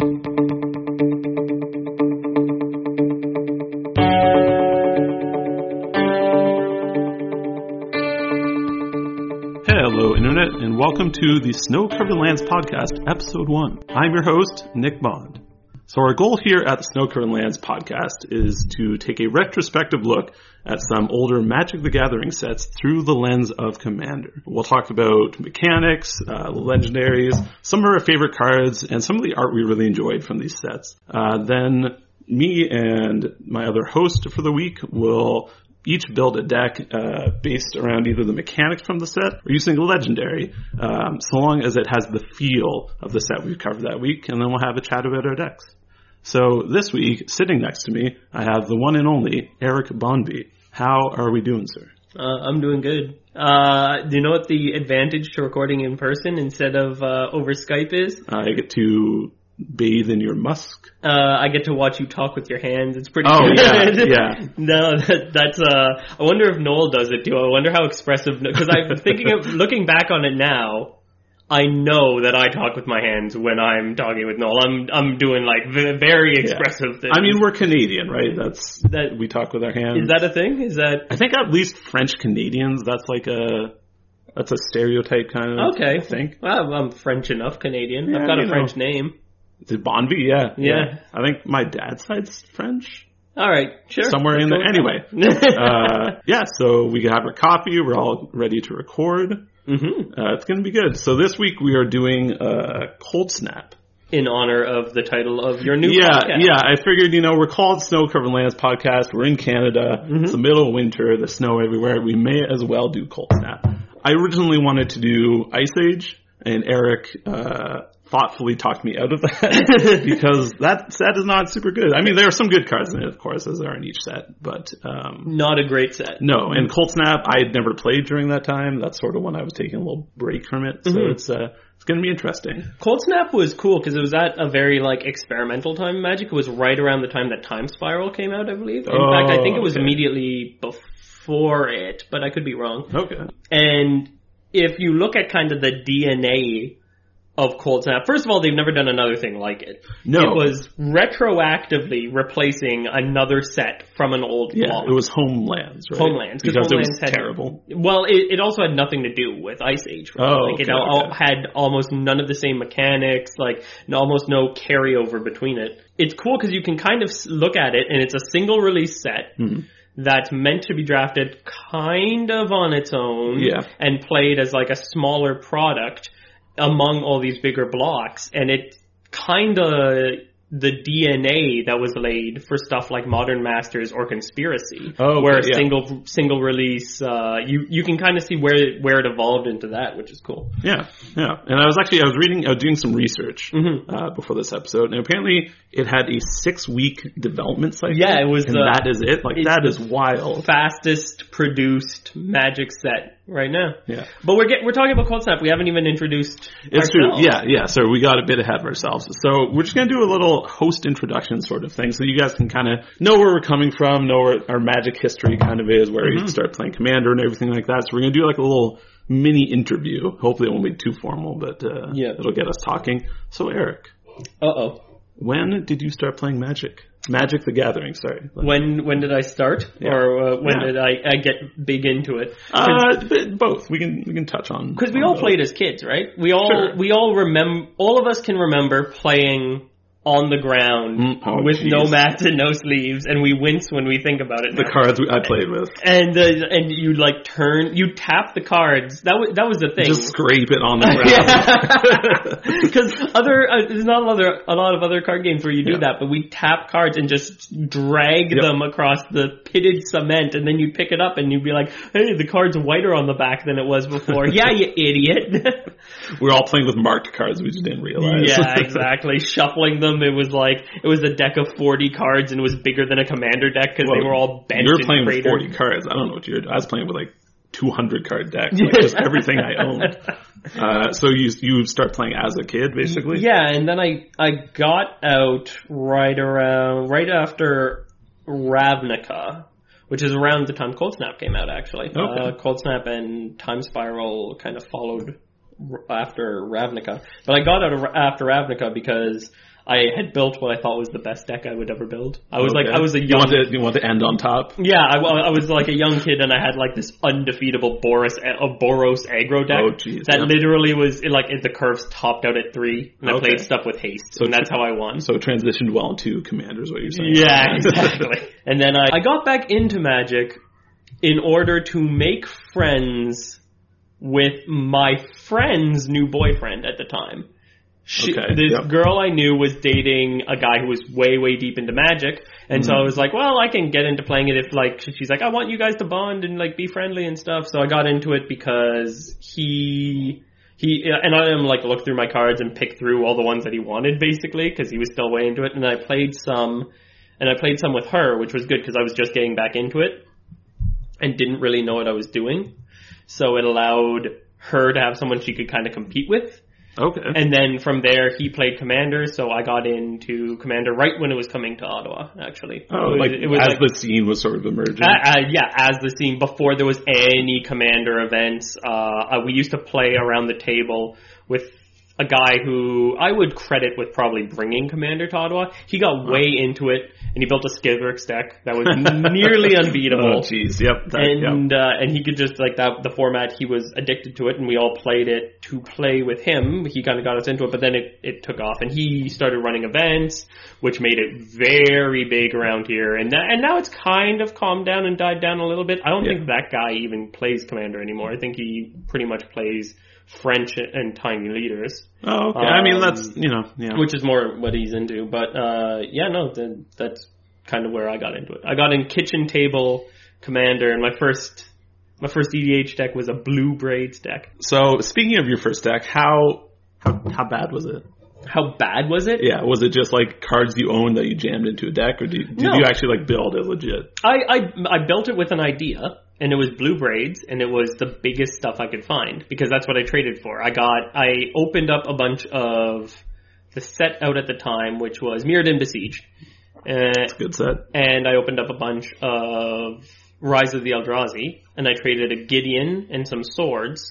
Hello, Internet, and welcome to the Snow-Covered Lands Podcast, Episode 1. I'm your host, Nick Bond. So our goal here at the Snow-Covered Lands Podcast is to take a retrospective look at some older Magic the Gathering sets through the lens of Commander. We'll talk about mechanics, legendaries, some of our favorite cards, and some of the art we really enjoyed from these sets. Then me and my other host for the week will each build a deck based around either the mechanics from the set or using a legendary, so long as it has the feel of the set we've covered that week, and then we'll have a chat about our decks. So this week, sitting next to me, I have the one and only Eric Bonby. How are we doing, sir? I'm doing good. Do you know what the advantage to recording in person instead of over Skype is? I get to bathe in your musk. I get to watch you talk with your hands. It's pretty good. Yeah. No, that's, I wonder if Noel does it too. I wonder how expressive, because I'm thinking of, looking back on it now, I know that I talk with my hands when I'm talking with Noel. I'm doing like very expressive things. I mean, we're Canadian, right? We talk with our hands. Is that a thing? I think at least French Canadians, that's a stereotype kind of thing. Well, I'm French enough Canadian. Yeah, I've got a French name. Is it Bonby? Yeah. Yeah. I think my dad's side's French. All right, sure. Somewhere in there. Anyway. So we have our coffee. We're all ready to record. Mm-hmm. It's going to be good. So this week we are doing Cold Snap. In honor of the title of your new podcast. Yeah. I figured, we're called Snow-Covered Lands Podcast. We're in Canada. Mm-hmm. It's the middle of winter. There's snow everywhere. We may as well do Cold Snap. I originally wanted to do Ice Age, and Eric thoughtfully talked me out of that because that set is not super good. I mean, there are some good cards in it, of course, as there are in each set, but not a great set. No, and Cold Snap I had never played during that time. That's sort of when I was taking a little break from it, so it's going to be interesting. Cold Snap was cool because it was at a very experimental time in Magic. It was right around the time that Time Spiral came out, I believe. In fact, I think it was immediately before it, but I could be wrong. Okay. And if you look at kind of the DNA of Cold Snap, first of all, they've never done another thing like it. No. It was retroactively replacing another set from an old block. It was Homelands, right? Homelands. Because Homelands it was terrible. Well, it also had nothing to do with Ice Age. It had almost none of the same mechanics, almost no carryover between it. It's cool because you can kind of look at it, and it's a single release set. Mm-hmm. That's meant to be drafted kind of on its own and played as a smaller product among all these bigger blocks, and it kind of the DNA that was laid for stuff like Modern Masters or Conspiracy, where a single release, you can kind of see where it evolved into that, which is cool. Yeah. And I was doing some research before this episode, and apparently it had a 6-week development cycle. Yeah, it was, and that is it. That is wild. Fastest produced Magic set right now. Yeah. But we're talking about Cold Snap. We haven't even introduced It's ourselves. True. Yeah. So we got a bit ahead of ourselves. So we're just going to do a little host introduction sort of thing, so you guys can kind of know where we're coming from, know where our Magic history kind of is, where you start playing Commander and everything like that. So we're going to do a little mini interview. Hopefully it won't be too formal, but it'll get us talking. So Eric. Uh-oh. When did you start playing Magic? Magic the Gathering, sorry. When did I start? Yeah. Or when did I get big into it? Both. We can touch on. Because we all played as kids, right? We all remember, all of us can remember playing on the ground with no mats and no sleeves, and we wince when we think about it. The cards I played with, and you you tap the cards. That was the thing. Just scrape it on the ground. Because there's not a lot of other card games where you do that, but we tap cards and just drag them across the pitted cement, and then you'd pick it up and you'd be like, "Hey, the card's whiter on the back than it was before." Yeah, you idiot. We're all playing with marked cards. We just didn't realize. Yeah, exactly. Shuffling them. It was a deck of 40 cards, and it was bigger than a Commander deck because they were all bent. You were playing with 40 cards. I don't know what you were doing. I was playing with 200 card deck, just everything I owned. So you start playing as a kid, basically? Yeah, and then I got out right after Ravnica, which is around the time Cold Snap came out, actually. Okay. Cold Snap and Time Spiral kind of followed after Ravnica. But I got out of after Ravnica because I had built what I thought was the best deck I would ever build. I was I was a young... You want to end on top? Yeah, I was like a young kid and I had like this undefeatable Boros aggro deck that literally was like the curves topped out at 3 and I played stuff with haste and that's how I won. So it transitioned well into Commander is what you're saying. Yeah, exactly. And then I got back into Magic in order to make friends with my friend's new boyfriend at the time. This girl I knew was dating a guy who was way, way deep into Magic. And so I was like, well, I can get into playing it if like, she's like, I want you guys to bond and like be friendly and stuff. So I got into it because he and I like look through my cards and pick through all the ones that he wanted basically because he was still way into it. And I played some with her, which was good because I was just getting back into it and didn't really know what I was doing. So it allowed her to have someone she could kind of compete with. Okay. And then from there, he played Commander, so I got into Commander right when it was coming to Ottawa, actually. Oh, it was as the scene was sort of emerging? Yeah, as the scene, before there was any Commander events. We used to play around the table with a guy who I would credit with probably bringing Commander to Ottawa. He got way into it, and he built a Skithiryx deck that was nearly unbeatable. Oh, jeez, yep. And he could just, like, the format, he was addicted to it, and we all played it to play with him. He kind of got us into it, but then it took off, and he started running events, which made it very big around here. And now it's kind of calmed down and died down a little bit. I don't think that guy even plays Commander anymore. I think he pretty much plays French and Tiny Leaders. Oh, okay. I mean, that's, which is more what he's into. But, that's kind of where I got into it. I got in Kitchen Table Commander, and my first EDH deck was a Blue Braids deck. So, speaking of your first deck, how bad was it? How bad was it? Yeah, was it just like cards you owned that you jammed into a deck, or did you actually like build it legit? I built it with an idea, and it was Blue Braids, and it was the biggest stuff I could find, because that's what I traded for. I opened up a bunch of the set out at the time, which was Mirrodin Besieged. It's a good set. And I opened up a bunch of Rise of the Eldrazi, and I traded a Gideon and some swords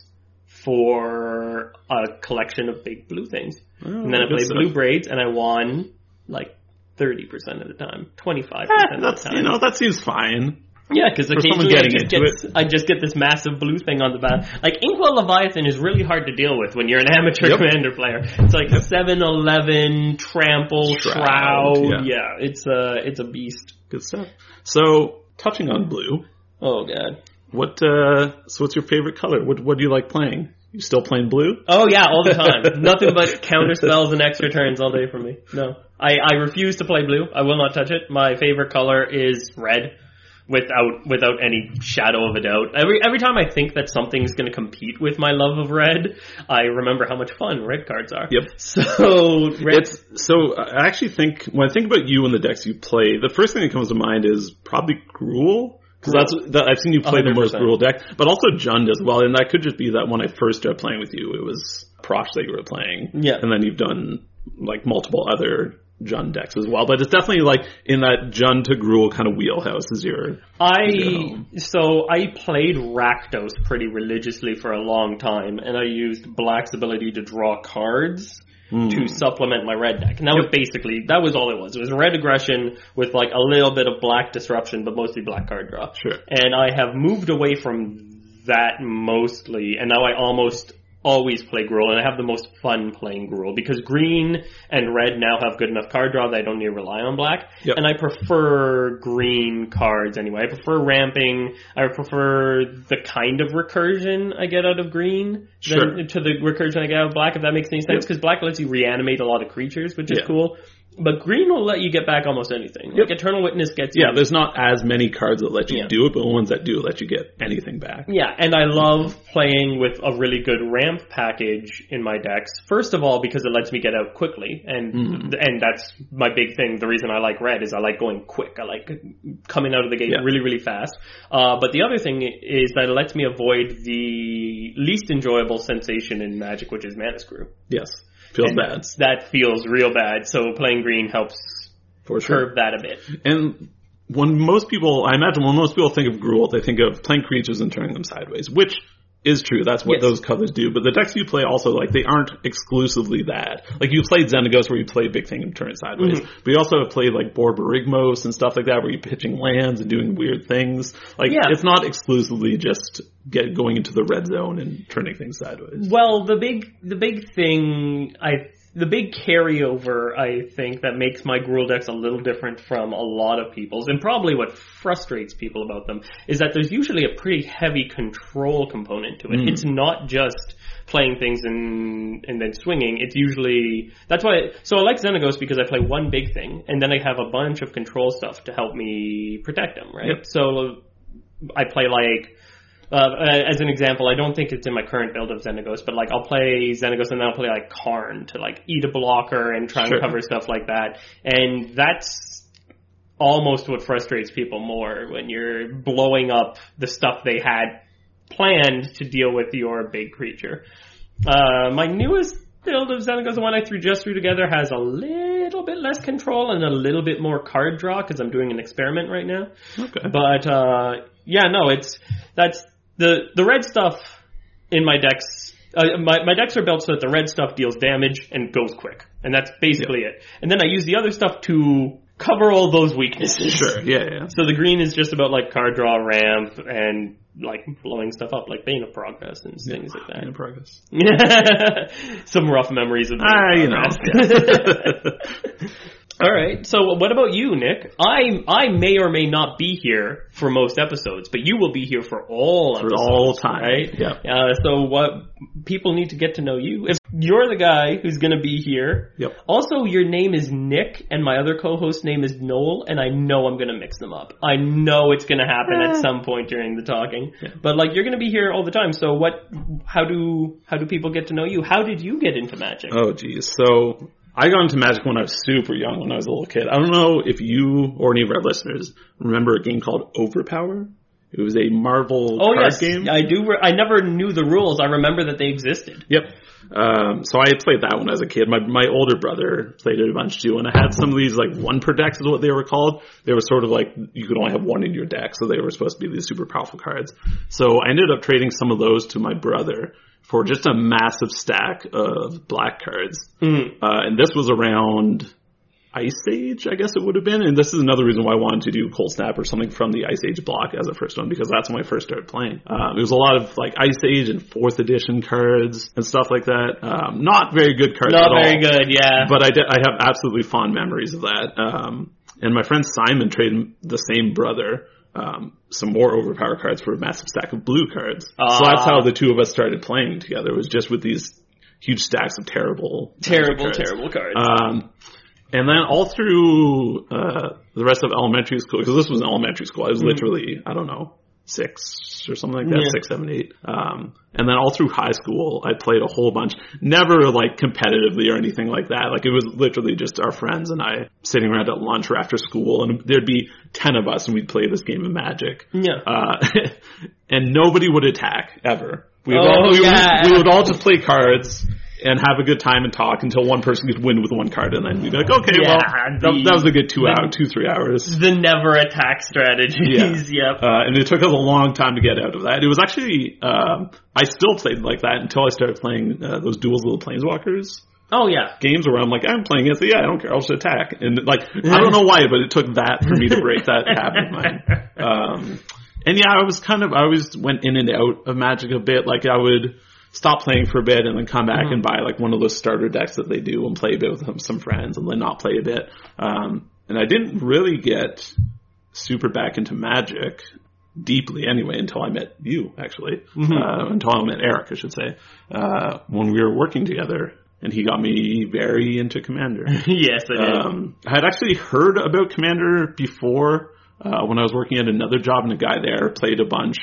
for a collection of big blue things. Oh, and then I played Blue Braids, and I won like 30% of the time, 25% of the time. That seems fine. Yeah, because occasionally I just get this massive blue thing on the back. Like, Inkwell Leviathan is really hard to deal with when you're an amateur Commander player. It's like 7-11, Trample, Shroud. Yeah, it's a beast. Good stuff. So, touching on blue. Oh, God. What's your favorite color? What do you like playing? You still playing blue? Oh yeah, all the time. Nothing but counter spells and extra turns all day for me. No. I refuse to play blue. I will not touch it. My favorite color is red. Without any shadow of a doubt. Every time I think that something's going to compete with my love of red, I remember how much fun red cards are. Yep. So I actually think, when I think about you and the decks you play, the first thing that comes to mind is probably Gruul. Because I've seen you play 100%. The most Gruul deck, but also Jund as well, and that could just be that when I first started playing with you, it was Prosh that you were playing. Yeah. And then you've done like multiple other Jund decks as well, but it's definitely like in that Jund to Gruul kind of wheelhouse is your So I played Rakdos pretty religiously for a long time, and I used Black's ability to draw cards to supplement my red deck. And that was all it was. It was red aggression with like a little bit of black disruption, but mostly black card draw. Sure. And I have moved away from that mostly, and now I almost always play Gruul, and I have the most fun playing Gruul, because green and red now have good enough card draw that I don't need to rely on black. Yep. And I prefer green cards anyway. I prefer ramping. I prefer the kind of recursion I get out of green to the recursion I get out of black, if that makes any sense, because black lets you reanimate a lot of creatures, which is cool. But green will let you get back almost anything. Like Eternal Witness gets you. Yeah, there's not as many cards that let you do it, but the ones that do let you get anything back. Yeah, and I love playing with a really good ramp package in my decks. First of all, because it lets me get out quickly, and that's my big thing. The reason I like red is I like going quick. I like coming out of the gate really, really fast. But the other thing is that it lets me avoid the least enjoyable sensation in Magic, which is Mana Screw. Yes. Feels bad. That feels real bad. So playing green helps curb that a bit. And I imagine when most people think of Gruul, they think of playing creatures and turning them sideways, which is true. That's what those colors do. But the decks you play also, like, they aren't exclusively that. Like, you played Xenagos where you play Big Thing and turn it sideways. Mm-hmm. But you also have played, like, Borborygmos and stuff like that where you're pitching lands and doing weird things. Like, it's not exclusively just going into the red zone and turning things sideways. Well, the big thing, the big carryover, I think, that makes my Gruul decks a little different from a lot of people's, and probably what frustrates people about them, is that there's usually a pretty heavy control component to it. Mm. It's not just playing things and then swinging. It's usually, that's why, so I like Xenagos because I play one big thing, and then I have a bunch of control stuff to help me protect them, right? Yep. So I play like, as an example, I don't think it's in my current build of Xenagos, but like I'll play Xenagos and then I'll play like Karn to like eat a blocker and try and cover stuff like that. And that's almost what frustrates people more when you're blowing up the stuff they had planned to deal with your big creature. My newest build of Xenagos, the one I just threw together, has a little bit less control and a little bit more card draw because I'm doing an experiment right now. Okay. But that's the red stuff in my decks. My decks are built so that the red stuff deals damage and goes quick, and that's basically it. And then I use the other stuff to cover all those weaknesses. Sure, yeah. So the green is just about like card draw, ramp, and like blowing stuff up, like Bane of Progress and things like that. Bane of Progress. Some rough memories of Bane of Progress. All right. So what about you, Nick? I may or may not be here for most episodes, but you will be here for all episodes. For all time. Right? Yeah. So what people need to get to know you. If you're the guy who's going to be here. Yep. Also, your name is Nick and my other co-host name is Noel, and I know I'm going to mix them up. I know it's going to happen at some point during the talking. Yeah. But like you're going to be here all the time. So how do people get to know you? How did you get into Magic? Oh geez. So I got into Magic when I was super young, when I was a little kid. I don't know if you or any of our listeners remember a game called Overpower. It was a Marvel card game. I do. I never knew the rules. I remember that they existed. Yep. So I had played that one as a kid. My older brother played it a bunch too, and I had some of these like one per decks is what they were called. They were sort of like you could only have one in your deck, so they were supposed to be these super powerful cards. So I ended up trading some of those to my brother for just a massive stack of black cards. Mm-hmm. And this was around Ice Age, I guess it would have been. And this is another reason why I wanted to do Cold Snap or something from the Ice Age block as a first one, because that's when I first started playing. It was a lot of like Ice Age and 4th edition cards and stuff like that. Not very good cards at all. Not very good, yeah. But I have absolutely fond memories of that. And my friend Simon traded the same brother some more Overpower cards for a massive stack of blue cards. So that's how the two of us started playing together. It was just with these huge stacks of terrible cards. And then all through the rest of elementary school, because this was an elementary school, I was literally, I don't know, 6 or something like that, 6, 7, 8. And then all through high school, I played a whole bunch. Never like competitively or anything like that. Like it was literally just our friends and I sitting around at lunch or after school, and there'd be 10 of us and we'd play this game of Magic. Yeah. And nobody would attack ever. We would all just play cards and have a good time and talk until one person could win with one card, and then we'd be like, okay, that was a good 2-3 hours. The never attack strategies, yep. And it took us a long time to get out of that. It was actually, I still played like that until I started playing those Duels of the Planeswalkers. Oh, yeah. Games where I'm like, I'm playing it, so I don't care, I'll just attack. And like, I don't know why, but it took that for me to break that habit of mine. And I always went in and out of Magic a bit. Like I would stop playing for a bit and then come back and buy like one of those starter decks that they do and play a bit with some friends and then not play a bit. And I didn't really get super back into Magic deeply anyway until I met you, actually. Until I met Eric, I should say, when we were working together. And he got me very into Commander. Yes, I did. I had actually heard about Commander before when I was working at another job, and a guy there played a bunch.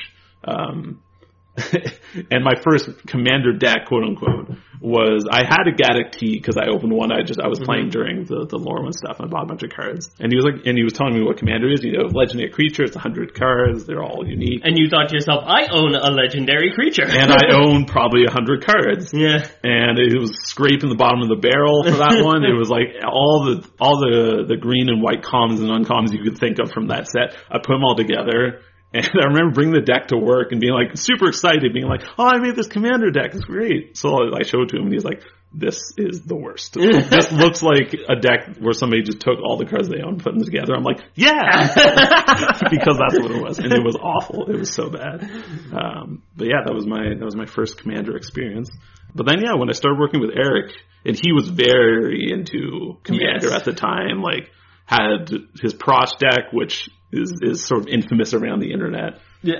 And my first Commander deck, quote unquote, was I had a Gaddock T because I opened one. I was playing during the Lorwyn stuff. I bought a bunch of cards, and he was telling me what Commander is. Legendary creature. It's 100 cards. They're all unique. And you thought to yourself, I own a legendary creature, and I own probably 100 cards. Yeah. And it was scraping the bottom of the barrel for that one. It was like all the green and white commons and uncommons you could think of from that set. I put them all together. And I remember bringing the deck to work and being like super excited, being like, oh, I made this commander deck. It's great. So I showed it to him and he's like, this is the worst. This looks like a deck where somebody just took all the cards they own and put them together. I'm like, yeah! Because that's what it was. And it was awful. It was so bad. But yeah, that was my first commander experience. But then when I started working with Eric, and he was very into commander at the time, like had his Proch deck, which is sort of infamous around the internet.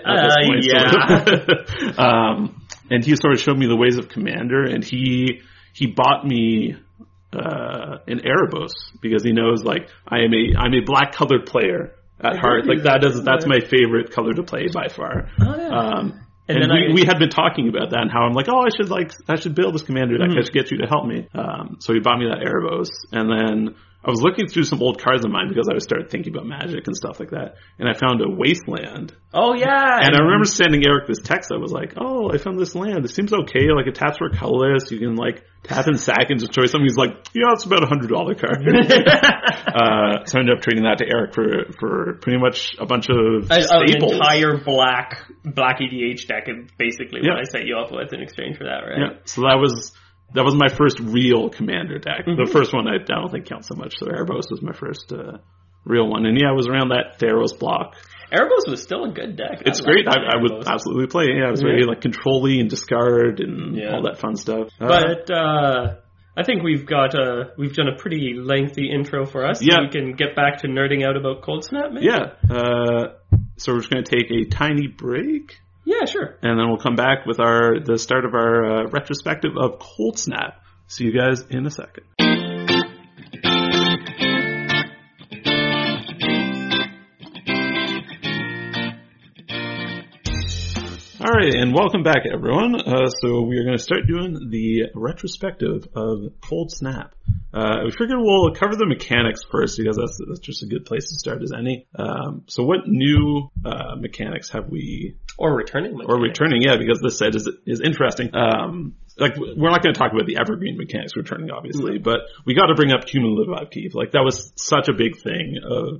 And he sort of showed me the ways of commander, and he bought me an Erebos because he knows like I'm a black colored player at heart. Like that's my favorite color to play by far. And we had been talking about that and how I'm like, oh, I should build this commander deck. I should get you to help me. So he bought me that Erebos, and then I was looking through some old cards of mine because I started thinking about Magic and stuff like that, and I found a Wasteland. Oh yeah! And I remember sending Eric this text. I was like, "Oh, I found this land. It seems okay. Like it taps for colorless. You can like tap and sack and destroy something." He's like, "Yeah, it's about $100 card." So I ended up trading that to Eric for pretty much a bunch of staples. An entire black EDH deck, basically what I set you up with in exchange for that, right? Yeah. So that was my first real commander deck. The first one I don't think counts so much. So Erebos was my first real one. And it was around that Theros block. Erebos was still a good deck. It's great. I would absolutely play it. Yeah, it was very like control-y and discard and all that fun stuff. But I think we've done a pretty lengthy intro for us. So we can get back to nerding out about Cold Snap, maybe? Yeah. So we're just going to take a tiny break. Yeah, sure. And then we'll come back with the start of our retrospective of Cold Snap. See you guys in a second. All right, and welcome back, everyone. So we are going to start doing the retrospective of Cold Snap. We figured we'll cover the mechanics first because that's just a good place to start as any. So what new mechanics have we... Or returning mechanics. Or returning, yeah, because this set is interesting. Like, we're not going to talk about the evergreen mechanics returning, obviously, but we got to bring up cumulative upkeep. Like, that was such a big thing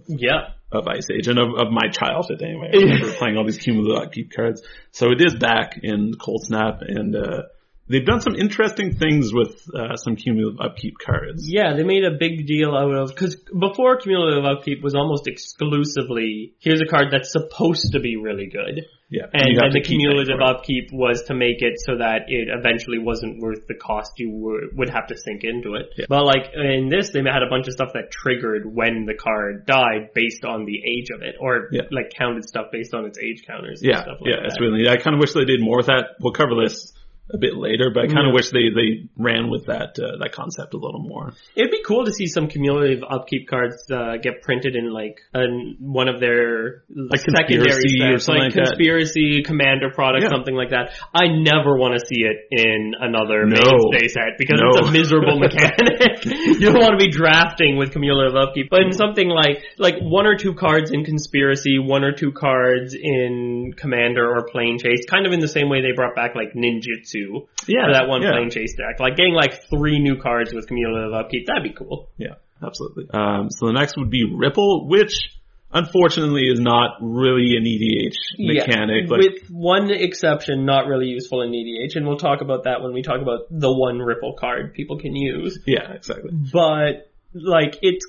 of Ice Age and of my childhood anyway. I remember playing all these cumulative upkeep cards. So it is back in Cold Snap, and they've done some interesting things with some cumulative upkeep cards. Yeah, they made a big deal out of... Because before cumulative upkeep was almost exclusively, here's a card that's supposed to be really good. Yeah, and then the cumulative upkeep was to make it so that it eventually wasn't worth the cost you would have to sink into it. Yeah. But like in this, they had a bunch of stuff that triggered when the card died based on the age of it, or like counted stuff based on its age counters. And stuff like that. It's really. I kind of wish they did more with that. We'll cover this a bit later, but I kind of wish they ran with that concept a little more. It'd be cool to see some cumulative upkeep cards get printed in like one of their like secondary sets, like Conspiracy, Commander product, something like that. I never want to see it in another mainstay set because it's a miserable mechanic. You don't want to be drafting with cumulative upkeep, but in something like one or two cards in Conspiracy, one or two cards in Commander or Plane Chase, kind of in the same way they brought back like Ninjutsu. For that one Plane Chase deck. Like getting like 3 new cards with cumulative upkeep, that'd be cool. Yeah, absolutely. So the next would be Ripple, which unfortunately is not really an EDH mechanic. Yeah, with one exception, not really useful in EDH, and we'll talk about that when we talk about the one Ripple card people can use. Yeah, exactly. But like it's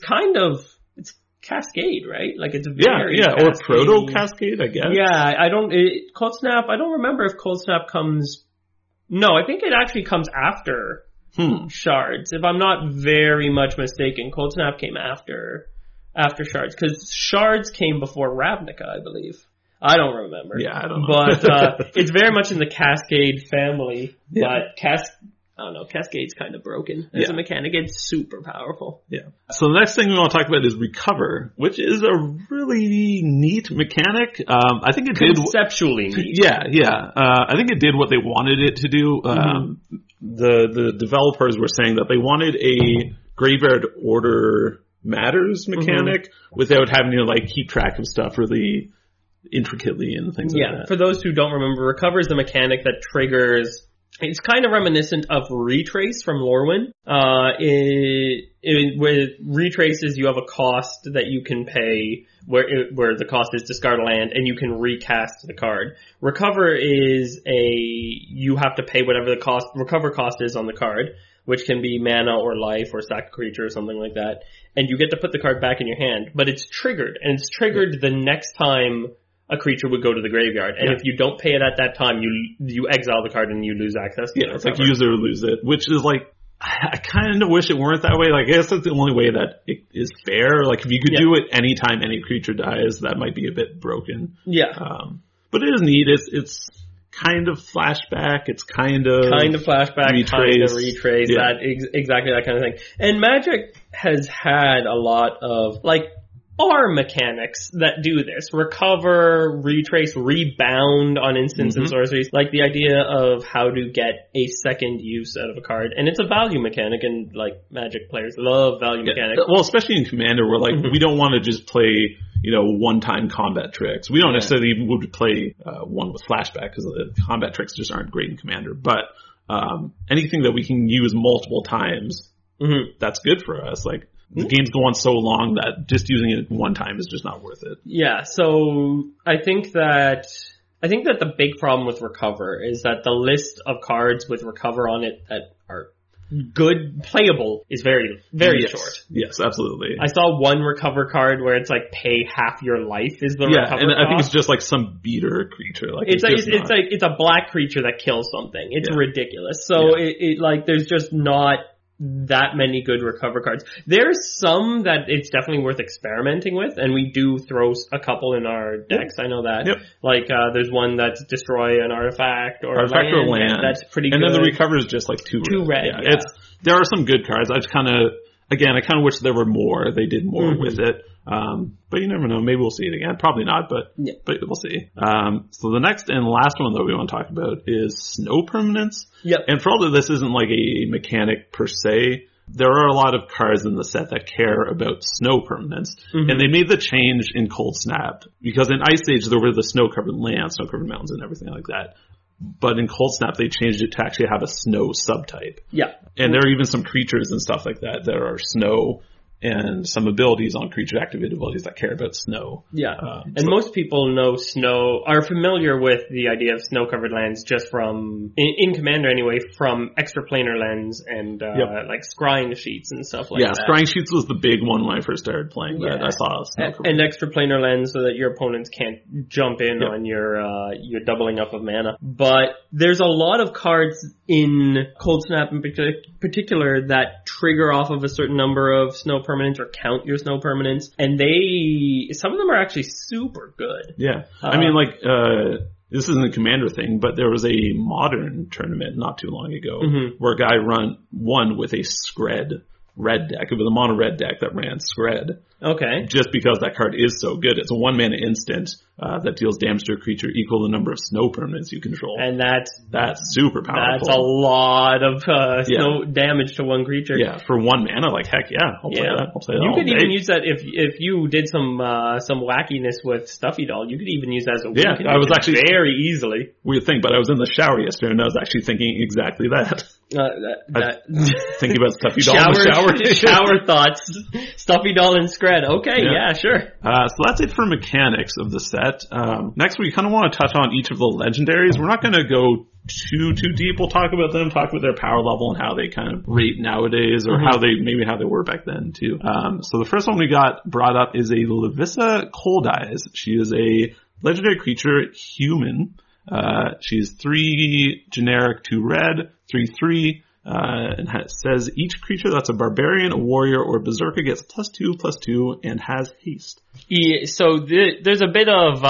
Cascade, right? Like it's very Cascade. Or Proto Cascade, I guess. Yeah, Cold Snap, I don't remember if Cold Snap comes... No, I think it actually comes after Shards. If I'm not very much mistaken, Cold Snap came after Shards. Because Shards came before Ravnica, I believe. I don't remember. Yeah, I don't know. But it's very much in the Cascade family. Yeah. But I don't know, Cascade's kind of broken as a mechanic. It's super powerful. Yeah. So the next thing we want to talk about is Recover, which is a really neat mechanic. I think it conceptually neat. Yeah. I think it did what they wanted it to do. The developers were saying that they wanted a Graveyard Order Matters mechanic without having to like keep track of stuff really intricately and things like that. For those who don't remember, Recover is the mechanic that triggers It's kind of reminiscent of Retrace from Lorwyn. With Retraces, you have a cost that you can pay where the cost is discard a land, and you can recast the card. Recover is you have to pay whatever the recover cost is on the card, which can be mana or life or sack a creature or something like that. And you get to put the card back in your hand, but it's triggered, and it's triggered the next time a creature would go to the graveyard. And if you don't pay it at that time, you exile the card and you lose access to it. Yeah, it's like use it or lose it, which is like, I kind of wish it weren't that way. Like, I guess that's the only way that it is fair. Like, if you could do it anytime any creature dies, that might be a bit broken. Yeah. But it is neat. It's kind of flashback. It's kind of flashback, retrace. kind of retrace. Yeah. Exactly that kind of thing. And Magic has had a lot of, like, mechanics that do this. Recover, retrace, rebound on instants and sorceries. Like the idea of how to get a second use out of a card. And it's a value mechanic, and like Magic players love value mechanics. Well, especially in Commander, where like we don't want to just play, one-time combat tricks. We don't necessarily even would play one with flashback, because the combat tricks just aren't great in Commander. But anything that we can use multiple times, that's good for us. Like, the games go on so long that just using it one time is just not worth it. Yeah, so I think that the big problem with Recover is that the list of cards with Recover on it that are good, playable, is very, very short. Yes, absolutely. I saw one Recover card where it's like pay half your life is the Recover and cost. I think it's just like some beater creature. Like it's a black creature that kills something. It's ridiculous. So it there's just not that many good Recover cards. There's some that it's definitely worth experimenting with, and we do throw a couple in our decks. I know that. Like, there's one that's destroy an artifact or land. That's pretty good. And then the Recover is just like two red. There are some good cards. I kind of wish there were more. They did more with it. But you never know. Maybe we'll see it again. Probably not, but we'll see. So the next and last one that we want to talk about is Snow Permanence. And for all of this isn't like a mechanic per se, there are a lot of cards in the set that care about Snow Permanence. And they made the change in Cold Snap, because in Ice Age there were the snow-covered lands, snow-covered mountains and everything like that. But in Cold Snap, they changed it to actually have a snow subtype. And there are even some creatures and stuff like that are snow, and some abilities on creature activated abilities that care about snow. And most people are familiar with the idea of snow-covered lands just from, in Commander anyway, from Extraplanar Lens and like Scrying Sheets and stuff like that. Scrying Sheets was the big one when I first started playing that. I saw and Extraplanar Lens, so that your opponents can't jump in on your doubling up of mana. But there's a lot of cards in Cold Snap in particular that trigger off of a certain number of snow permanents or count your snow permanents, and some of them are actually super good. I mean, like, this isn't a Commander thing, but there was a Modern tournament not too long ago where a guy won with a Skred red deck. It was a mono red deck that ran Skred. Just because that card is so good. It's a 1-mana instant that deals damage to a creature equal to the number of snow permanents you control. And that's super powerful. That's a lot of snow damage to one creature. For 1 mana, like, heck I'll play that. I'll play that. You could even use that if you did some wackiness with Stuffy Doll. You could even use that as a weekend. I was actually very easily. Weird thing, but I was in the shower yesterday and I was actually thinking exactly that. Thinking about Stuffy Doll in the shower. Shower thoughts. Stuffy Doll and Skred. Okay, sure. So that's it for mechanics of the set. Next, we kind of want to touch on each of the legendaries. We're not going to go too deep. We'll talk about them, talk about their power level and how they kind of rate nowadays, or how they were back then too. So the first one we got brought up is a Levissa Cold Eyes. She is a legendary creature, human. She's 3 generic, 2 red, 3/3. And says each creature that's a barbarian, a warrior, or a berserker gets +2/+2 and has haste. So there's a bit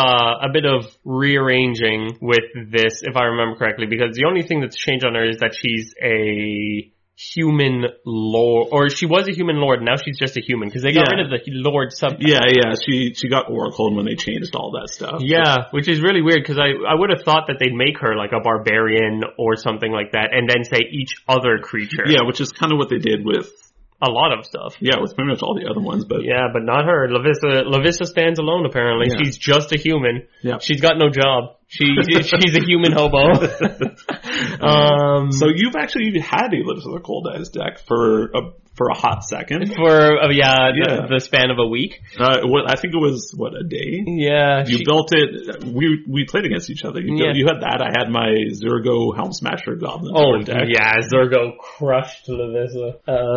of rearranging with this, if I remember correctly, because the only thing that's changed on her is that she's a human lord, or she was a human lord, now she's just a human, because they got rid of the lord subtype. She got oracled when they changed all that stuff. Which is really weird, because I would have thought that they'd make her like a barbarian or something like that, and then say each other creature. Which is kind of what they did with a lot of stuff. With pretty much all the other ones, but but not her. Levissa stands alone apparently. She's just a human. She's got no job. She's a human hobo. So you've actually had a Lipsis of Cold Eyes deck for a hot second. The span of a week. I think it was, a day? Yeah. You built it. We played against each other. You had that. I had my Zurgo Helm Smasher Goblin deck. Yeah, Zurgo crushed Levissa.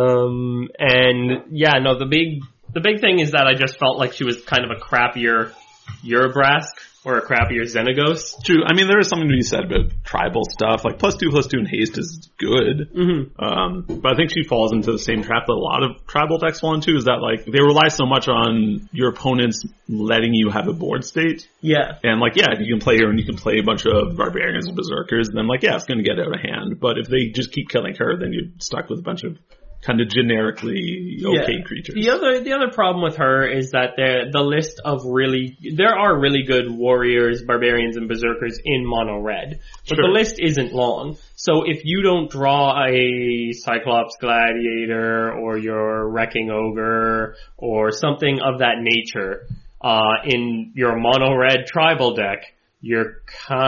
The big thing is that I just felt like she was kind of a crappier Urabrask or a crappier Xenagos. True. I mean, there is something to be said about tribal stuff. Like +2/+2 and haste is good. Mm-hmm. But I think she falls into the same trap that a lot of tribal decks fall into, is that like they rely so much on your opponents letting you have a board state. Yeah. And like, yeah, you can play her and you can play a bunch of barbarians and berserkers, and then like, yeah, it's going to get out of hand. But if they just keep killing her, then you're stuck with a bunch of kind of generically okay creatures. The other problem with her is that the list of there are really good warriors, barbarians, and berserkers in mono red, but the list isn't long. So if you don't draw a Cyclops Gladiator or your Wrecking Ogre or something of that nature in your mono red tribal deck, you're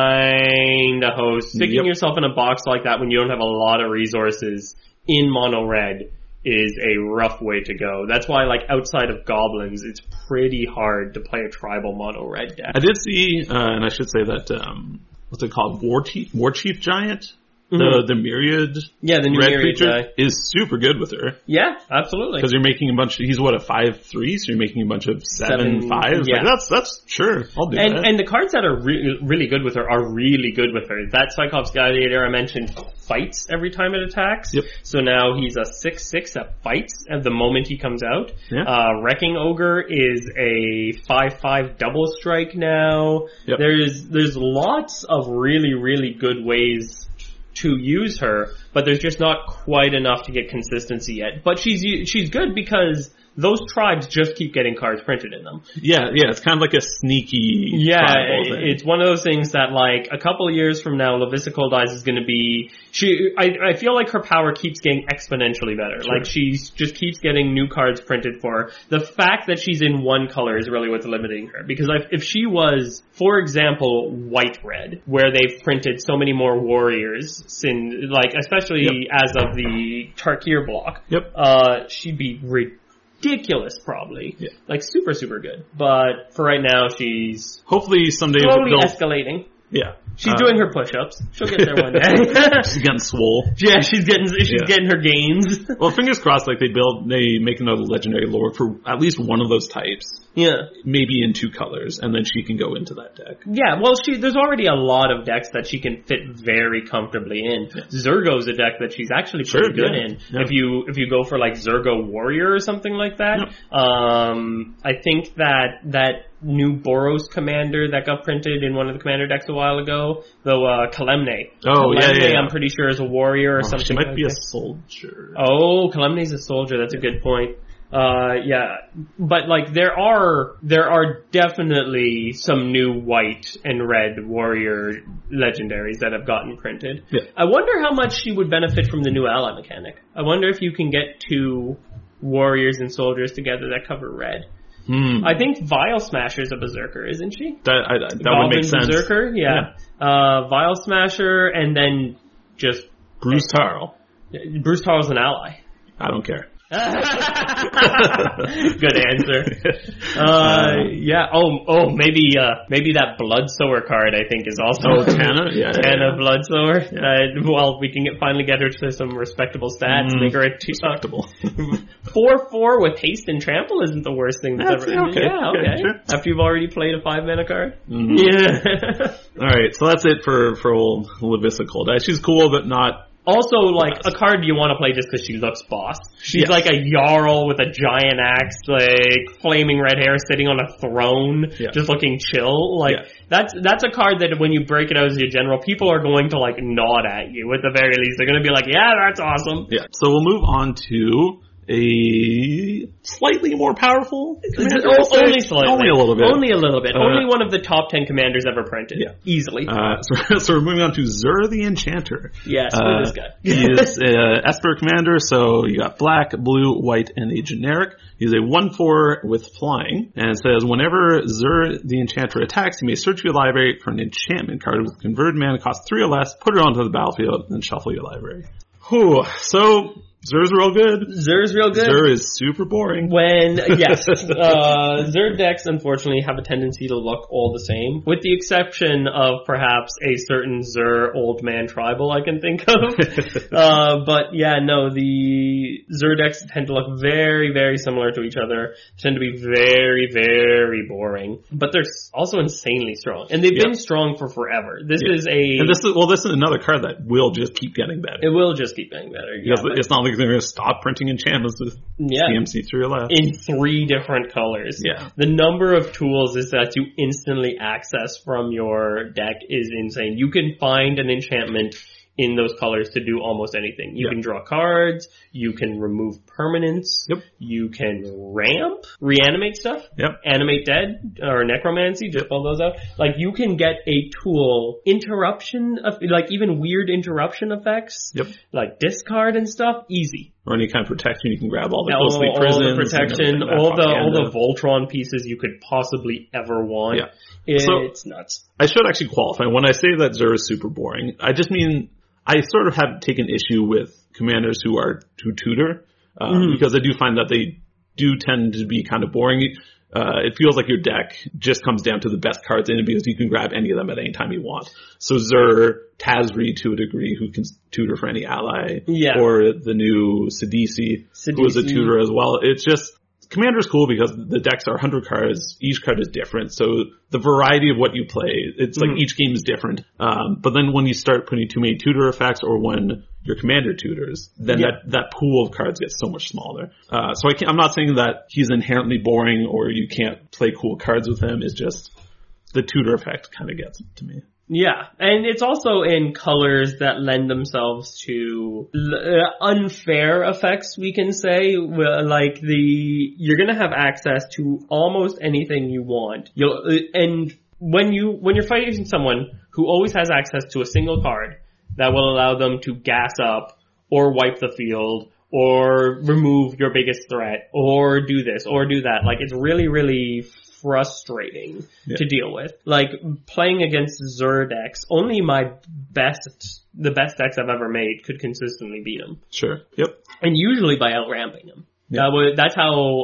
kind of hosed. Sticking yourself in a box like that when you don't have a lot of resources in mono red is a rough way to go. That's why, like, outside of goblins, it's pretty hard to play a tribal mono red deck. I did see, and I should say that, what's it called? War Chief Giant? Mm-hmm. The Myriad the new red Myriad creature guy is super good with her. Yeah, absolutely. Because you're making a bunch, he's a 5/3, so you're making a bunch of 7/5s. Yeah. Like, that's sure, I'll do that. And the cards that are really good with her are really good with her. That Cyclops Gladiator I mentioned fights every time it attacks. Yep. So now he's a 6/6 that fights at the moment he comes out. Yeah. Wrecking Ogre is a 5/5 double strike now. Yep. There's lots of really, really good ways to use her, but there's just not quite enough to get consistency yet. But she's good because those tribes just keep getting cards printed in them. Yeah, it's kind of like a sneaky. It's one of those things that, like, a couple of years from now, Levissa Cold Eyes is going to be. I feel like her power keeps getting exponentially better. Sure. Like, she just keeps getting new cards printed for her. The fact that she's in one color is really what's limiting her. Because if she was, for example, white red, where they've printed so many more warriors, especially as of the Tarkir block, she'd be ridiculous, probably. Yeah. Like, super, super good. But for right now, she's hopefully someday slowly escalating. Yeah. She's doing her push-ups. She'll get there one day. She's getting swole. Yeah, she's getting her gains. Well, fingers crossed, like, they make another legendary lord for at least one of those types. Yeah. Maybe in 2 colors, and then she can go into that deck. Yeah, well, there's already a lot of decks that she can fit very comfortably in. Yeah. Zurgo's a deck that she's actually pretty good in. Yeah. If you go for, like, Zurgo Warrior or something like that. I think that new Boros commander that got printed in one of the commander decks a while ago, though Kalemne. Kalemne, I'm pretty sure is a warrior or something. She might be a soldier. Oh, Kalemne's a soldier. That's a good point. But like there are definitely some new white and red warrior legendaries that have gotten printed. Yeah. I wonder how much she would benefit from the new ally mechanic. I wonder if you can get 2 warriors and soldiers together that cover red. I think Vile Smasher's a berserker, isn't she? That would make sense. Berserker, yeah. Vile Smasher, and then just Bruce Tarl. Bruce Tarl's an ally. I don't care. Good answer. Maybe that Bloodsower card I think is also Tana. Tana Bloodsower. Well, we can finally get her to some respectable stats. Make her respectable. 4/4 with haste and trample isn't the worst thing that's ever. Okay. Yeah, okay. Sure. After you've already played a 5-mana card. Mm-hmm. Yeah. All right, so that's it for old Levissa Cold Eyes. She's cool, but not. Also, like, a card you want to play just because she looks boss. She's like a Jarl with a giant axe, like, flaming red hair sitting on a throne, just looking chill. Like, that's a card that when you break it out as your general, people are going to, like, nod at you, at the very least. They're going to be like, yeah, that's awesome. Yeah, so we'll move on to a slightly more powerful commander. Only slightly. Only a little bit. Only one of the top 10 commanders ever printed. Yeah. Easily. So we're moving on to Zur the Enchanter. Yes, this guy. He is Esper commander, so you got black, blue, white, and a generic. He's a 1/4 with flying, and it says whenever Zur the Enchanter attacks, you may search your library for an enchantment card with converted mana cost 3 or less, put it onto the battlefield, and shuffle your library. Whew. So Zur's real good. Zur is super boring. Zur decks unfortunately have a tendency to look all the same, with the exception of perhaps a certain Zur old man tribal I can think of. The Zur decks tend to look very, very similar to each other, tend to be very, very boring, but they're also insanely strong. And they've been strong for forever. This is another card that will just keep getting better. It will just keep getting better. Because it's not like they're going to stop printing enchantments with CMC 3 or less. In 3 different colors. Yeah. The number of tools is that you instantly access from your deck is insane. You can find an enchantment in those colors to do almost anything. You can draw cards, you can remove permanents, you can ramp, reanimate stuff, animate dead, or necromancy, just pull those out. Like, you can get a tool, interruption, like even weird interruption effects, like discard and stuff, easy. Or any kind of protection, you can grab all the ghostly prisons. All the protection, all the Voltron pieces you could possibly ever want. Yeah. It's nuts. I should actually qualify. When I say that Zur is super boring, I just mean I sort of have taken issue with commanders who tutor, because I do find that they do tend to be kind of boring. It feels like your deck just comes down to the best cards in it because you can grab any of them at any time you want. So Zur, Tazri to a degree, who can tutor for any ally, or the new Sidisi, who is a tutor as well. It's just, Commander's cool because the decks are 100 cards. Each card is different. So the variety of what you play, it's like each game is different. But then when you start putting too many tutor effects, or when your commander tutors, then that pool of cards gets so much smaller. So I'm not saying that he's inherently boring or you can't play cool cards with him. It's just the tutor effect kind of gets to me. Yeah, and it's also in colors that lend themselves to unfair effects, we can say. Like you're gonna have access to almost anything you want. And when you're fighting someone who always has access to a single card that will allow them to gas up, or wipe the field, or remove your biggest threat, or do this, or do that, like, it's really, really frustrating to deal with. Like, playing against Zur decks, only the best decks I've ever made could consistently beat them. Sure. Yep. And usually by out-ramping them. Yep. That's how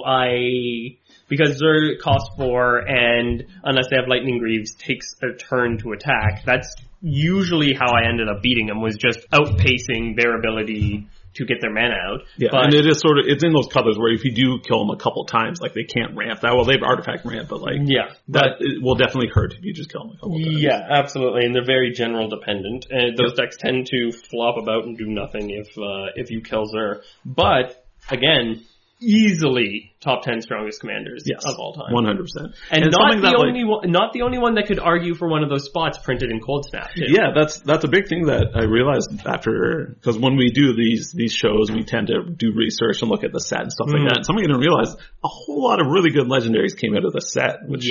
because Zur costs 4, and unless they have Lightning Greaves, takes a turn to attack. That's usually how I ended up beating them, was just outpacing their ability to get their mana out. Yeah, and it is it's in those colors where if you do kill them a couple times, like, they can't ramp that well. They have artifact ramp, but it will definitely hurt if you just kill them a couple times. Yeah, absolutely, and they're very general dependent, and those decks tend to flop about and do nothing if you kill Zur. But again, easily top 10 strongest commanders of all time. 100%. And not the only one that could argue for one of those spots printed in Cold Snap, too. Yeah, that's a big thing that I realized after, because when we do these shows, we tend to do research and look at the set and stuff like that. And something I didn't realize, a whole lot of really good legendaries came out of the set, which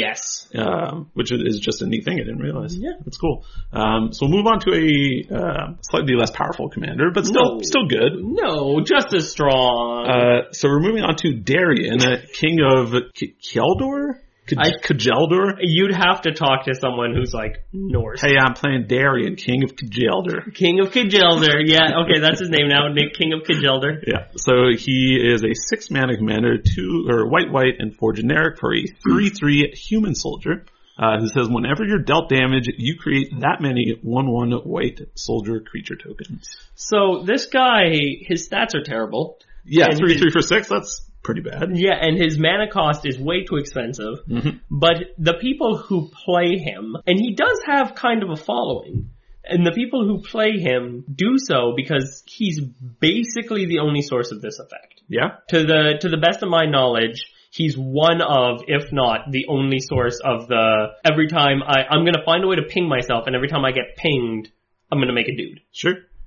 is just a neat thing I didn't realize. Yeah. It's cool. So we'll move on to a slightly less powerful commander, but still good. No, just as strong. So we're moving on to Darian, King of Kjeldor? Kjeldor? You'd have to talk to someone who's like Norse. Hey, I'm playing Darian, King of Kjeldor. King of Kjeldor, yeah. Okay, that's his name now, Nick, King of Kjeldor. Yeah, so he is a 6-mana commander, 2 white, and 4 generic for a 3/3 human soldier. Who says whenever you're dealt damage, you create that many 1/1 white soldier creature tokens. So this guy, his stats are terrible. Yeah, 3/3 for 6, that's pretty bad. Yeah, and his mana cost is way too expensive. But the people who play him, and he does have kind of a following, and the people who play him do so because he's basically the only source of this effect. Yeah. To the best of my knowledge, he's one of, if not the only source of every time I'm gonna find a way to ping myself, and every time I get pinged, I'm gonna make a dude. Sure.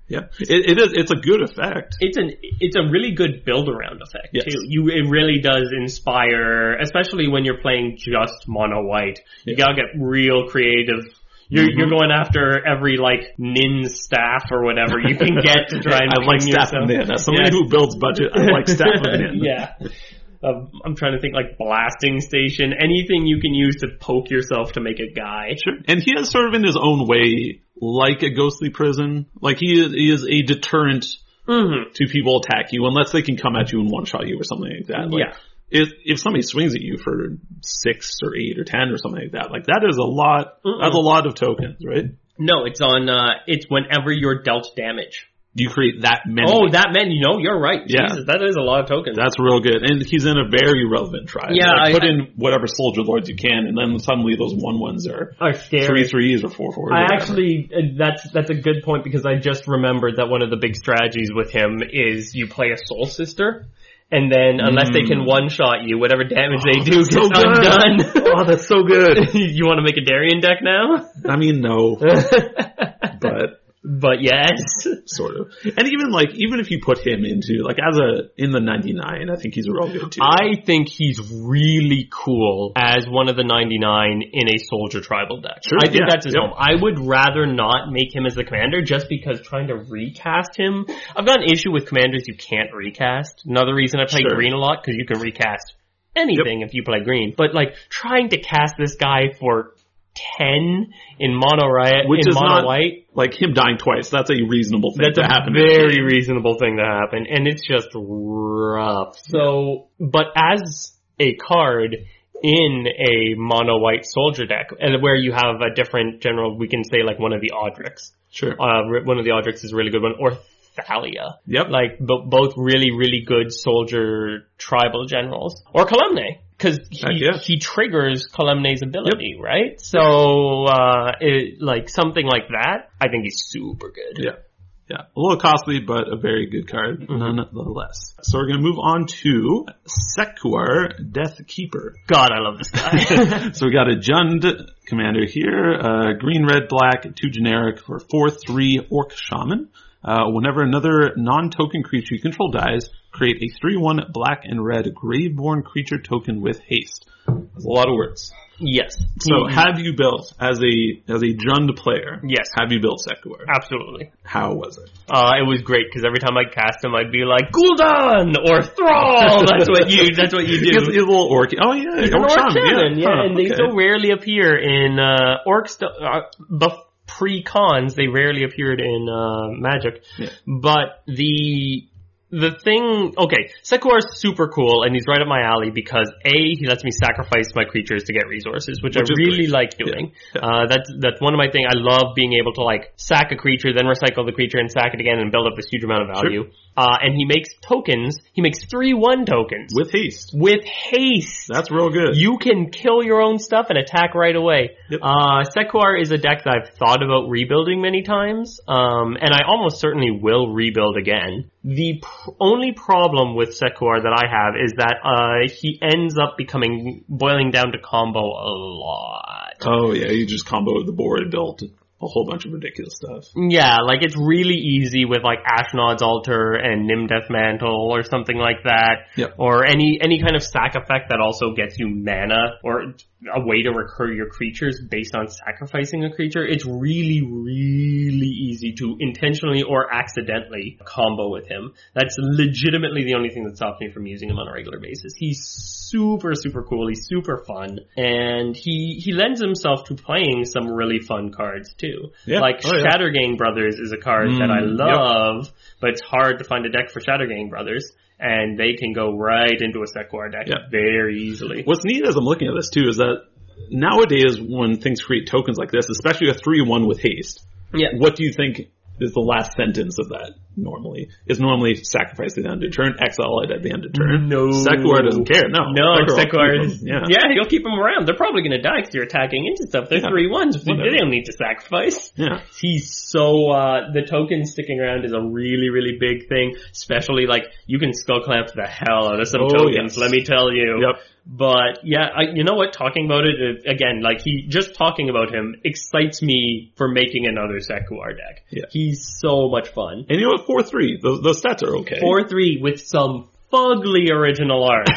Yeah, it is. It's a good effect. It's a really good build around effect too. It really does inspire, especially when you're playing just mono white. You gotta get real creative. You're going after every like Nin staff or whatever you can get to try and I like staff of Nin. As somebody who builds budget, I like staff of Nin. Yeah. I'm trying to think like blasting station, anything you can use to poke yourself to make a guy. Sure. And he is sort of in his own way like a ghostly prison. Like he is a deterrent to people attack you unless they can come at you and one-shot you or something like that. Like, if somebody swings at you for 6 or 8 or 10 or something like that, like that is a lot, that's a lot of tokens, right? No, it's on, it's whenever you're dealt damage. You create that many. Oh, that many. No, you're right. Yeah. Jesus, that is a lot of tokens. That's real good. And he's in a very relevant tribe. Yeah. Like, put in whatever soldier lords you can, and then suddenly those 1/1s are scary. 3/3s or 4/4s. I actually, that's a good point because I just remembered that one of the big strategies with him is you play a Soul Sister. And then, unless they can one-shot you, whatever damage they do gets undone. Oh, that's so good. You want to make a Darien deck now? I mean, no. But yes. Sort of. And even if you put him into, like, in the 99, I think he's real good too. I think he's really cool as one of the 99 in a soldier tribal deck. Sure, I think that's his home. I would rather not make him as the commander just because trying to recast him, I've got an issue with commanders you can't recast. Another reason I play green a lot, because you can recast anything if you play green. But like, trying to cast this guy for 10 in mono riot, which in is mono not white. Like him dying twice. That's a reasonable thing to happen. That's a very reasonable thing to happen. And it's just rough. So, but as a card in a mono white soldier deck, and where you have a different general, we can say like one of the Audrix. Sure. One of the Audrix is a really good one. Or Thalia. Yep. Like, both really, really good soldier tribal generals. Or Kalemne. Because he triggers Kalemne's ability, right? So, like something like that, I think he's super good. Yeah. Yeah. A little costly, but a very good card, nonetheless. So we're going to move on to Sekuar, Death Keeper. God, I love this guy. So we got a Jund commander here, green, red, black, 2 generic for 4/3 Orc Shaman. Whenever another non-token creature you control dies, create a 3/1 black and red Graveborn creature token with haste. That's a lot of words. Yes. So have you built, as a Jund player, yes, have you built Sekuar? Absolutely. How was it? It was great, because every time I cast him, I'd be like, Gul'dan! Or Thrall! That's what you do. He's a little orc. Oh yeah, he's an orc shaman, and they so rarely appear in, pre-cons, they rarely appeared in Magic. Yeah. But the thing, okay, Sekuar is super cool, and he's right up my alley because he lets me sacrifice my creatures to get resources, which I really like doing. Yeah. That's one of my things. I love being able to like sack a creature, then recycle the creature and sack it again and build up this huge amount of value. Sure. And he makes tokens. He makes 3/1 tokens. With haste. With haste. That's real good. You can kill your own stuff and attack right away. Yep. Sekuar is a deck that I've thought about rebuilding many times. And I almost certainly will rebuild again. The only problem with Sekuar that I have is that, he ends up boiling down to combo a lot. Oh yeah, you just combo the board and built a whole bunch of ridiculous stuff. Yeah, like it's really easy with like Ashnod's Altar and Nimdeath Mantle or something like that. Yep. Or any kind of sack effect that also gets you mana or a way to recur your creatures based on sacrificing a creature. It's really, really easy to intentionally or accidentally combo with him. That's legitimately the only thing that stops me from using him on a regular basis. He's super, super cool. He's super fun. And he lends himself to playing some really fun cards too. Yeah. Like Shattergang Brothers is a card that I love, but it's hard to find a deck for Shattergang Brothers. And they can go right into a Sekuar deck very easily. What's neat as I'm looking at this too is that nowadays when things create tokens like this, especially a 3/1 with haste, what do you think is the last sentence of that normally? Is normally sacrifice at the end of turn, exile it at the end of turn. No. Sekuar doesn't care, no. Sekuar is, he'll keep them around. They're probably going to die because you're attacking into stuff. They're 3/1s. They don't need to sacrifice. Yeah. He's so, the token sticking around is a really, really big thing. Especially like, you can skull clamp the hell out of some tokens, let me tell you. Yep. But yeah, you know what? Talking about it again, like talking about him excites me for making another Sequoia deck. Yeah. He's so much fun. And you know what? 4/3. Those stats are okay. 4/3 with some fugly original art.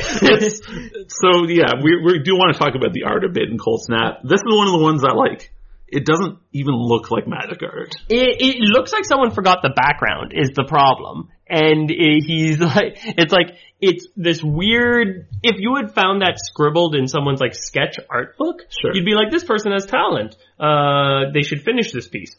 So yeah, we do want to talk about the art a bit in Cold Snap. This is one of the ones that like, it doesn't even look like Magic art. It looks like someone forgot the background is the problem. And he's like, it's this weird, if you had found that scribbled in someone's like sketch art book, sure, you'd be like, this person has talent. They should finish this piece.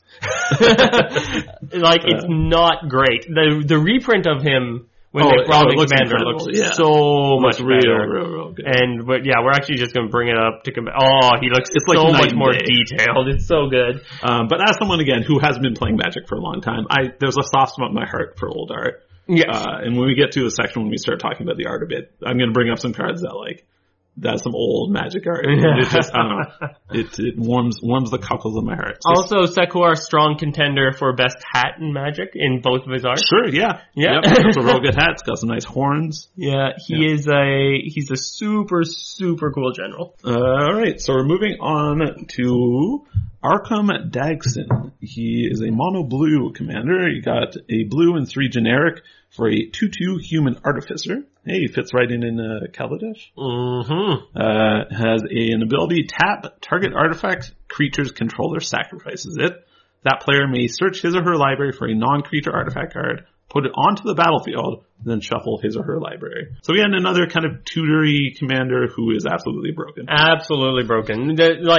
Like, it's not great. The reprint of him when they brought in Commander looks so much better. Real good. But yeah, we're actually just going to bring it up to he looks so much more detailed. It's so good. But as someone, again, who has been playing Magic for a long time, there's a soft spot in my heart for old art. Yes. And when we get to the section when we start talking about the art a bit, I'm going to bring up some cards that like, that's some old Magic art. It just, I don't know. It warms the cockles of my heart. Also, Sequoia, strong contender for best hat in Magic in both of his art. Sure, yeah. Yep. It's a real good hat. It's got some nice horns. Yeah, he's a super, super cool general. Alright, so we're moving on to Arkham Dagson. He is a mono blue commander. You got a blue and 3 generic for a 2/2 human artificer. Hey, he fits right in Kaladesh. Mm-hmm. Has an ability, tap target artifact creature's controller sacrifices it. That player may search his or her library for a non-creature artifact card, put it onto the battlefield, then shuffle his or her library. So again, another kind of tutory commander who is absolutely broken. Absolutely broken.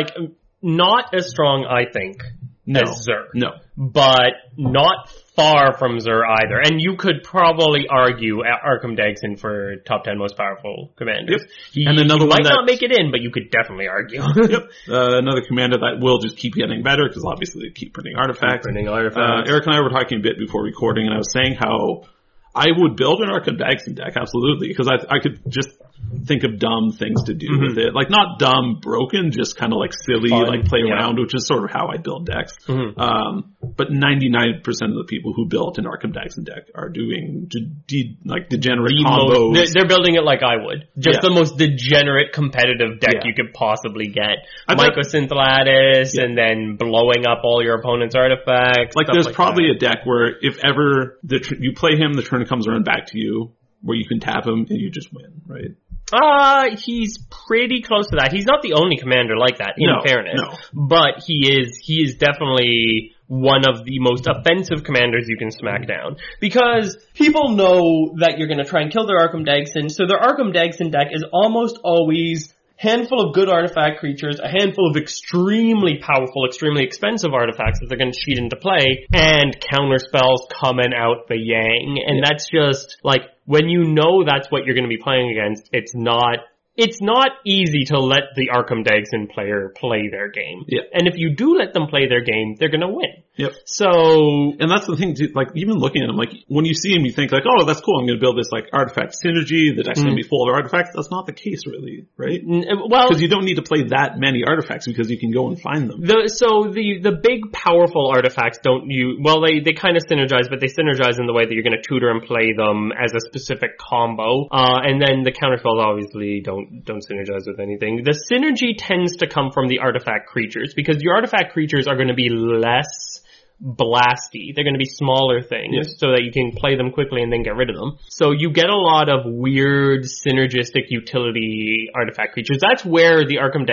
Not as strong, I think, as Zur. No. But not far from Zur either. And you could probably argue Arkham Dagson for top 10 most powerful commanders. Yep. He might not make it in, but you could definitely argue. Yep. Another commander that will just keep getting better because obviously they keep printing artifacts. Eric and I were talking a bit before recording, and I was saying how I would build an Arkham Dagson deck, absolutely, because I could just think of dumb things to do with it. Like, not dumb, broken, just kind of like silly, fun, like play around, which is sort of how I build decks. But 99% of the people who built an Arkham Dagson deck are doing degenerate combos. They're building it like I would. Just the most degenerate competitive deck you could possibly get. Mycosynth Lattice, and then blowing up all your opponent's artifacts. Like, there's probably a deck where if ever you play him, the turn comes around back to you, where you can tap him and you just win, right? He's pretty close to that. He's not the only commander like that, in fairness. No. But he is definitely one of the most offensive commanders you can smack down. Because people know that you're gonna try and kill their Arkham Dagson, so their Arkham Dagson deck is almost always handful of good artifact creatures, a handful of extremely powerful, extremely expensive artifacts that they're going to cheat into play, and counter spells coming out the yang. And that's just, like, when you know that's what you're going to be playing against, it's not easy to let the Arkham Dagson player play their game. Yeah. And if you do let them play their game, they're going to win. Yep. So, and that's the thing too, like, even looking at him, like, when you see him, you think like, oh, that's cool, I'm going to build this like artifact synergy, the deck's going to be full of artifacts. That's not the case really, right? Well, because you don't need to play that many artifacts because you can go and find them. The big powerful artifacts they kind of synergize, but they synergize in the way that you're going to tutor and play them as a specific combo. And then the counterspells obviously don't synergize with anything. The synergy tends to come from the artifact creatures, because your artifact creatures are going to be less blasty. They're going to be smaller things so that you can play them quickly and then get rid of them. So you get a lot of weird synergistic utility artifact creatures. That's where the Arkham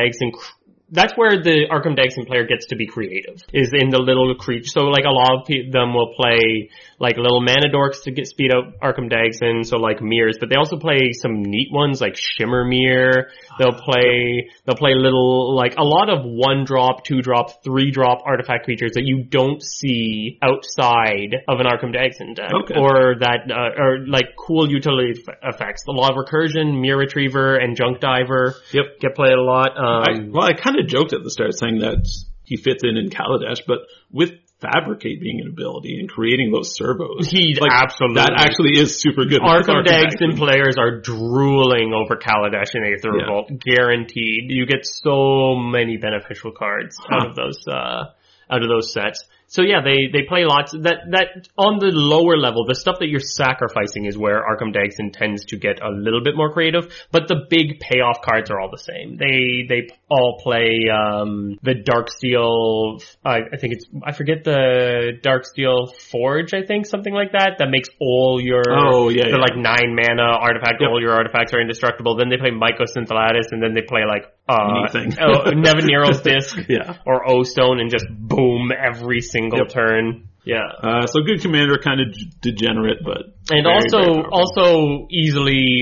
Dagson player gets to be creative, is in the little creature. So like a lot of them will play like little mana dorks to speed up Arkham Dagson, so like mirrors, but they also play some neat ones like Shimmer Mirror. They'll play little, like a lot of 1-drop, 2-drop, 3-drop artifact creatures that you don't see outside of an Arkham Dagson deck. Or like cool utility effects. A lot of Recursion, Mirror Retriever, and Junk Diver get played a lot. I kind of joked at the start saying that he fits in Kaladesh, but with Fabricate being an ability and creating those servos, absolutely, that actually is super good. Arkham Dagson players are drooling over Kaladesh and Aether Revolt, guaranteed. You get so many beneficial cards out of those sets. So yeah, they play lots. That on the lower level, the stuff that you're sacrificing is where Arcum Dagsson tends to get a little bit more creative. But the big payoff cards are all the same. They all play the Darksteel. I forget the Darksteel Forge. I think something like that. That makes all your like 9 mana artifact. All your artifacts are indestructible. Then they play Mycosynthellatus, and then they play like Nevinyrral's Disc or O-Stone, and just boom every single turn. Yeah. So good commander, kind of degenerate, but and also easily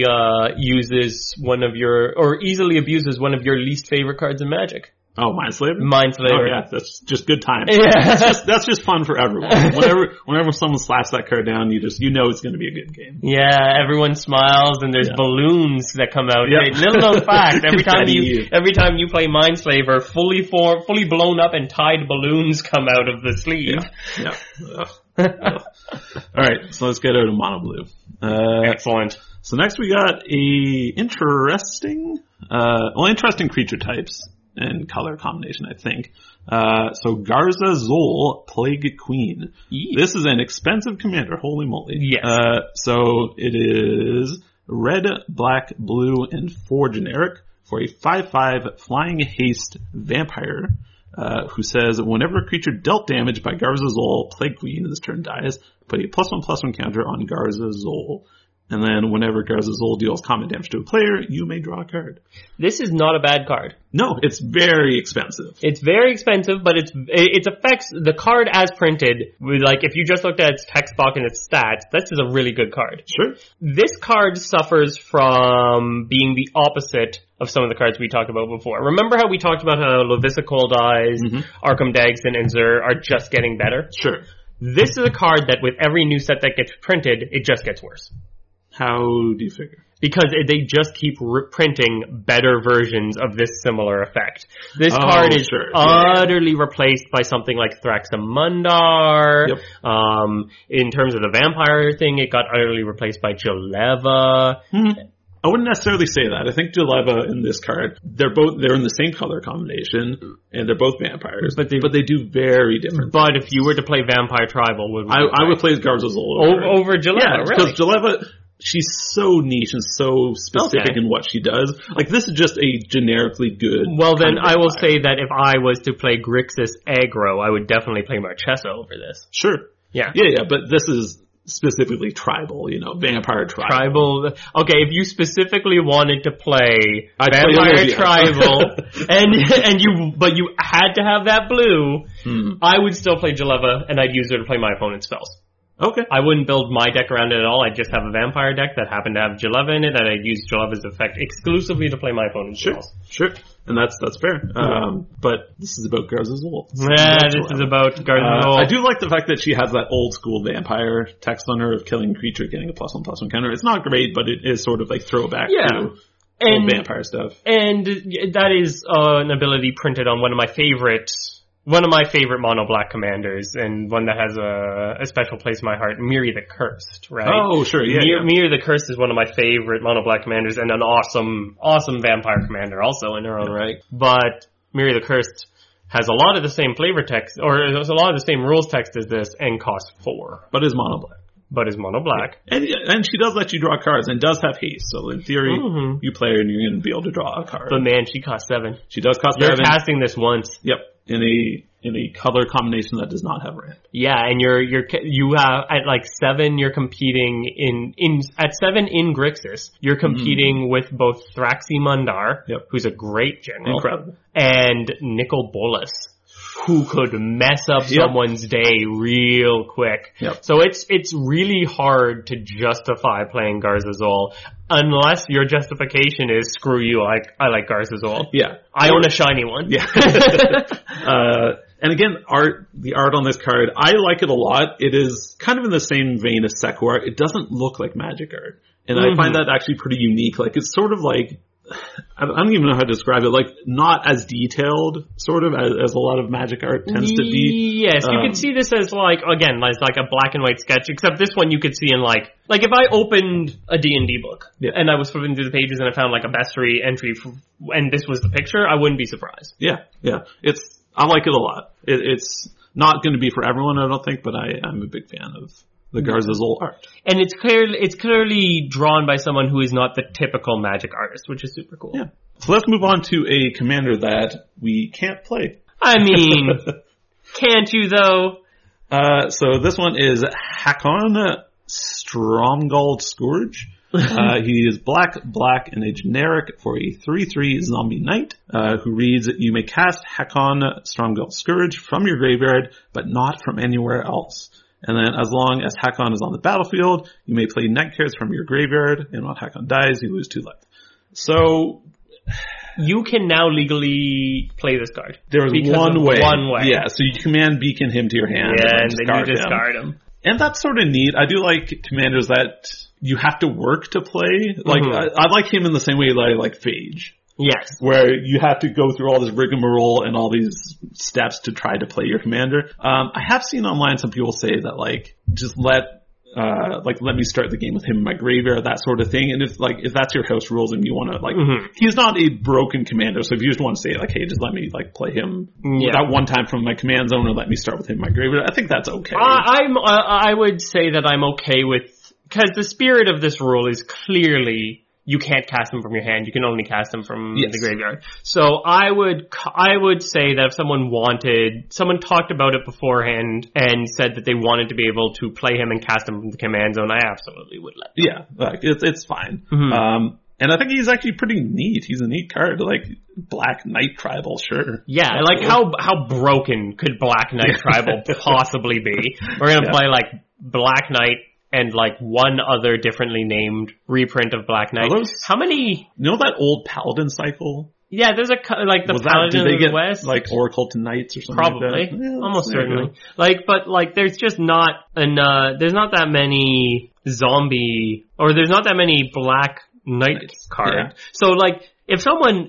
easily abuses one of your least favorite cards in Magic. Oh, Mindslaver? Mindslaver. Oh yeah, that's just good times. Yeah. That's just fun for everyone. Whenever someone slaps that card down, you know it's going to be a good game. Yeah, everyone smiles and there's balloons that come out. Yep. Little known fact, every time you play Mindslaver, fully blown up and tied balloons come out of the sleeve. Yeah. Alright, so let's get out of mono blue. Excellent. So next we got interesting creature types and color combination, I think. So Garza Zol, Plague Queen. This is an expensive commander, holy moly. Yes. So it is red, black, blue, and 4 generic for a 5/5 flying haste vampire, who says whenever a creature dealt damage by Garza Zol, Plague Queen, this turn dies, put a +1/+1 counter on Garza Zol. And then whenever Garza Zol deals combat damage to a player, you may draw a card. This is not a bad card. No, it's very expensive. It's very expensive, but it affects the card as printed. Like, if you just looked at its text box and its stats, this is a really good card. Sure. This card suffers from being the opposite of some of the cards we talked about before. Remember how we talked about how Lovisa Cold Eyes, Arcum Dagsson, and Zur are just getting better? Sure. This is a card that with every new set that gets printed, it just gets worse. How do you figure? Because they just keep printing better versions of this similar effect. This card is utterly replaced by something like Thraxamundar. Yep. In terms of the vampire thing, it got utterly replaced by Jeleva. I wouldn't necessarily say that. I think Jeleva in this card, they're in the same color combination, and they're both vampires, but they do very different things. But if you were to play Vampire Tribal, I would play Garza Zol over Jeleva, yeah, really? Because Jeleva, she's so niche and so specific in what she does. Like, this is just a generically good. Well, then I will say that if I was to play Grixis aggro, I would definitely play Marchesa over this. Sure. Yeah. Yeah, but this is specifically tribal, vampire tribal. Okay, if you specifically wanted to play Vampire Tribal, but you had to have that blue, I would still play Jeleva, and I'd use her to play my opponent's spells. Okay. I wouldn't build my deck around it at all. I'd just have a vampire deck that happened to have Jeleva in it, and I'd use Jeleva's effect exclusively to play my opponent's spells. Sure. And that's fair. But this is about Garza Zol. Yeah, this is about Garza Zol. I do like the fact that she has that old school vampire text on her of killing creature, getting a +1/+1 counter. It's not great, but it is sort of like throwback to old vampire stuff. And that is an ability printed on one of my favorite mono black commanders, and one that has a special place in my heart, Miri the Cursed, right? Oh, sure, yeah. Miri the Cursed is one of my favorite mono black commanders, and an awesome vampire commander also in her own right. But Miri the Cursed has a lot of the same flavor text, or there's a lot of the same rules text as this, and costs 4. But is mono black. But is mono black. And she does let you draw cards, and does have haste, so in theory, you play her and you're going to be able to draw a card. But man, she costs 7. She does cost 7. You're casting this once. Yep. In a color combination that does not have ramp. Yeah, and you have at like 7 you're competing at 7 in Grixis, you're competing with both Thraxamundar, who's a great general, incredible, and Nicol Bolas, who could mess up someone's day real quick. Yep. So it's really hard to justify playing Garza Zol unless your justification is screw you, I like Garza Zol. Yeah. I own a shiny one. Yeah. And again, the art on this card, I like it a lot. It is kind of in the same vein as Seku art. It doesn't look like magic art. And I find that actually pretty unique. Like, it's sort of like, I don't even know how to describe it, like, not as detailed, sort of, as a lot of magic art tends to be. Yes, you could see this as like, again, as like a black and white sketch, except this one you could see in like if I opened a D&D book, and I was flipping through the pages and I found like a bestiary entry, and this was the picture, I wouldn't be surprised. Yeah. I like it a lot. It's Not going to be for everyone, I don't think, but I'm a big fan of the Garzazzle art. And it's clearly drawn by someone who is not the typical Magic artist, which is super cool. Yeah. So let's move on to a commander that we can't play. I mean, can't you though? So this one is Hakon Stromgald Scourge. He is black, and a generic for a 3/3 zombie knight, who reads, you may cast Hakon Stromgald Scourge from your graveyard, but not from anywhere else. And then as long as Hakon is on the battlefield, you may play knight cards from your graveyard, and when Hakon dies, you lose 2 life. So you can now legally play this card. There's one way. One way. Yeah, so you command beacon him to your hand. Yeah, and then you discard him. And that's sort of neat. I do like commanders that you have to work to play. Like, I like him in the same way that I like Phage. Yes. Where you have to go through all this rigmarole and all these steps to try to play your commander. I have seen online some people say that, like, just let me start the game with him in my graveyard, that sort of thing. And if that's your house rules and you want to, he's not a broken commander. So if you just want to say, like, hey, just let me, like, play him that one time from my command zone or let me start with him in my graveyard, I think that's okay. I would say that I'm okay with, because the spirit of this rule is clearly you can't cast them from your hand. You can only cast them from the graveyard. So I would say that if someone talked about it beforehand and said that they wanted to be able to play him and cast him from the command zone, I absolutely would let them. Yeah, like, it's fine. And I think he's actually pretty neat. He's a neat card, like Black Knight Tribal, sure. Yeah, that's like cool. How broken could Black Knight Tribal possibly be? We're gonna play like Black Knight and like one other differently named reprint of Black Knight. How many? You know that old Paladin cycle? Yeah, there's like the Paladin of the West, like Oracle to Knights or something. Probably, like that. Yeah, almost certainly. But there's just not there's not that many zombie, or there's not that many Black Knight cards. Yeah. So like, if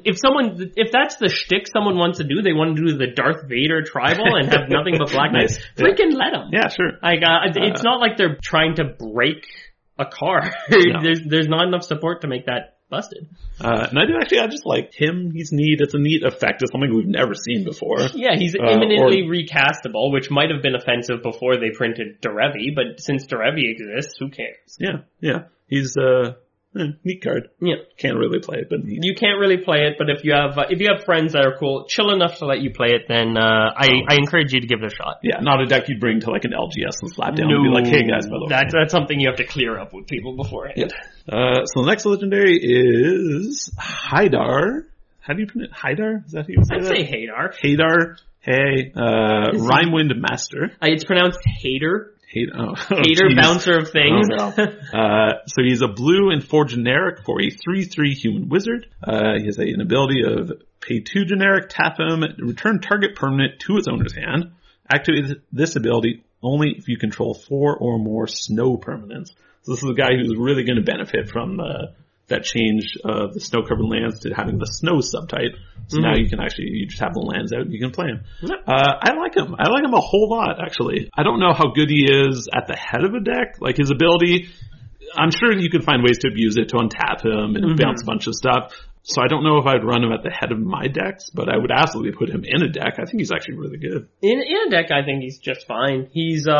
that's the shtick someone wants to do, they want to do the Darth Vader tribal and have nothing but Black Knights, freaking let them. Yeah, sure. Like, it's not like they're trying to break a card. No. There's not enough support to make that busted. And I just like him. He's neat. It's a neat effect. It's something we've never seen before. Yeah, he's imminently recastable, which might have been offensive before they printed Derevi, but since Derevi exists, who cares? Yeah. He's, neat card. Yeah. Can't really play it, but neat. You can't really play it, but if you have friends that are cool, chill enough to let you play it, then I encourage you to give it a shot. Yeah, not a deck you'd bring to like an LGS and slap down and be like, hey guys, by the way. That's something you have to clear up with people beforehand. Yeah. So the next legendary is Haidar. How do you pronounce it? Haidar? Is that how you say that? I'd say Haidar. Haidar. Hey, Rhymewind Master. It's pronounced Hater. Hater, bouncer of things. Oh, no. So he's a blue and 4 generic for a 3/3 human wizard. He has an ability of pay 2 generic, tap him, return target permanent to its owner's hand. Activate this ability only if you control 4 or more snow permanents. So this is a guy who's really going to benefit from that change of the snow-covered lands to having the snow subtype. So now you just have the lands out and you can play him. I like him. I like him a whole lot, actually. I don't know how good he is at the head of a deck. Like his ability, I'm sure you can find ways to abuse it to untap him and bounce a bunch of stuff. So I don't know if I'd run him at the head of my decks, but I would absolutely put him in a deck. I think he's actually really good. In a deck, I think he's just fine.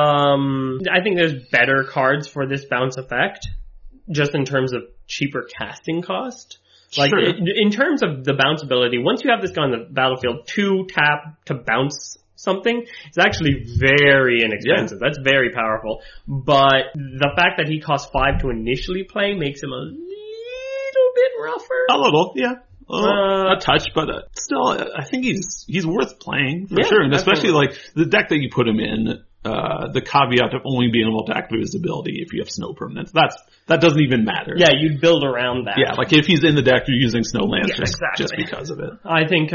I think there's better cards for this bounce effect, just in terms of cheaper casting cost. Like, sure. In terms of the bounce ability, once you have this guy on the battlefield, 2 tap to bounce something, it's actually very inexpensive. Yeah. That's very powerful. But the fact that he costs 5 to initially play makes him a little bit rougher. A little, yeah. A touch, but still, I think he's worth playing for sure. And especially like the deck that you put him in, the caveat of only being able to activate his ability if you have snow permanents. That doesn't even matter. Yeah, you'd build around that. Yeah, like if he's in the deck, you're using snow lands just because of it. I think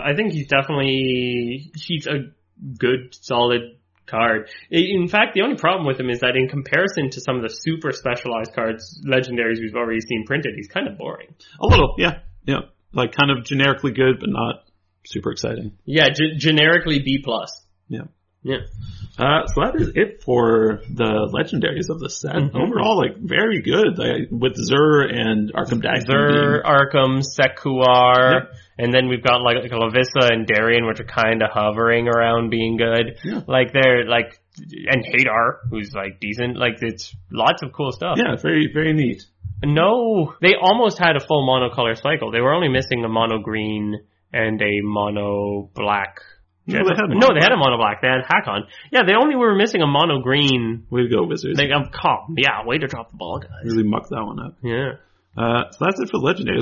he's a good, solid card. In fact, the only problem with him is that in comparison to some of the super specialized cards, legendaries we've already seen printed, he's kind of boring. A little, yeah. Like kind of generically good, but not super exciting. Yeah, generically B+. Yeah. Yeah. So that is it for the legendaries of the set. Overall, very good. With Zur and Arkham Dagston. Zur, Arkham, Sekuar, and then we've got like Lavissa and Darien, which are kind of hovering around being good. Yeah. And Hadar, who's decent. It's lots of cool stuff. Yeah, very, very neat. No, they almost had a full monocolor cycle. They were only missing a mono green and a mono black. They had a mono black. They had Hakon. Yeah, they only were missing a mono green. Way to go, Wizards. Yeah, way to drop the ball, guys. Really mucked that one up. Yeah. So that's it for legendaries.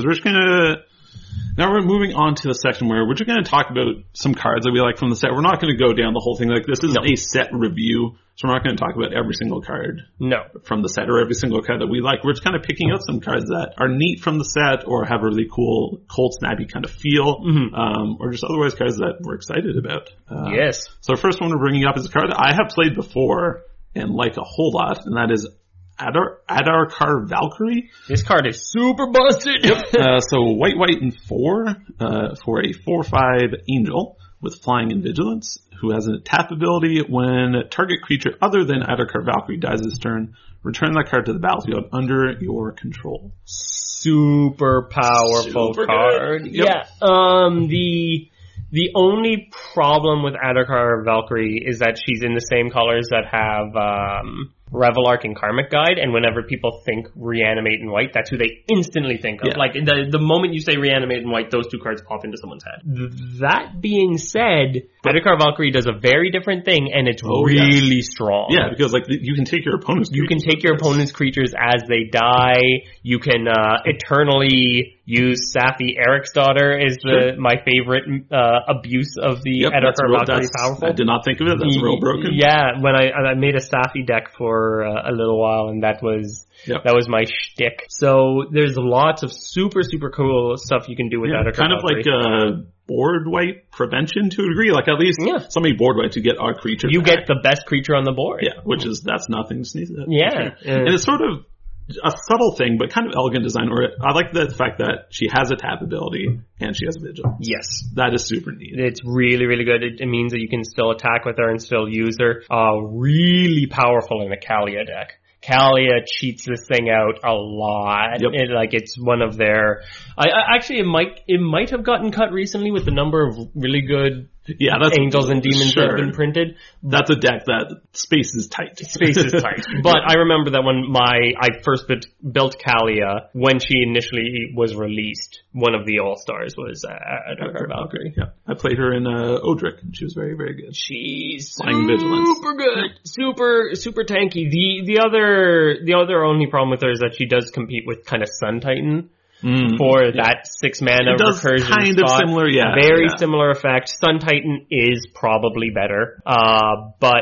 Now we're moving on to the section where we're just going to talk about some cards that we like from the set. We're not going to go down the whole thing. This isn't a set review, so we're not going to talk about every single card from the set or every single card that we like. We're just kind of picking out some cards that are neat from the set or have a really cool, cold, snappy kind of feel, or just otherwise cards that we're excited about. Yes. So the first one we're bringing up is a card that I have played before and like a whole lot, and that is Adarkar Valkyrie. This card is super busted. So white and 4 for a 4/5 angel with flying and vigilance, who has a tap ability. When target creature other than Adarkar Valkyrie dies this turn, return that card to the battlefield under your control. Super powerful card. Yep. Yeah. The only problem with Adarkar Valkyrie is that she's in the same colors that have Revelark and Karmic Guide, and whenever people think Reanimate in white, that's who they instantly think of. Yeah. The moment you say Reanimate in white, those two cards pop into someone's head. That being said, Adarkar Valkyrie does a very different thing, and it's really strong. Yeah, because you can take your opponent's creatures. You can take your opponent's creatures as they die. You can eternally use Safi Eriksdottir is my favorite abuse of the Adarkar Valkyrie powerful. I did not think of it. That's real broken. Yeah, when I made a Safi deck for a little while, and that was my shtick. So there's lots of super, super cool stuff you can do with Adarkar Valkyrie. Kind of like board wipe prevention to a degree. Like at least somebody board wipe to get our creature You back. get the best creature on the board. Yeah, that's nothing to sneeze at. Yeah. And it's sort of a subtle thing, but kind of elegant design. Or I like the fact that she has a tap ability and she has vigilance. Yes. That is super neat. It's really, really good. It means that you can still attack with her and still use her. Really powerful in a Kalia deck. Kalia cheats this thing out a lot. Yep. It's one of their. Actually, it might have gotten cut recently with the number of really good angels and demons that have been printed. That's a deck that space is tight. But I remember that when I first built Kalia, when she initially was released, one of the All-Stars was Adarkar Valkyrie. Yeah. I played her in Odric, and she was very, very good. She's flying vigilance. Super good. Super, super tanky. The other only problem with her is that she does compete with kind of Sun Titan. For that 6 mana recursion kind of similar, Very similar effect. Sun Titan is probably better. But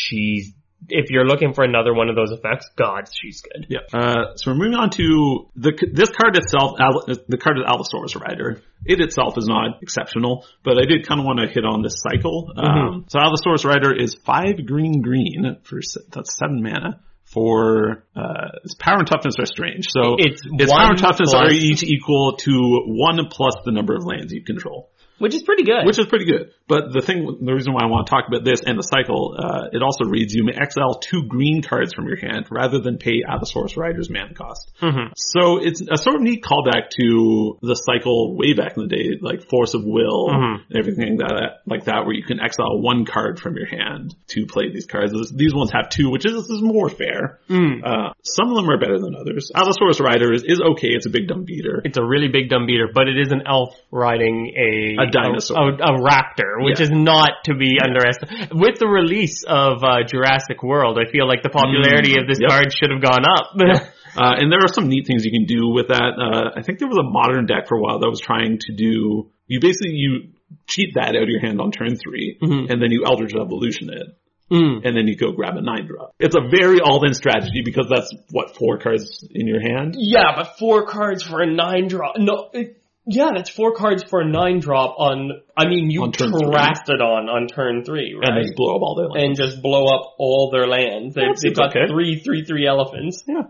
if you're looking for another one of those effects, God, she's good. Yeah. So we're moving on to this card itself, the card is Allosaurus Rider. It itself is not exceptional, but I did kind of want to hit on this cycle. So Allosaurus Rider is 5 green that's 7 mana. For its power and toughness are strange. So its power and toughness are each equal to 1 plus the number of lands you control. Which is pretty good. But the reason why I want to talk about this and the cycle, it also reads you may exile 2 green cards from your hand rather than pay Allosaurus Rider's mana cost. So it's a sort of neat callback to the cycle way back in the day, like Force of Will and everything like that, where you can exile 1 card from your hand to play these cards. These ones have 2, which is more fair. Some of them are better than others. Allosaurus Rider is okay. It's a big dumb beater. It's a really big dumb beater, but it is an elf riding a dinosaur. A raptor, which is not to be underestimated. With the release of Jurassic World, I feel like the popularity of this card should have gone up. And there are some neat things you can do with that. I think there was a modern deck for a while that was trying to do, you cheat that out of your hand on turn 3, and then you Eldritch Evolution it. And then you go grab a 9-drop. It's a very all-in strategy because that's, 4 cards in your hand? Yeah, but 4 cards for a 9-drop. No, that's 4 cards for a 9-drop you trashed it on turn 3, right? And just blow up all their lands. They've got 3/3 elephants. Yeah.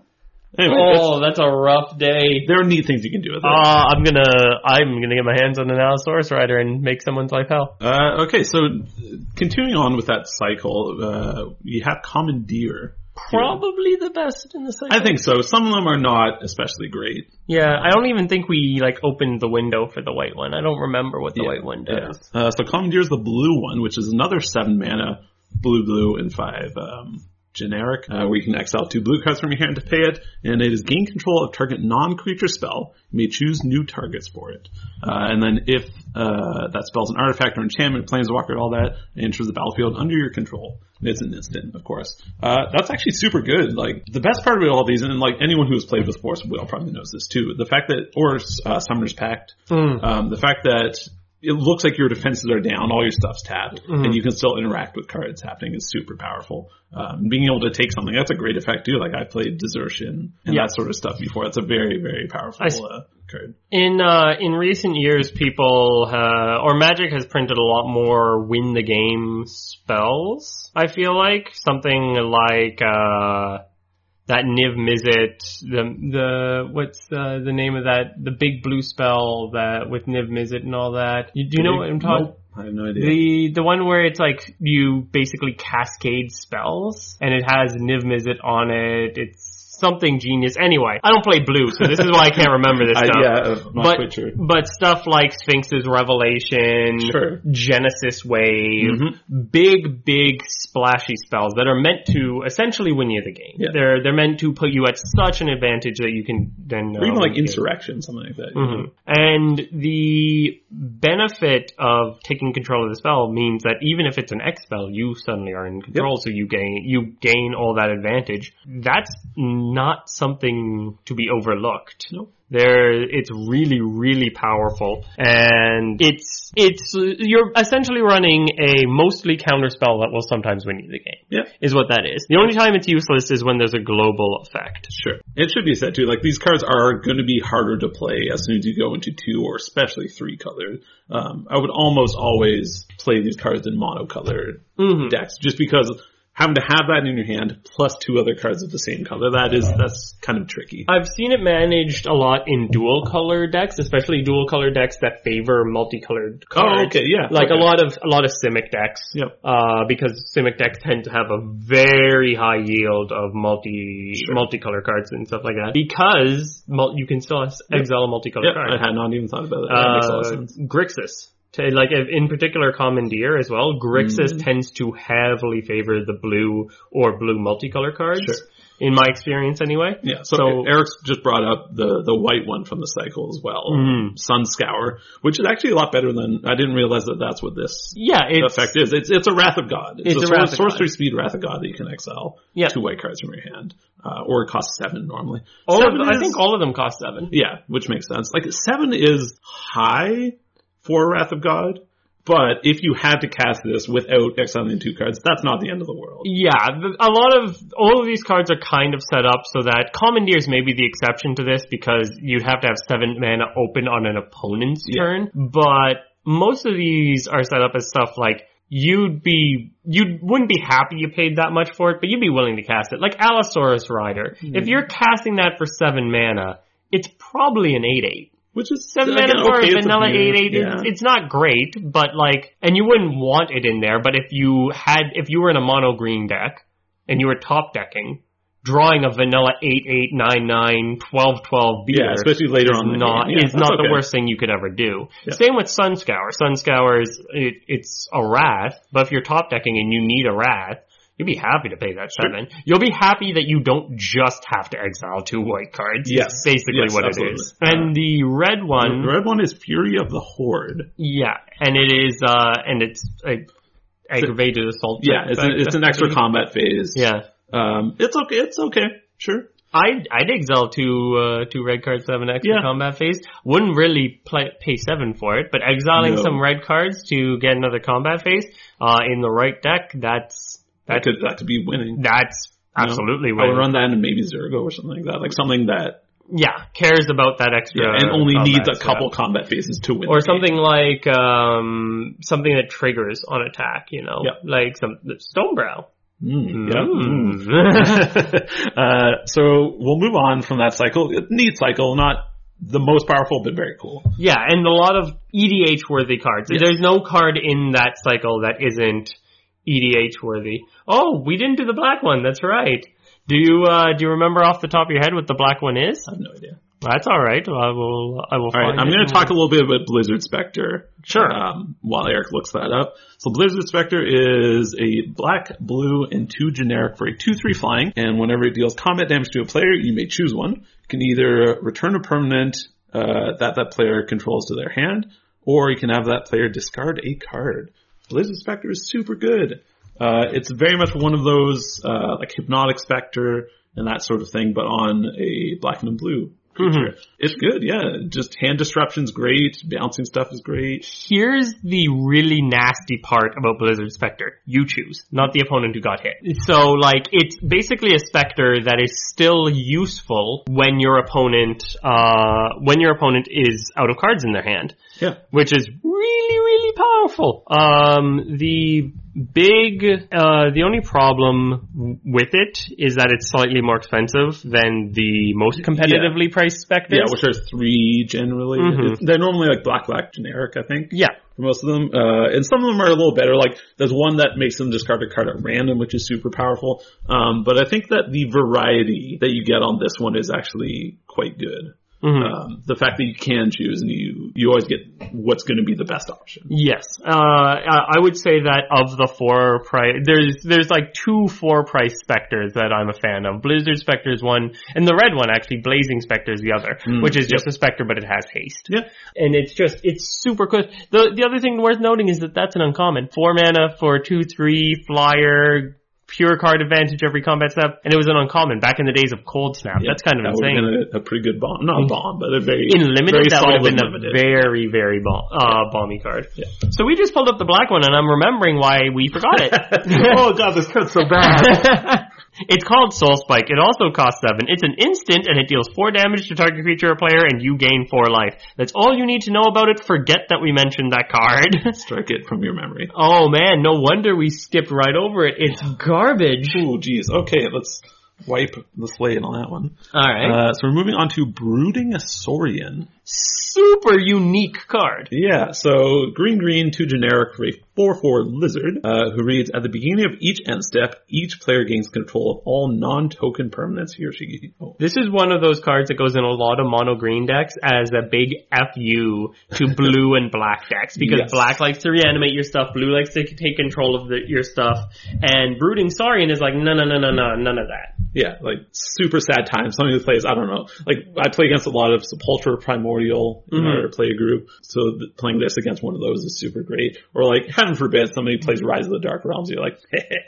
Anyway, that's a rough day. There are neat things you can do with it. I'm gonna get my hands on an Allosaurus Rider and make someone's life hell. Okay, so continuing on with that cycle, you have Commandeer. Probably the best in the cycle. I think so. Some of them are not especially great. Yeah, I don't even think we opened the window for the white one. I don't remember what the white one does. So Commandeer is the blue one, which is another 7 mana, blue, and 5 generic, where you can exile 2 blue cards from your hand to pay it, and it is gain control of target non-creature spell. You may choose new targets for it. And then if that spell's an artifact or enchantment, planeswalker, all that, it enters the battlefield under your control. It's an instant, of course. That's actually super good. Like, the best part of all these, and like anyone who has played with Force Wheel probably knows this too, the fact that, or Summoner's Pact, the fact that it looks like your defenses are down, all your stuff's tapped, and you can still interact with cards happening is super powerful. Being able to take something, that's a great effect too. Like, I played Desertion and that sort of stuff before. That's a very, very powerful card. In recent years, people or Magic has printed a lot more win the game spells, I feel like. Something like that Niv Mizzet, what's the name of that? The big blue spell that with Niv Mizzet and all that. Do you know what I'm talking? Nope, I have no idea. The one where it's like you basically cascade spells and it has Niv Mizzet on it. It's something genius. Anyway, I don't play blue, so this is why I can't remember this stuff. Quite sure. But stuff like Sphinx's Revelation, Genesis Wave, big splashy spells that are meant to essentially win you the game. Yeah. They're meant to put you at such an advantage that you can then... or even like Insurrection, something like that. And the benefit of taking control of the spell means that even if it's an X spell, you suddenly are in control, so you gain all that advantage. That's not something to be overlooked. Nope. It's really, really powerful, and you're essentially running a mostly counter spell that will sometimes win you the game. Yeah, is what that is. The only time it's useless is when there's a global effect. Sure, it should be said too. Like, these cards are going to be harder to play as soon as you go into 2 or especially 3 colored. I would almost always play these cards in monocolored decks, just because having to have that in your hand plus 2 other cards of the same color, that's kind of tricky. I've seen it managed a lot in dual color decks, especially dual color decks that favor multicolored cards. Oh, okay, yeah. Like a lot of Simic decks. Yep. Because Simic decks tend to have a very high yield of multicolor cards and stuff like that. Because you can still exile a multicolored card. I had not even thought about that. That makes a lot of sense. Grixis. Like, in particular Commandeer as well, Grixis tends to heavily favor the blue or blue multicolor cards. Sure. In my experience anyway. Yeah, so Eric's just brought up the white one from the cycle as well. Sunscour, which is actually a lot better than, I didn't realize that's what this effect is. It's a Wrath of God. It's a sorcery speed Wrath of God that you can exile 2 white cards from your hand. Or it costs 7 normally. I think all of them cost 7. Yeah, which makes sense. Like, 7 is high for Wrath of God, but if you had to cast this without exiling 2 cards, that's not the end of the world. Yeah, all of these cards are kind of set up so that Commandeers may be the exception to this because you'd have to have 7 mana open on an opponent's turn, but most of these are set up as stuff like you wouldn't be happy you paid that much for it, but you'd be willing to cast it. Like Allosaurus Rider. If you're casting that for 7 mana, it's probably an 8/8. Which is 7 mana for a vanilla 8/8. It's not great, but and you wouldn't want it in there, but if you were in a mono green deck, and you were top decking, drawing a vanilla 8/8, 9/9, 12/12 beater. Yeah, especially later on. Is not the worst thing you could ever do. Yeah. Same with Sunscour. Sunscour it's a Wrath, but if you're top decking and you need a Wrath, you'll be happy to pay that 7. You'll be happy that you don't just have to exile 2 white cards. Yes. It's basically what absolutely. it is. And the red one... The red one is Fury of the Horde. Yeah, and it is, and it's aggravated assault. Yeah, it's an extra combat phase. Yeah. It's okay. Sure. I'd exile 2 red cards to have an extra combat phase. Wouldn't really pay 7 for it, but exiling some red cards to get another combat phase, in the right deck, that could be winning. That's absolutely winning. I would run that in maybe Zergo or something like that. Like something that... Yeah, cares about that extra... and only needs a couple combat phases to win. Or something like, something that triggers on attack, Like some Stonebrow. So we'll move on from that cycle. Neat cycle, not the most powerful, but very cool. Yeah, and a lot of EDH worthy cards. Yes. There's no card in that cycle that isn't EDH worthy. Oh, we didn't do the black one. That's right. Do you remember off the top of your head what the black one is? I have no idea. That's all right. I will all right, I'm going to talk a little bit about Blizzard Spectre. Sure. While Eric looks that up. So Blizzard Spectre is a black, blue, and 2 generic for a 2/3 flying, and whenever it deals combat damage to a player, you may choose one. You can either return a permanent that player controls to their hand, or you can have that player discard a card. Blizzard Spectre is super good. It's very much one of those like Hypnotic Spectre and that sort of thing, but on a black and blue creature. It's good, yeah. Just hand disruption's great. Bouncing stuff is great. Here's the really nasty part about Blizzard Spectre. You choose, not the opponent who got hit. So, like, it's basically a Spectre that is still useful when your opponent is out of cards in their hand. Yeah. Which is really, really powerful. The only problem with it is that it's slightly more expensive than the most competitively priced Spectres. Yeah, which are 3 generally. They're normally like black generic, I think. Yeah. For most of them. And some of them are a little better. Like, there's one that makes them discard a card at random, which is super powerful. But I think that the variety that you get on this one is actually quite good. The fact that you can choose and you always get what's going to be the best option. Yes. I would say that of the 4 price, there's like 2 4-price Spectres that I'm a fan of. Blizzard Spectre is one, and the red one actually, Blazing Spectre is the other, which is just a Spectre but it has haste. Yeah. And it's super cool. The other thing worth noting is that that's an uncommon. 4 mana for 2/3 flyer, pure card advantage every combat step, and it was an uncommon back in the days of Cold Snap. Yeah, that's kind of insane. That would have been a pretty good bomb. Not a bomb, but a very in limited, very that would have been limited. A very, very bomby card. Yeah. So we just pulled up the black one, and I'm remembering why we forgot it. Oh god, this card's so bad. It's called Soul Spike. It also costs 7. It's an instant, and it deals 4 damage to target creature or player, and you gain 4 life. That's all you need to know about it. Forget that we mentioned that card. Strike it from your memory. Oh man, no wonder we skipped right over it. It's garbage. Oh geez. Okay, let's wipe the slate on that one. Alright. So we're moving on to Brooding Saurian. Super unique card. Yeah, so green, 2 generic for a 4/4 lizard, who reads, at the beginning of each end step, each player gains control of all non-token permanents he or she owns. This is one of those cards that goes in a lot of mono green decks as a big FU to blue and black decks, because black likes to reanimate your stuff, blue likes to take control of your stuff, and Brooding Saurian is like, no, none of that. Yeah, like super sad times. Somebody who plays, I don't know, like I play against a lot of Sepultura Primordial in our play group, so playing this against one of those is super great. Or like, heaven forbid, somebody plays Rise of the Dark Realms, you're like,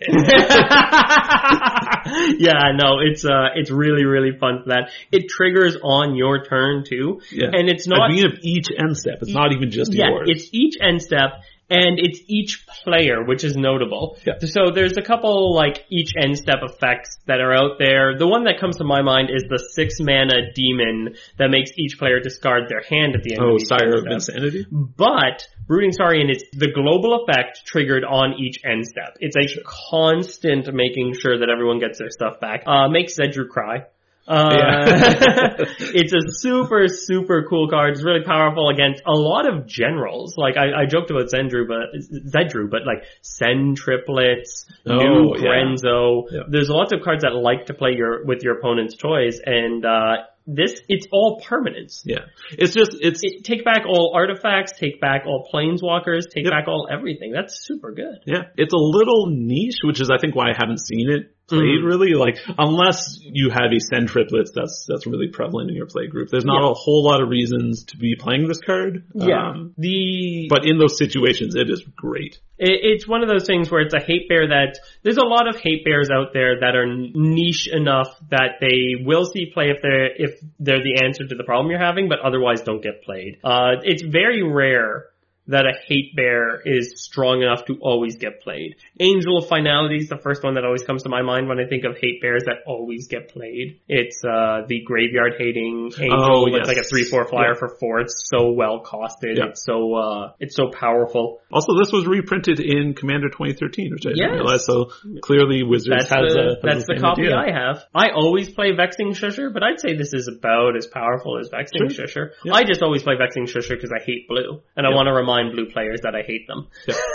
yeah, no, it's really, really fun for that. It triggers on your turn too. Yeah. And it's not... At the beginning of each end step, it's not even just yours. Yeah, it's each end step. And it's each player, which is notable. Yeah. So there's a couple, like, each end step effects that are out there. The one that comes to my mind is the 6 mana demon that makes each player discard their hand at the end of each Sire end of Insanity? But Brooding Saurian is the global effect triggered on each end step. It's a constant making sure that everyone gets their stuff back. Makes Zedru cry. It's a super, super cool card. It's really powerful against a lot of generals. Like, I joked about Zedru, but like Sen triplets, Nuke, Renzo. Yeah. There's lots of cards that like to play with your opponent's toys, and it's all permanents. Yeah. Take back all artifacts, take back all planeswalkers, take back all everything. That's super good. Yeah. It's a little niche, which is I think why I haven't seen it played really. Like, unless you have a Sen triplets, that's really prevalent in your play group. There's not a whole lot of reasons to be playing this card. Yeah. But in those situations, it is great. It's one of those things where it's a hate bear there's a lot of hate bears out there that are niche enough that they will see play if they're the answer to the problem you're having, but otherwise don't get played. It's very rare that a Hate Bear is strong enough to always get played. Angel of Finality is the first one that always comes to my mind when I think of Hate Bears that always get played. It's the Graveyard Hating Angel. It's like a 3/4 flyer for 4. It's so well costed. Yeah. It's so powerful. Also, this was reprinted in Commander 2013, which I didn't realize. So clearly Wizards that's the copy idea. I have. I always play Vexing Shusher, but I'd say this is about as powerful as Vexing Shusher. Yeah. I just always play Vexing Shusher because I hate blue, and I want to remind blue players that I hate them.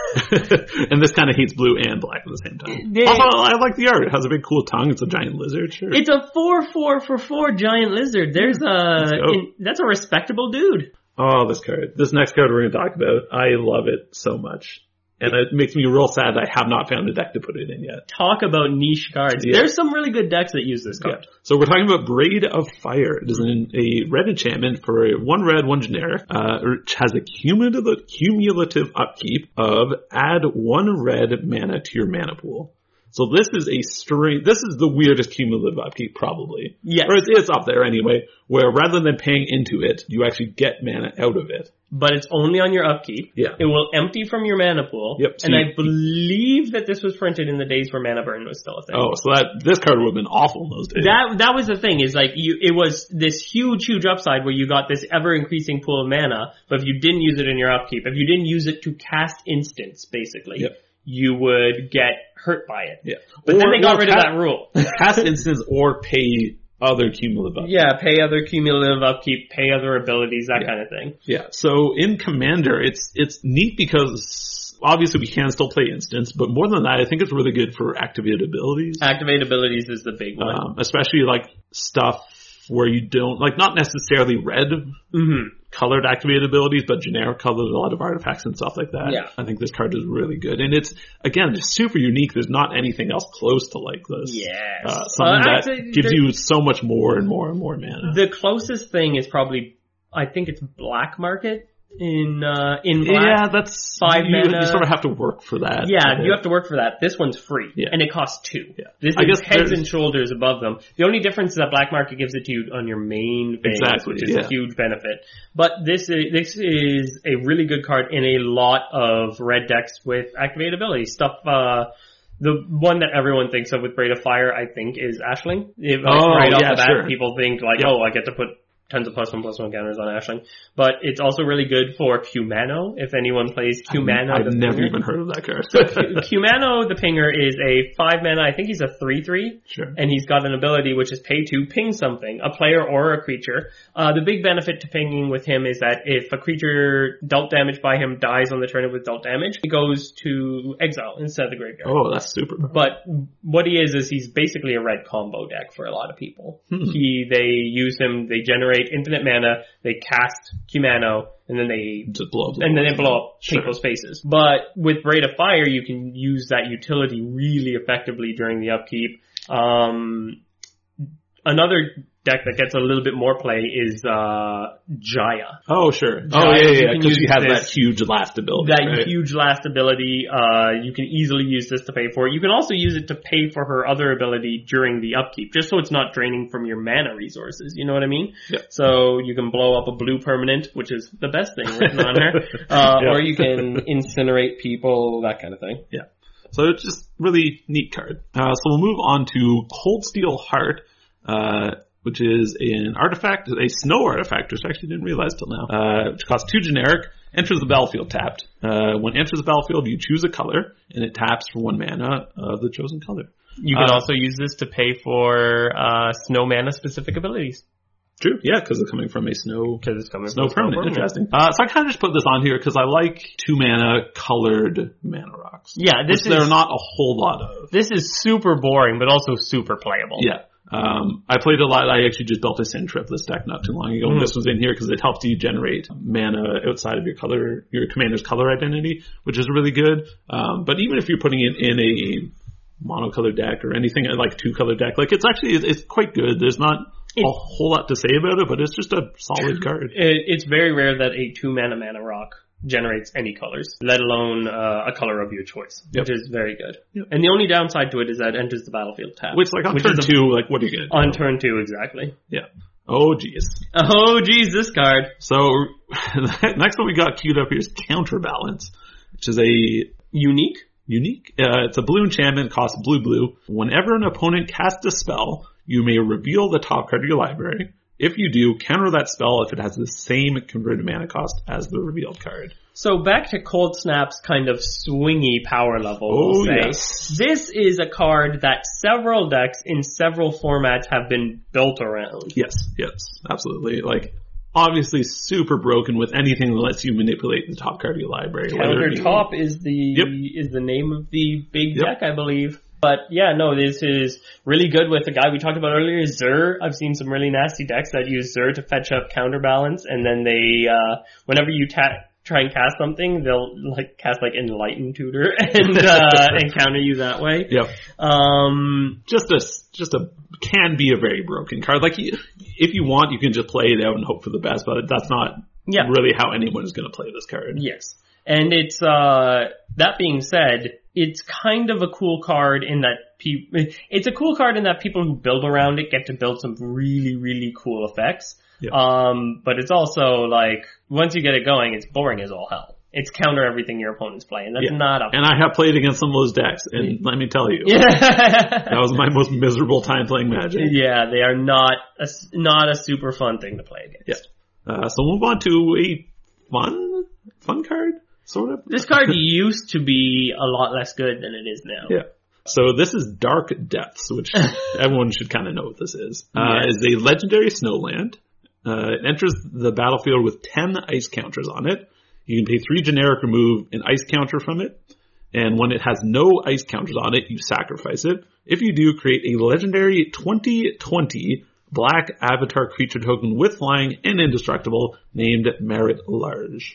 Yeah. And this kind of hates blue and black at the same time. Also, I like the art. It has a big cool tongue. It's a giant lizard. Sure. It's a 4/4 for 4 giant lizard. That's a respectable dude. Oh, this card. This next card we're going to talk about. I love it so much. And it makes me real sad that I have not found a deck to put it in yet. Talk about niche cards. Yeah. There's some really good decks that use this card. Yeah. So we're talking about Braid of Fire. It is a red enchantment for a 1 red, 1 generic, which has a cumulative upkeep of add 1 red mana to your mana pool. So this is this is the weirdest cumulative upkeep probably. Yes. Or it's up there anyway, where rather than paying into it, you actually get mana out of it. But it's only on your upkeep. Yeah. It will empty from your mana pool. Yep. And I believe that this was printed in the days where Mana Burn was still a thing. Oh, so this card would have been awful in those days. That was the thing, is like it was this huge upside where you got this ever increasing pool of mana, but if you didn't use it in your upkeep, if you didn't use it to cast instants, basically, you would get hurt by it. Yeah. But then they got rid of that rule. Cast instants or pay other cumulative upkeep. Yeah, pay other cumulative upkeep, pay other abilities, that kind of thing. Yeah, so in Commander, it's neat because obviously we can still play instants, but more than that, I think it's really good for activated abilities. Activated abilities is the big one. Especially like stuff where you don't, like not necessarily red colored activated abilities, but generic colored, a lot of artifacts and stuff like that. Yeah. I think this card is really good. And it's, again, just super unique. There's not anything else close to like this. Yes. Something that gives you so much more and more and more mana. The closest thing is probably, I think it's Black Market. In black. Yeah, that's 5 mana. You sort of have to work for that. Yeah, you have to work for that. This one's free. Yeah. And it costs 2. Yeah. This is heads and shoulders above them. The only difference is that Black Market gives it to you on your main phase, which is a huge benefit. But this is a really good card in a lot of red decks with activated abilities. Stuff, the one that everyone thinks of with Braid of Fire, I think, is Ashling. Right off the bat, people think like, I get to put tons of +1/+1 counters on Ashling. But it's also really good for Cumano, if anyone plays Cumano. I've never even heard of that card. So Cumano the Pinger is a 5 mana, I think he's a 3/3. Sure. And he's got an ability which is pay to ping something, a player or a creature. The big benefit to pinging with him is that if a creature dealt damage by him dies on the turn with dealt damage, it goes to exile instead of the graveyard. Oh, that's super. But what he is he's basically a red combo deck for a lot of people. They use him, they generate infinite mana, they cast Cumano, and then they just blow up people's faces. But with Braid of Fire, you can use that utility really effectively during the upkeep. Another deck that gets a little bit more play is Jaya. Oh, sure. Jaya, because she has that huge last ability. Huge last ability. You can easily use this to pay for it. You can also use it to pay for her other ability during the upkeep, just so it's not draining from your mana resources. You know what I mean? Yep. So you can blow up a blue permanent, which is the best thing written on her. Or you can incinerate people, that kind of thing. Yeah. So it's just really neat card. So we'll move on to Cold Steel Heart, which is an artifact, a snow artifact, which I actually didn't realize till now, which costs 2 generic, enters the battlefield tapped. When it enters the battlefield, you choose a color, and it taps for 1 mana of the chosen color. You can also use this to pay for snow mana specific abilities. True, yeah, because it's coming from a snow permanent. Interesting. So I kind of just put this on here because I like 2 mana colored mana rocks. Yeah, there are not a whole lot of. This is super boring, but also super playable. Yeah. I played a lot. I actually just built a Sin Trip this deck not too long ago. And this was in here because it helps you generate mana outside of your commander's color identity, which is really good. But even if you're putting it in a monocolored deck or anything like 2-color deck, like it's quite good. There's not a whole lot to say about it, but it's just a solid card. It's very rare that a 2 mana rock generates any colors, let alone a color of your choice, which is very good. Yep. And the only downside to it is that it enters the battlefield tab. Which on turn 2, like what are you going to do? On turn 2, exactly. Yeah. Oh, geez. Oh, geez, this card. So, next one we got queued up here is Counterbalance, which is a... Unique? It's a blue enchantment, costs blue. Whenever an opponent casts a spell, you may reveal the top card of your library. If you do, counter that spell if it has the same converted mana cost as the revealed card. So back to Cold Snap's kind of swingy power level, we'll say. Yes. This is a card that several decks in several formats have been built around. Yes, absolutely. Like, obviously super broken with anything that lets you manipulate the top card of your library. Counter Top is the name of the big deck, I believe. But yeah, no, this is really good with the guy we talked about earlier, Zur. I've seen some really nasty decks that use Zur to fetch up Counterbalance, and then they, whenever you try and cast something, they'll cast Enlightened Tutor and counter you that way. Yep. Just a can be a very broken card. Like, if you want, you can just play it out and hope for the best, but that's not really how anyone is going to play this card. Yes. And it's, that being said, it's kind of a cool card in that people who build around it get to build some really, really cool effects. Yep. But it's also once you get it going, it's boring as all hell. It's counter everything your opponent's playing. That's not a... And I have played against some of those decks, and let me tell you, that was my most miserable time playing Magic. Yeah, they are not a super fun thing to play against. Yeah. So we'll move on to a fun card, sort of. This card used to be a lot less good than it is now. Yeah. So this is Dark Depths, which everyone should kind of know what this is. Is a legendary snowland. It enters the battlefield with 10 ice counters on it. You can pay 3 generic, remove an ice counter from it. And when it has no ice counters on it, you sacrifice it. If you do, create a legendary 2020 black avatar creature token with flying and indestructible named Merit Lage.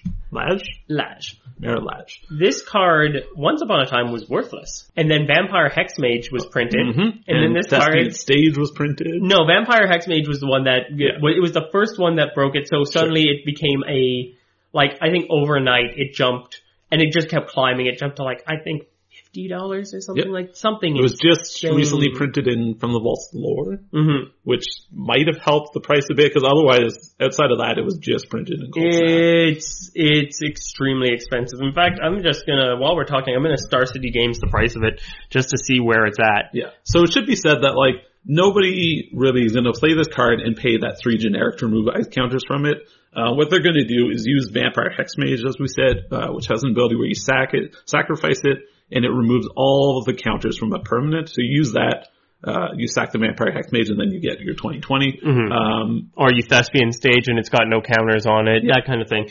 Merit Lage. This card, once upon a time, was worthless. And then Vampire Hexmage was printed. Mm-hmm. And then this card... Stage was printed. No, Vampire Hexmage was the one that... Yeah. It was the first one that broke it, so suddenly it became I think overnight it jumped, and it just kept climbing. It jumped to I think $50 or something something. It was just recently printed from the Vault's lore, which might have helped the price a bit, because otherwise, outside of that, it was just printed in Cold Snap. It's extremely expensive. In fact, I'm just gonna, while we're talking, I'm gonna Star City Games the price of it, just to see where it's at. Yeah. So it should be said that, nobody really is gonna play this card and pay that 3 generic to remove ice counters from it. What they're going to do is use Vampire Hexmage, as we said, which has an ability where you sacrifice it, and it removes all of the counters from a permanent. So you use that, you sack the Vampire Hexmage, and then you get your 2020. Mm-hmm. Or you Thespian Stage, and it's got no counters on it, that kind of thing.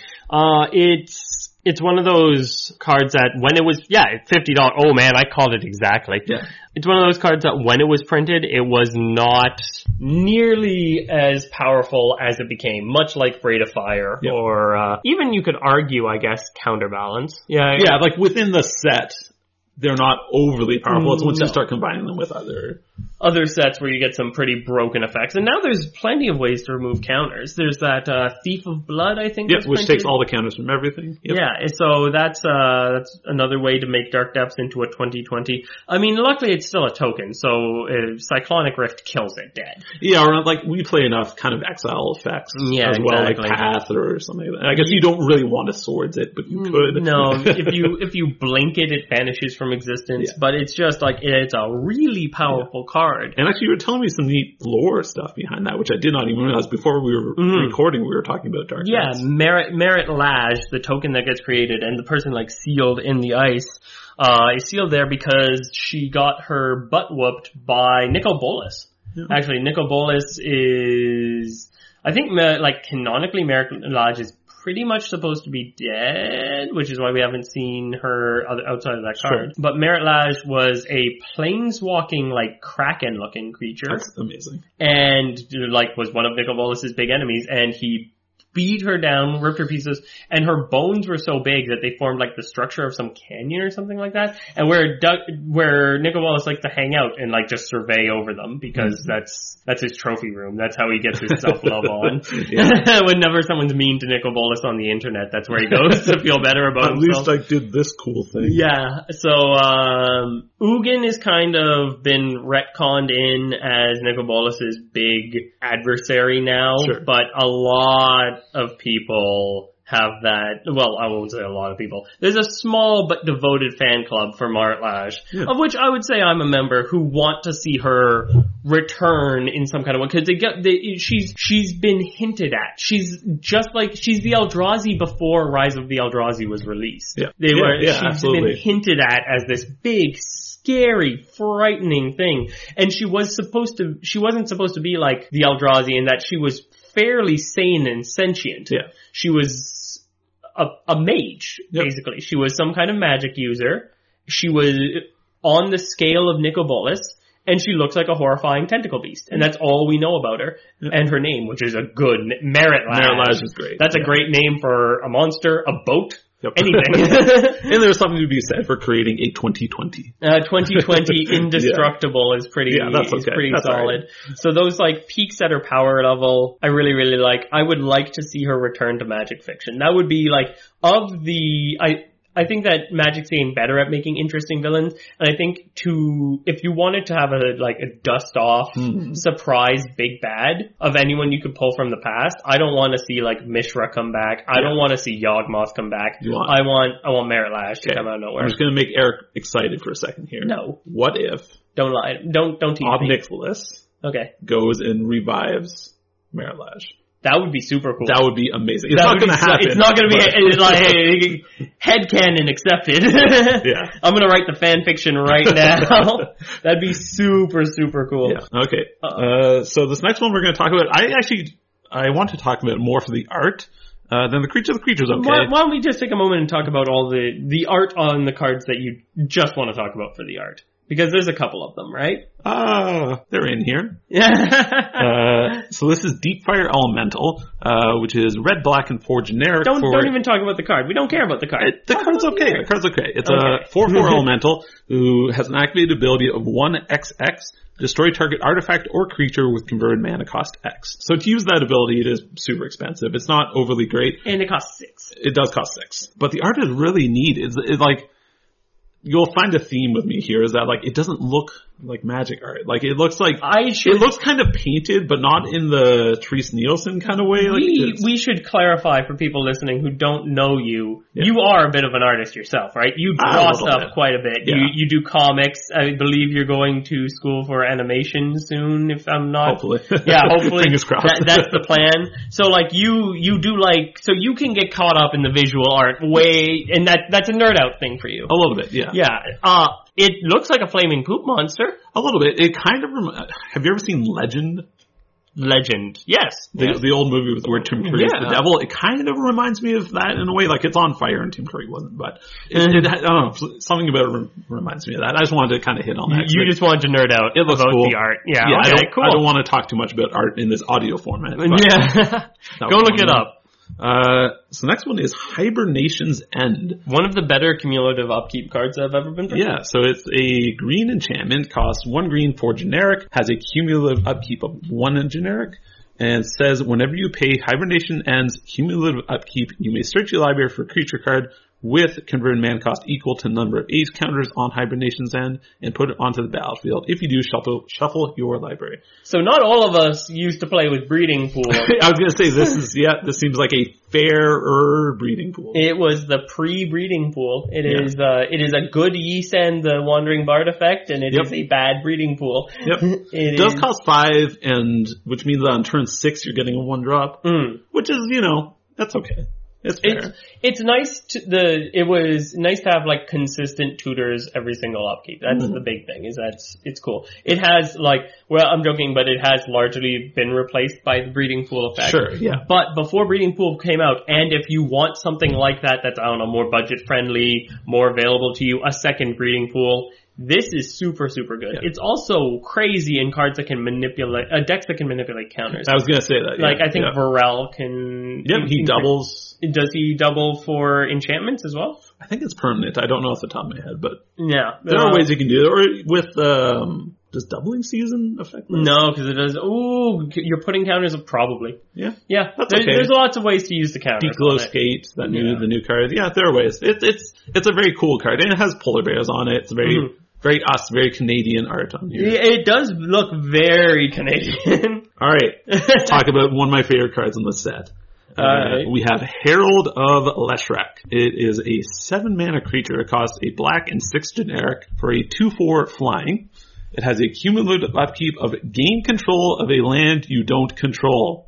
It's one of those cards that when it was, $50, oh man, I called it exactly. Yeah. It's one of those cards that when it was printed, it was not nearly as powerful as it became, much like Braid of Fire, or even you could argue, I guess, Counterbalance. Yeah, within the set, they're not overly powerful. It's once you start combining them with other sets where you get some pretty broken effects. And now there's plenty of ways to remove counters. There's that Thief of Blood, I think. Yep, which takes all the counters from everything. Yep. Yeah, so that's another way to make Dark Depths into a 2020. I mean, luckily it's still a token, so Cyclonic Rift kills it dead. Yeah, or we play enough kind of exile effects as well, like Path or something like that. I guess you don't really want to swords it, but you could. No, if you blink it, it vanishes from existence, but it's just it's a really powerful card. And actually, you were telling me some neat lore stuff behind that, which I did not even realize before we were recording. We were talking about Dark Depths. Yeah, Merit Lage, the token that gets created, and the person sealed in the ice, is sealed there because she got her butt whooped by Nicol Bolas. Yeah. Actually, Nicol Bolas is, I think, canonically, Merit Lage is pretty much supposed to be dead, which is why we haven't seen her outside of that card. Sure. But Merit Lage was a planeswalking, Kraken-looking creature. That's amazing. And, was one of Nicol Bolas' big enemies, and he beat her down, ripped her pieces, and her bones were so big that they formed like the structure of some canyon or something like that. And where Nicol Bolas likes to hang out and like just survey over them because that's his trophy room. That's how he gets his self-love on. Whenever someone's mean to Nicol Bolas on the internet, that's where he goes to feel better about himself. At least I did this cool thing. Yeah. So Ugin is kind of been retconned in as Nicol Bolas's big adversary now, but a lot of people have that. Well, I won't say a lot of people. There's a small but devoted fan club for Martlash, of which I would say I'm a member, who want to see her return in some kind of way, because she's been hinted at. She's just like, she's the Eldrazi before Rise of the Eldrazi was released. She's absolutely been hinted at as this big, scary, frightening thing. And she wasn't supposed to be like the Eldrazi in that she was fairly sane and sentient. Yeah. She was a mage, basically. She was some kind of magic user. She was on the scale of Nicol Bolas, and she looks like a horrifying tentacle beast. And that's all we know about her. And her name, which is a good Marit-Lash. Marit-Lash is great. That's a great name for a monster, a boat. Anything. And there's something to be said for creating a 2020. 2020 indestructible is pretty solid. Right. So those like peaks at her power level, I really, really like. I would like to see her return to Magic Fiction. That would be like, I think that Magic's getting better at making interesting villains, and I think if you wanted to have a dust off surprise big bad of anyone you could pull from the past, I don't want to see like Mishra come back. I don't want to see Yawgmoth come back. I want Marit-Lash to come out of nowhere. I'm just gonna make Eric excited for a second here. No. What if? Don't lie. Don't tease me. Ob Nixilis goes and revives Marit-Lash. That would be super cool. That would be amazing. It's not going to happen. It's not going to be, it's like, hey, headcanon accepted. I'm going to write the fan fiction right now. That'd be super, super cool. Yeah. Okay. So this next one we're going to talk about, I want to talk about more for the art. Then the creatures, okay. Why don't we just take a moment and talk about all the art on the cards that you just want to talk about for the art? Because there's a couple of them, right? They're in here. So this is Deepfire Elemental, which is red, black, and 4 generic. Don't even talk about the card. We don't care about the card. The card's okay. The card's okay. It's a 4/4 Elemental who has an activated ability of 1/XX. Destroy target artifact or creature with converted mana cost X. So to use that ability, it is super expensive. It's not overly great. And it costs 6. It does cost 6. But the art is really neat. It's like, you'll find a theme with me here is that like it doesn't look like Magic art. Like it looks like it looks kind of painted, but not in the Therese Nielsen kind of way. We should clarify for people listening who don't know you. Yeah. You are a bit of an artist yourself, right? You draw stuff quite a bit. Yeah. You do comics. I believe you're going to school for animation soon, if I'm not. Hopefully. Yeah, hopefully. Fingers crossed. That's the plan. So like you do like, so you can get caught up in the visual art and that's a nerd out thing for you. A little bit, yeah. Yeah. It looks like a flaming poop monster. A little bit. It kind of have you ever seen Legend? Legend. Yes. The old movie where Tim Curry is the devil. It kind of reminds me of that in a way. Like it's on fire and Tim Curry wasn't, but I don't know. Something about it reminds me of that. I just wanted to kind of hit on that. You just wanted to nerd out. It looks about cool. The art. Yeah. Okay, cool. I don't want to talk too much about art in this audio format. Go look it up. So next one is Hibernation's End. One of the better cumulative upkeep cards that have ever been printed. Yeah, so it's a green enchantment, costs 1 green, 4 generic, has a cumulative upkeep of 1 generic, and says whenever you pay Hibernation End's cumulative upkeep, you may search your library for a creature card with converted mana cost equal to number of ace counters on Hibernation's End and put it onto the battlefield. If you do, shuffle your library. So not all of us used to play with Breeding Pool. I was going to say, this seems like a fairer Breeding Pool. It was the pre-Breeding Pool. It is a good Yi-Sen, the Wandering Bard effect, and it is a bad Breeding Pool. Yep. It does cost 5, which means that on turn 6 you're getting a 1-drop, which is, that's okay. It's fair. It's nice it was nice to have like consistent tutors every single upkeep. That's the big thing, it's cool. It has I'm joking, but it has largely been replaced by the Breeding Pool effect. Sure, yeah. But before Breeding Pool came out, and if you want something like that's, I don't know, more budget friendly, more available to you, a second Breeding Pool, This is super, super good. It's also crazy in cards that can manipulate, decks that can manipulate counters. I was going to say that. Like, I think Varel can... Yep, he doubles. Does he double for enchantments as well? I think it's permanent. I don't know off the top of my head, but... Yeah. There are ways you can do it. Or with, does doubling season affect this? No, because it does... Ooh, you're putting counters up probably. Yeah. Yeah. There's lots of ways to use the counters. Deep Glow Skate, the new card. Yeah, there are ways. It's a very cool card. And it has polar bears on it. It's very... Very us, very Canadian art on here. It does look very Canadian. All right, let's talk about one of my favorite cards in the set. We have Herald of Leshrac. It is a 7-mana creature. It costs a black and 6 generic for a 2/4 flying. It has a cumulative upkeep of gain control of a land you don't control.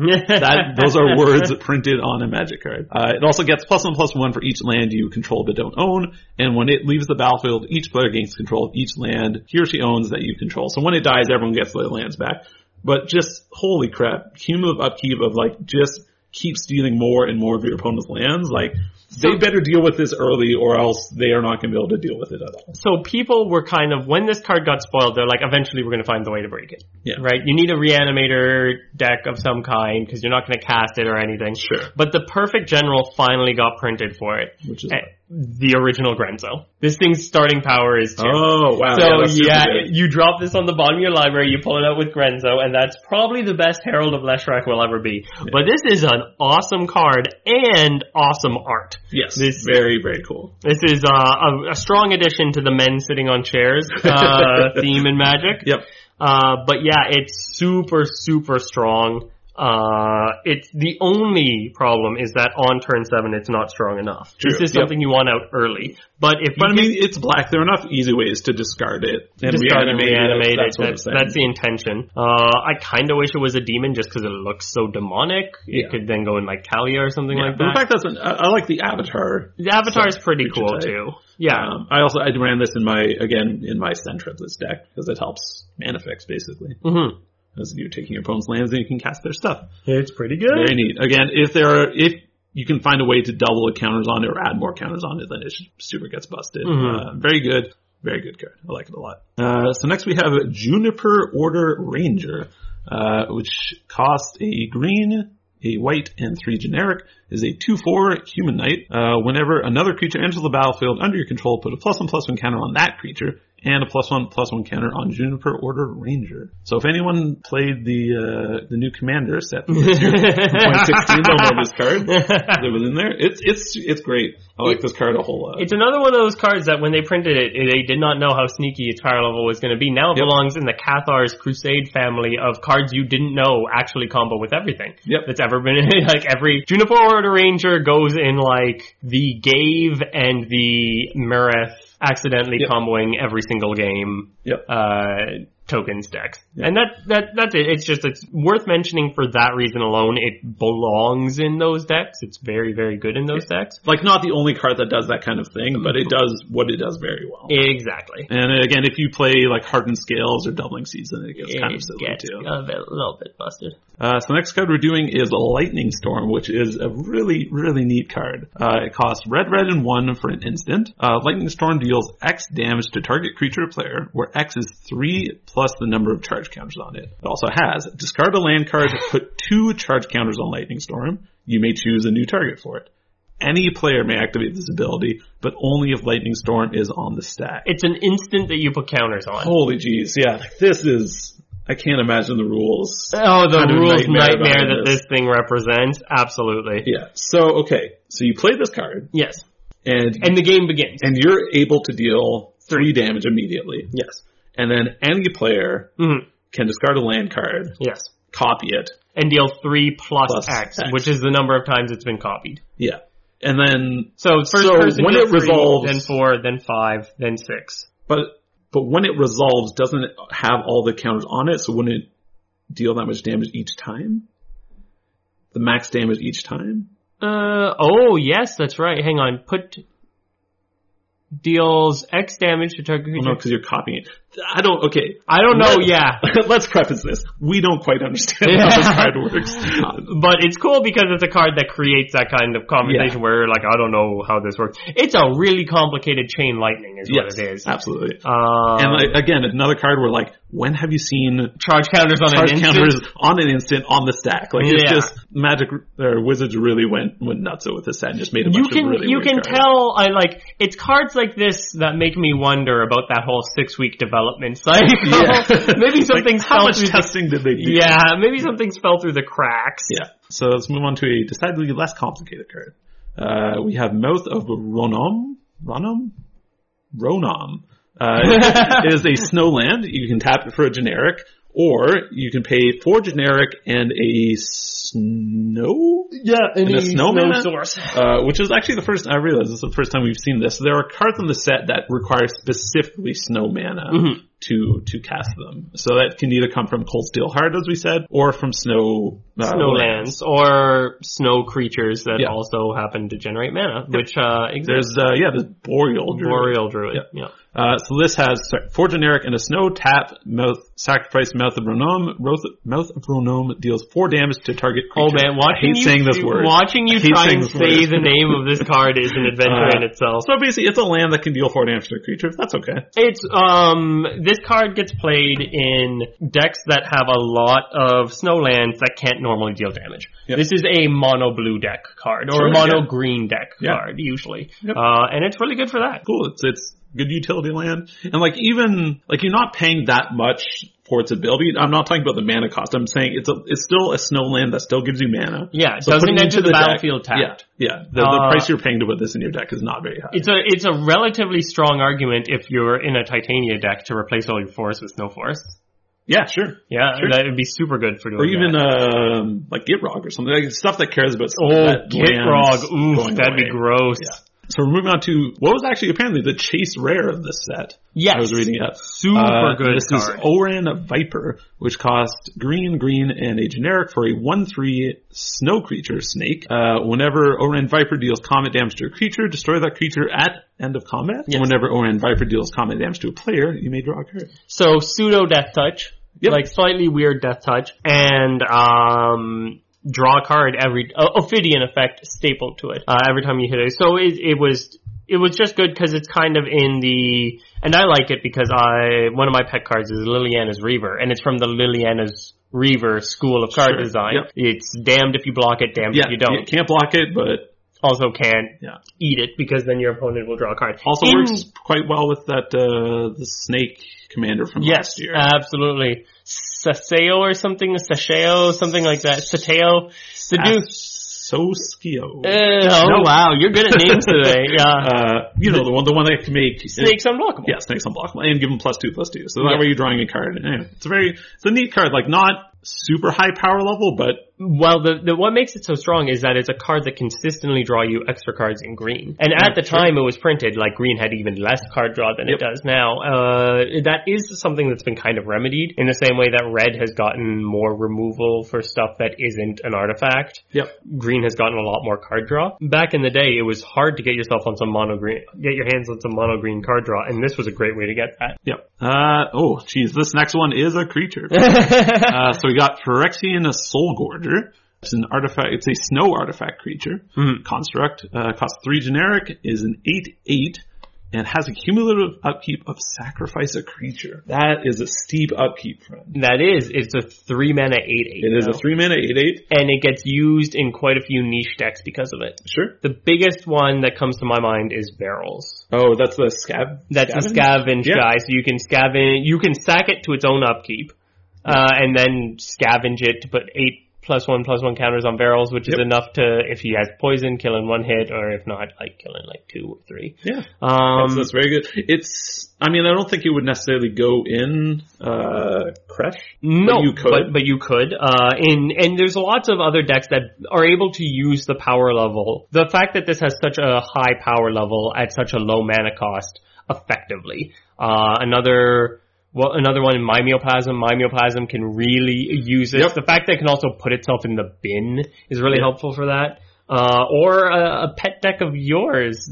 Those are words printed on a Magic card. It also gets +1/+1 for each land you control but don't own, and when it leaves the battlefield, each player gains control of each land he or she owns that you control. So when it dies, everyone gets their lands back. But just, holy crap, cumulative upkeep of just keep stealing more and more of your opponent's lands. They better deal with this early or else they are not going to be able to deal with it at all. So people were kind of, when this card got spoiled, they're like, eventually we're going to find the way to break it. Yeah. Right? You need a Reanimator deck of some kind because you're not going to cast it or anything. Sure. But the perfect general finally got printed for it. Which is the original Grenzo. This thing's starting power is 2. Oh, wow. So you drop this on the bottom of your library, you pull it out with Grenzo, and that's probably the best Herald of Leshrac will ever be. Yeah. But this is an awesome card and awesome art. Yes, very, very cool. This is a strong addition to the men sitting on chairs theme in Magic. Yep. But yeah, it's super, super strong. It's the only problem is that on turn 7 it's not strong enough. True. This is something you want out early. But it's black. There are enough easy ways to discard it and reanimate it. That's the intention. I kind of wish it was a demon just because it looks so demonic. It could then go in Kalia or something like that. In fact, I like the Avatar. The Avatar is pretty cool too. Yeah. I ran this in my Sentriplets deck because it helps mana fix basically. Mm-hmm. As you're taking your opponent's lands and you can cast their stuff. It's pretty good. Very neat. Again, if you can find a way to double the counters on it or add more counters on it, then it super gets busted. Mm-hmm. Very good. Very good card. I like it a lot. So next we have Juniper Order Ranger, which costs a green, a white, and 3 generic, is a 2/4 human knight. Whenever another creature enters the battlefield under your control, put a +1/+1 counter on that creature, and a +1/+1 counter on Juniper Order Ranger. So if anyone played the new Commander set this year, 2016, they'll know this card. It was in there. It's great. I like this card a whole lot. It's another one of those cards that when they printed it, they did not know how sneaky its power level was going to be. Now it belongs in the Cathar's Crusade family of cards you didn't know actually combo with everything. Yep. That's ever been every Juniper Order Ranger goes in the Gave and the Mareth accidentally comboing every single game tokens decks. Yep. And that's it. It's worth mentioning for that reason alone. It belongs in those decks. It's very, very good in those decks. Not the only card that does that kind of thing, but it does what it does very well. Exactly. And again, if you play Hardened Scales or Doubling Season, it gets kind of silly too. A little bit busted. So next card we're doing is Lightning Storm, which is a really, really neat card. It costs red, and 1 for an instant. Lightning Storm deals X damage to target creature or player, where X is 3 plus the number of charge counters on it. It also has discard a land card, put 2 charge counters on Lightning Storm. You may choose a new target for it. Any player may activate this ability, but only if Lightning Storm is on the stack. It's an instant that you put counters on. Holy jeez, yeah. This is... I can't imagine the rules. Oh, the rules nightmare that this thing represents. Absolutely. Yeah. So, okay. So you play this card. Yes. And the game begins. And you're able to deal 3 damage immediately. Yes. And then any player can discard a land card. Yes. Copy it. And deal 3 plus X, which is the number of times it's been copied. Yeah. And then... So first person when it resolves... Then 4, then 5, then 6. But when it resolves, doesn't it have all the counters on it? So wouldn't it deal that much damage each time? The max damage each time? Oh, yes, that's right. Hang on. Deals X damage to target creature. Oh, no, because you're copying it. I don't know, yeah. Let's preface this. We don't quite understand how this card works. But it's cool because it's a card that creates that kind of conversation where you're like, I don't know how this works. It's a really complicated chain lightning is what it is. Absolutely. And again, another card where like, when have you seen charge counters on an instant on the stack? Like it's just Magic or Wizards really went nuts with this set and just made a bunch of really You can tell it's cards like this that make me wonder about that whole 6-week development cycle. Maybe something's how much testing did they do? Yeah, maybe something's fell through the cracks. Yeah. So let's move on to a decidedly less complicated card. We have Mouth of Ronom. It is a snow land. You can tap it for a generic, or you can pay 4 generic and a snow? Yeah, and a snow source. Which is actually I realize this is the first time we've seen this. There are cards in the set that require specifically snow mana to cast them. So that can either come from Cold Steel Heart, as we said, or from snow lands, or snow creatures that also happen to generate mana, which exists. There's Boreal Druid. Yeah. So this has 4 generic and a snow tap, sacrifice Mouth of Ronom. Mouth of Ronom deals 4 damage to target creature. Oh man, watching you try and say the name of this card is an adventure in itself. So basically it's a land that can deal 4 damage to a creature. That's okay. It's, this card gets played in decks that have a lot of snow lands that can't normally deal damage. Yep. This is a mono blue deck card, or a mono green deck card, usually. Yep. And it's really good for that. Cool. It's good utility land. And you're not paying that much for its ability. I'm not talking about the mana cost. I'm saying it's still a snow land that still gives you mana. Yeah, it doesn't enter the battlefield tapped. Yeah. The price you're paying to put this in your deck is not very high. It's a relatively strong argument if you're in a Titania deck to replace all your forests with snow forests. Yeah, sure. Yeah, sure. That would be super good for doing that. Or even, Gitrog or something. Like stuff that cares about stuff. Gitrog. Ooh, that'd be gross. Yeah. So we're moving on to what was actually apparently the chase rare of this set. Yes. I was reading it. Super good this card. This is Oran Viper, which costs green, and a generic for a 1/3 snow creature snake. Whenever Oran Viper deals combat damage to a creature, destroy that creature at end of combat. Yes. Whenever Oran Viper deals combat damage to a player, you may draw a card. So pseudo death touch. Yep. Slightly weird death touch. And draw a card Ophidian effect stapled to it, every time you hit it. So it was just good because it's kind of and I like it because one of my pet cards is Liliana's Reaver, and it's from the Liliana's Reaver school of card design. Yep. It's damned if you block it, damned if you don't. You can't block it, but also can't eat it because then your opponent will draw a card. Also works quite well with that, the snake commander from last year. Yes, absolutely. Saseo or something, Sasheo, something like that. Sateo. Soskio. Wow, you're good at names today. Yeah. The one that can make snakes unblockable. Yeah, snakes unblockable, and give them +2/+2. So that way you're drawing a card. Anyway, it's a neat card. Not super high power level, but what makes it so strong is that it's a card that consistently draw you extra cards in green. And at the time it was printed, green had even less card draw than it does now. That is something that's been kind of remedied in the same way that red has gotten more removal for stuff that isn't an artifact. Yep. Green has gotten a lot more card draw. Back in the day, it was hard to get your hands on some mono green card draw, and this was a great way to get that. Yep. This next one is a creature. So we got Phyrexian Soul Gorger. It's an artifact. It's a snow artifact creature. Construct. Costs 3 generic. Is an 8/8 and has a cumulative upkeep of sacrifice a creature. That is a steep upkeep, friend. That is. It's a 3 mana 8/8. It is a 3 mana 8/8. And it gets used in quite a few niche decks because of it. Sure. The biggest one that comes to my mind is Barrels. Oh, that's the scavenge? That's the scavenge guy. So you can you can sack it to its own upkeep, and then scavenge it to put 8 +1/+1 counters on Barrels, which is enough to, if he has poison, kill in 1 hit, or if not, killing 2 or 3. Yeah. That's very good. I don't think it would necessarily go in, Kresh. No, but you could. But you could. And there's lots of other decks that are able to use the power level. The fact that this has such a high power level at such a low mana cost effectively. Another one in Mimeoplasm. Mimeoplasm can really use it. The fact that it can also put itself in the bin is really helpful for that. Or a pet deck of yours.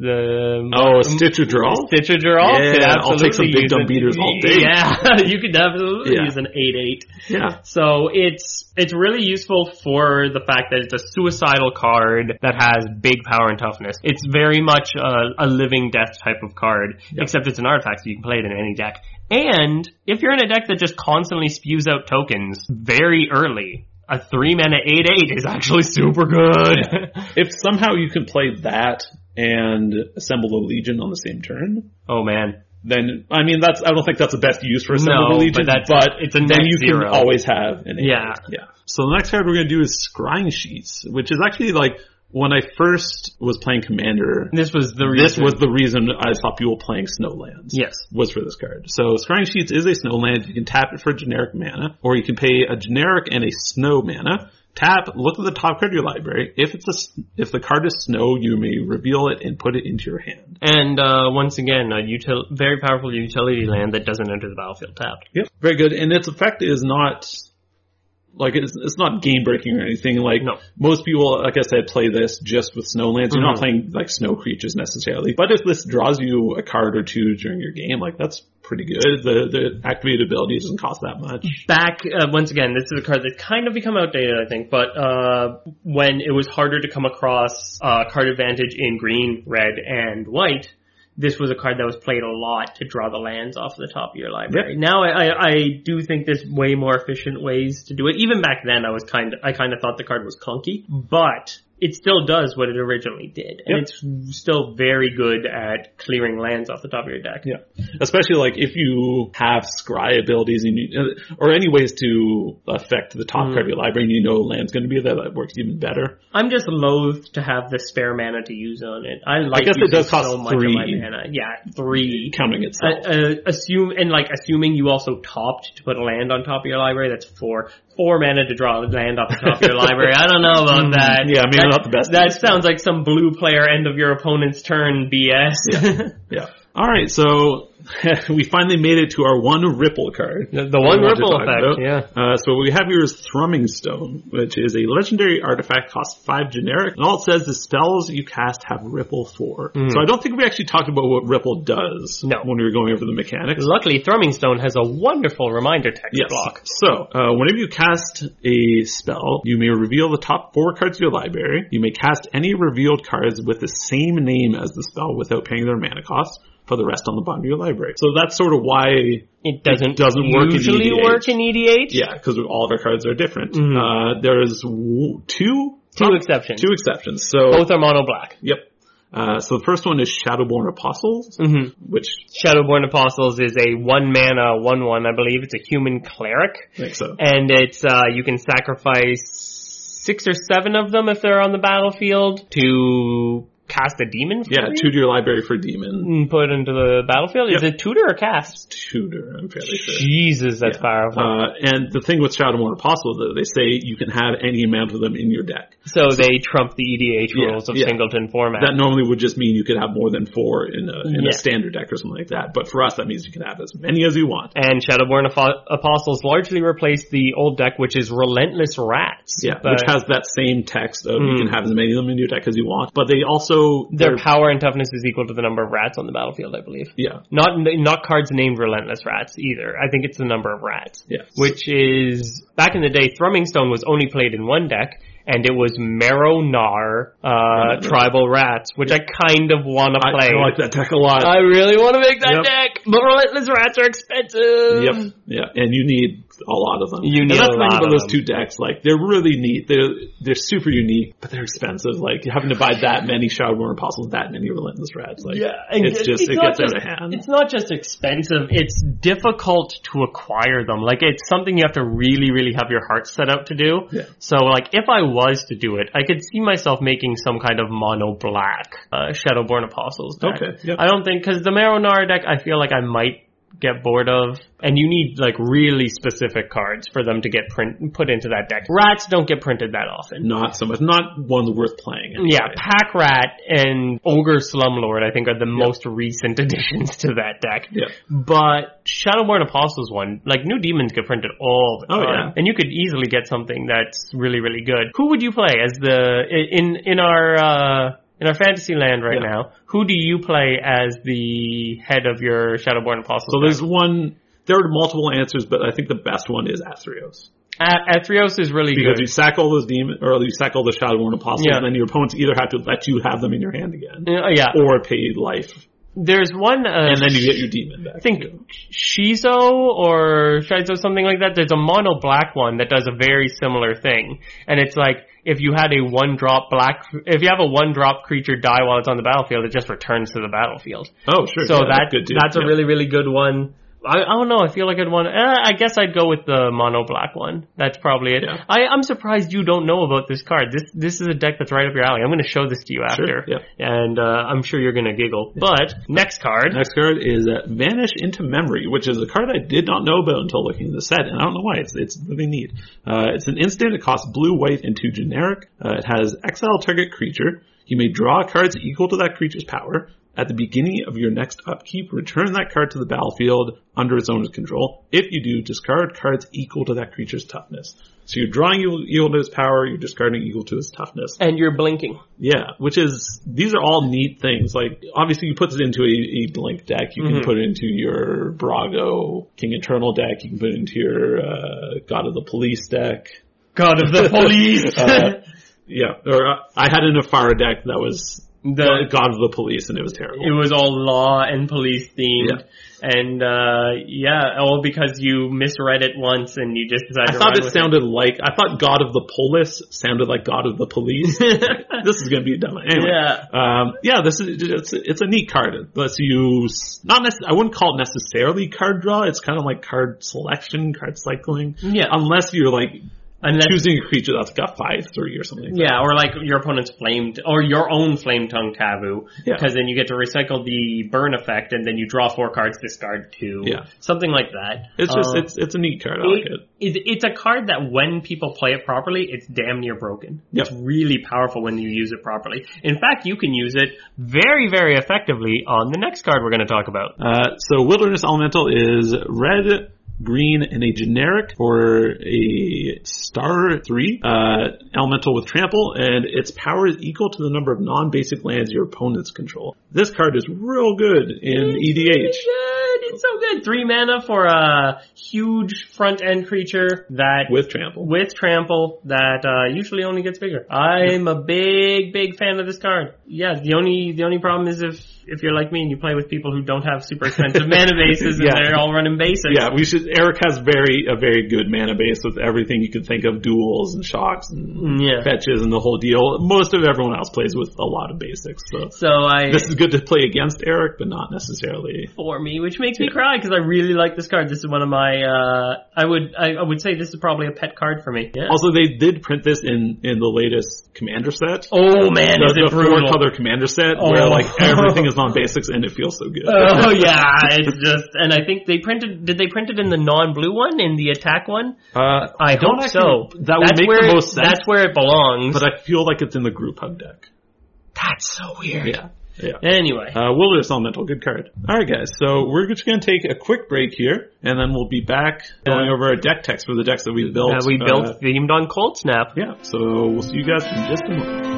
Stitch or Draw? Stitch or Draw. Yeah, I'll take some big dumb beaters all day. Yeah, you could absolutely use an 8/8. Yeah. So it's really useful for the fact that it's a suicidal card that has big power and toughness. It's very much a living death type of card, except it's an artifact, so you can play it in any deck. And if you're in a deck that just constantly spews out tokens very early, a 3-mana 8/8 is actually super good. If somehow you can play that and assemble a Legion on the same turn. Oh man. Then, I mean, I don't think that's the best use for Assemble the Legion, but it's a then you can always have an 8/8. Yeah. So the next card we're going to do is Scrying Sheets, which is actually like, when I first was playing Commander, this was the reason I saw people playing Snowlands. Yes. Was for this card. So Scrying Sheets is a Snowland. You can tap it for generic mana, or you can pay a generic and a snow mana. Tap, look at the top card of your library. If the card is snow, you may reveal it and put it into your hand. And once again, a very powerful utility land that doesn't enter the battlefield tapped. Yep, very good. And its effect is not like it's not game breaking or anything. Like most people, like I said, play this just with Snowlands. You're not playing like snow creatures necessarily. But if this draws you a card or two during your game, like that's pretty good. The activated ability doesn't cost that much. Once again, this is a card that's kind of become outdated, I think, but when it was harder to come across card advantage in green, red, and white, this was a card that was played a lot to draw the lands off the top of your library. Yep. Now I do think there's way more efficient ways to do it. Even back then I kind of thought the card was clunky, but it still does what it originally did. And it's still very good at clearing lands off the top of your deck. Yeah. Especially like if you have scry abilities or any ways to affect the top card of your library and you know land's going to be there, that works even better. I'm just loath to have the spare mana to use on it. I guess it does cost so much 3. Of my mana. Yeah, 3. Counting itself. Assuming you also topped to put a land on top of your library, that's 4 mana to draw a land off the top of your library. I don't know about that. Yeah, maybe not the best. That sounds like some blue player end of your opponent's turn BS. Yeah. All right, so we finally made it to our one Ripple card. The one Ripple effect, yeah. So what we have here is Thrumming Stone, which is a legendary artifact, costs 5 generic, and all it says is spells you cast have Ripple 4. So I don't think we actually talked about what Ripple does when we were going over the mechanics. Luckily, Thrumming Stone has a wonderful reminder text block. So, whenever you cast a spell, you may reveal the top 4 cards of your library. You may cast any revealed cards with the same name as the spell without paying their mana cost. For the rest on the bottom of your library. So that's sort of why it doesn't usually work in EDH. Yeah, because all of our cards are different. There's two exceptions. 2 exceptions. So both are mono black. Yep. So the first one is Shadowborn Apostles, which Shadowborn Apostles is a 1 mana 1/1. I believe it's a human cleric. I think so. And it's you can sacrifice 6 or 7 of them if they're on the battlefield to cast a demon for you? Tutor your library for demon. Put into the battlefield? Is it tutor or cast? Tutor, I'm fairly sure. Jesus, that's powerful. And the thing with Shadowborn Apostles, they say you can have any amount of them in your deck. So they trump the EDH rules of singleton format. That normally would just mean you could have more than 4 in a standard deck or something like that. But for us, that means you can have as many as you want. And Shadowborn Apostles largely replaced the old deck, which is Relentless Rats. Yeah, which has that same text of you can have as many of them in your deck as you want. But they also... Their power and toughness is equal to the number of rats on the battlefield, I believe. Yeah. Not cards named Relentless Rats either. I think it's the number of rats. Yeah. Which is, back in the day, Thrumming Stone was only played in one deck, and it was Marrow-Gnar Tribal Rats, which I kind of want to play. I like that deck a lot. I really want to make that deck, but Relentless Rats are expensive. Yep. Yeah, and you need a lot of them. You need a lot of them. That's the thing about those 2 decks. Like, they're really neat. They're super unique, but they're expensive. Like, having to buy that many Shadowborn Apostles, that many Relentless Rats. Like, it gets out of hand. It's not just expensive, it's difficult to acquire them. Like, it's something you have to really, really have your heart set out to do. Yeah. So, like, if I was to do it, I could see myself making some kind of mono-black Shadowborn Apostles deck. Okay. Yep. I don't think, because the Marrow-Gnar deck, I feel like I might get bored of. And you need like really specific cards for them to get put into that deck. Rats don't get printed that often. Not so much. Not ones worth playing. Anyway. Yeah, Pack Rat and Ogre Slumlord, I think, are the most recent additions to that deck. Yeah. But Shadowborn Apostles one, like New Demons get printed all the time. Oh, yeah. And you could easily get something that's really, really good. Who would you play as in our fantasy land right now? Who do you play as the head of your Shadowborn Apostles? So there are multiple answers, but I think the best one is Athreos. Athreos is really because good. you sack all those demons, or you sack all the Shadowborn Apostles, and then your opponents either have to let you have them in your hand again, or pay life. There's one, and then you get your demon back. I think Shizo or Shizo, something like that. There's a mono black one that does a very similar thing, and it's like if you have a one drop creature die while it's on the battlefield, it just returns to the battlefield. Oh, sure. So that's a really, really good one. I don't know. I feel like I'd want. I guess I'd go with the mono black one. That's probably it. Yeah. I'm surprised you don't know about this card. This is a deck that's right up your alley. I'm going to show this to you after, and I'm sure you're going to giggle. Yeah. But next card is Vanish into Memory, which is a card I did not know about until looking at the set, and I don't know why. It's really neat. It's an instant. It costs blue, white, and 2 generic. It has exile target creature. You may draw cards equal to that creature's power. At the beginning of your next upkeep, return that card to the battlefield under its owner's control. If you do, discard cards equal to that creature's toughness. So you're drawing equal to its power, you're discarding equal to its toughness. And you're blinking. Yeah, these are all neat things. Like, obviously you put it into a blink deck, you can put it into your Brago King Eternal deck, you can put it into your God of the Police deck. God of the Police! I had an Afara deck that was the God of the Police, and it was terrible. It was all law and police themed, and all because you misread it once and you just decided. I thought God of the Polis sounded like God of the Police. This is going to be dumb. Anyway, it's a neat card. It lets you I wouldn't call it necessarily card draw. It's kind of like card selection, card cycling. Yeah, unless you're like. Choosing a creature that's got 5/3 or something. Or like your opponent's or your own Flame Tongue Tavu. Because then you get to recycle the burn effect and then you draw 4 cards, discard 2. Yeah. Something like that. It's it's a neat card. I like it. It's a card that when people play it properly, it's damn near broken. Yep. It's really powerful when you use it properly. In fact, you can use it very, very effectively on the next card we're going to talk about. So Wilderness Elemental is red, green, and a generic for a star 3 elemental with trample, and its power is equal to the number of non-basic lands your opponents control. This card is real good in EDH. It's so good. 3 mana for a huge front end creature that with trample that usually only gets bigger. I'm a big fan of this card. Yeah, the only problem is if you're like me and you play with people who don't have super expensive mana bases and they're all running basics. Yeah, Eric has a very good mana base with everything you could think of, duels and shocks and fetches and the whole deal. Most of everyone else plays with a lot of basics. So this is good to play against Eric, but not necessarily for me, which makes me cry because I really like this card. This is one of my I would say this is probably a pet card for me. Yeah. Also, they did print this in the latest Commander set. Oh man, the 4-color Commander set where like everything is on basics and it feels so good. Oh yeah, it's just, and I think did they print it in the non-blue one, in the attack one? I hope so. That would make the most sense. That's where it belongs. But I feel like it's in the group hug deck. That's so weird. Yeah. Anyway. Wilderness Elemental, good card. Alright guys, so we're just going to take a quick break here, and then we'll be back going over our deck text for the decks that we built. We built themed on Cold Snap. Yeah, so we'll see you guys in just a moment.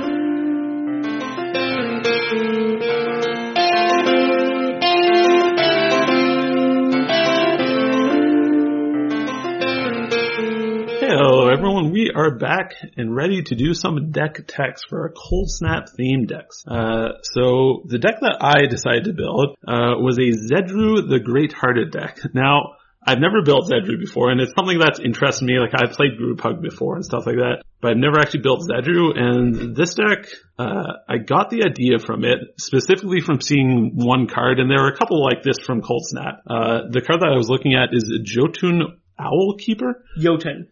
Hello everyone, we are back and ready to do some deck text for our Cold Snap themed decks. So the deck that I decided to build was a Zedru the Great-Hearted deck. Now, I've never built Zedru before, and it's something that's interested me. Like, I've played Group Hug before and stuff like that, but I've never actually built Zedru, and this deck, I got the idea from it, specifically from seeing one card, and there were a couple like this from Cold Snap. The card that I was looking at is Jotun Owl Keeper? Jotun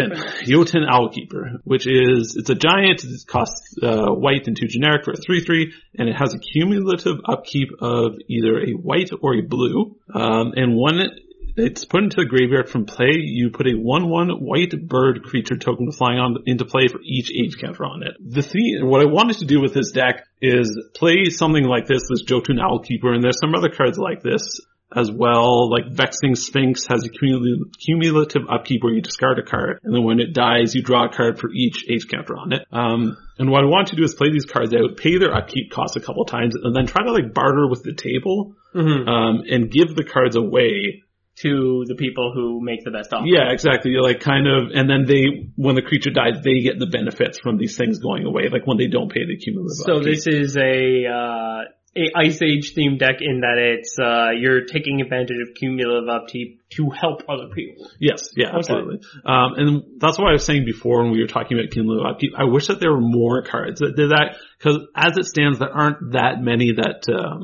Owl Keeper, which is, it's a giant, it costs white and 2 generic for a 3/3, and it has a cumulative upkeep of either a white or a blue. And when it's put into the graveyard from play, you put a 1/1 white bird creature token flying into play for each age counter on it. What I wanted to do with this deck is play something like this Jotun Owl Keeper, and there's some other cards like this as well, like Vexing Sphinx has a cumulative upkeep where you discard a card, and then when it dies, you draw a card for each age counter on it. And what I want to do is play these cards out, pay their upkeep costs a couple times, and then try to like barter with the table, and give the cards away to the people who make the best offer. Yeah, exactly. You're like kind of, and then when the creature dies, they get the benefits from these things going away, like when they don't pay the cumulative upkeep. So this is a Ice Age themed deck in that it's, you're taking advantage of cumulative upkeep to help other people. Yes, yeah, absolutely. And that's what I was saying before when we were talking about cumulative upkeep. I wish that there were more cards that did that, because as it stands, there aren't that many that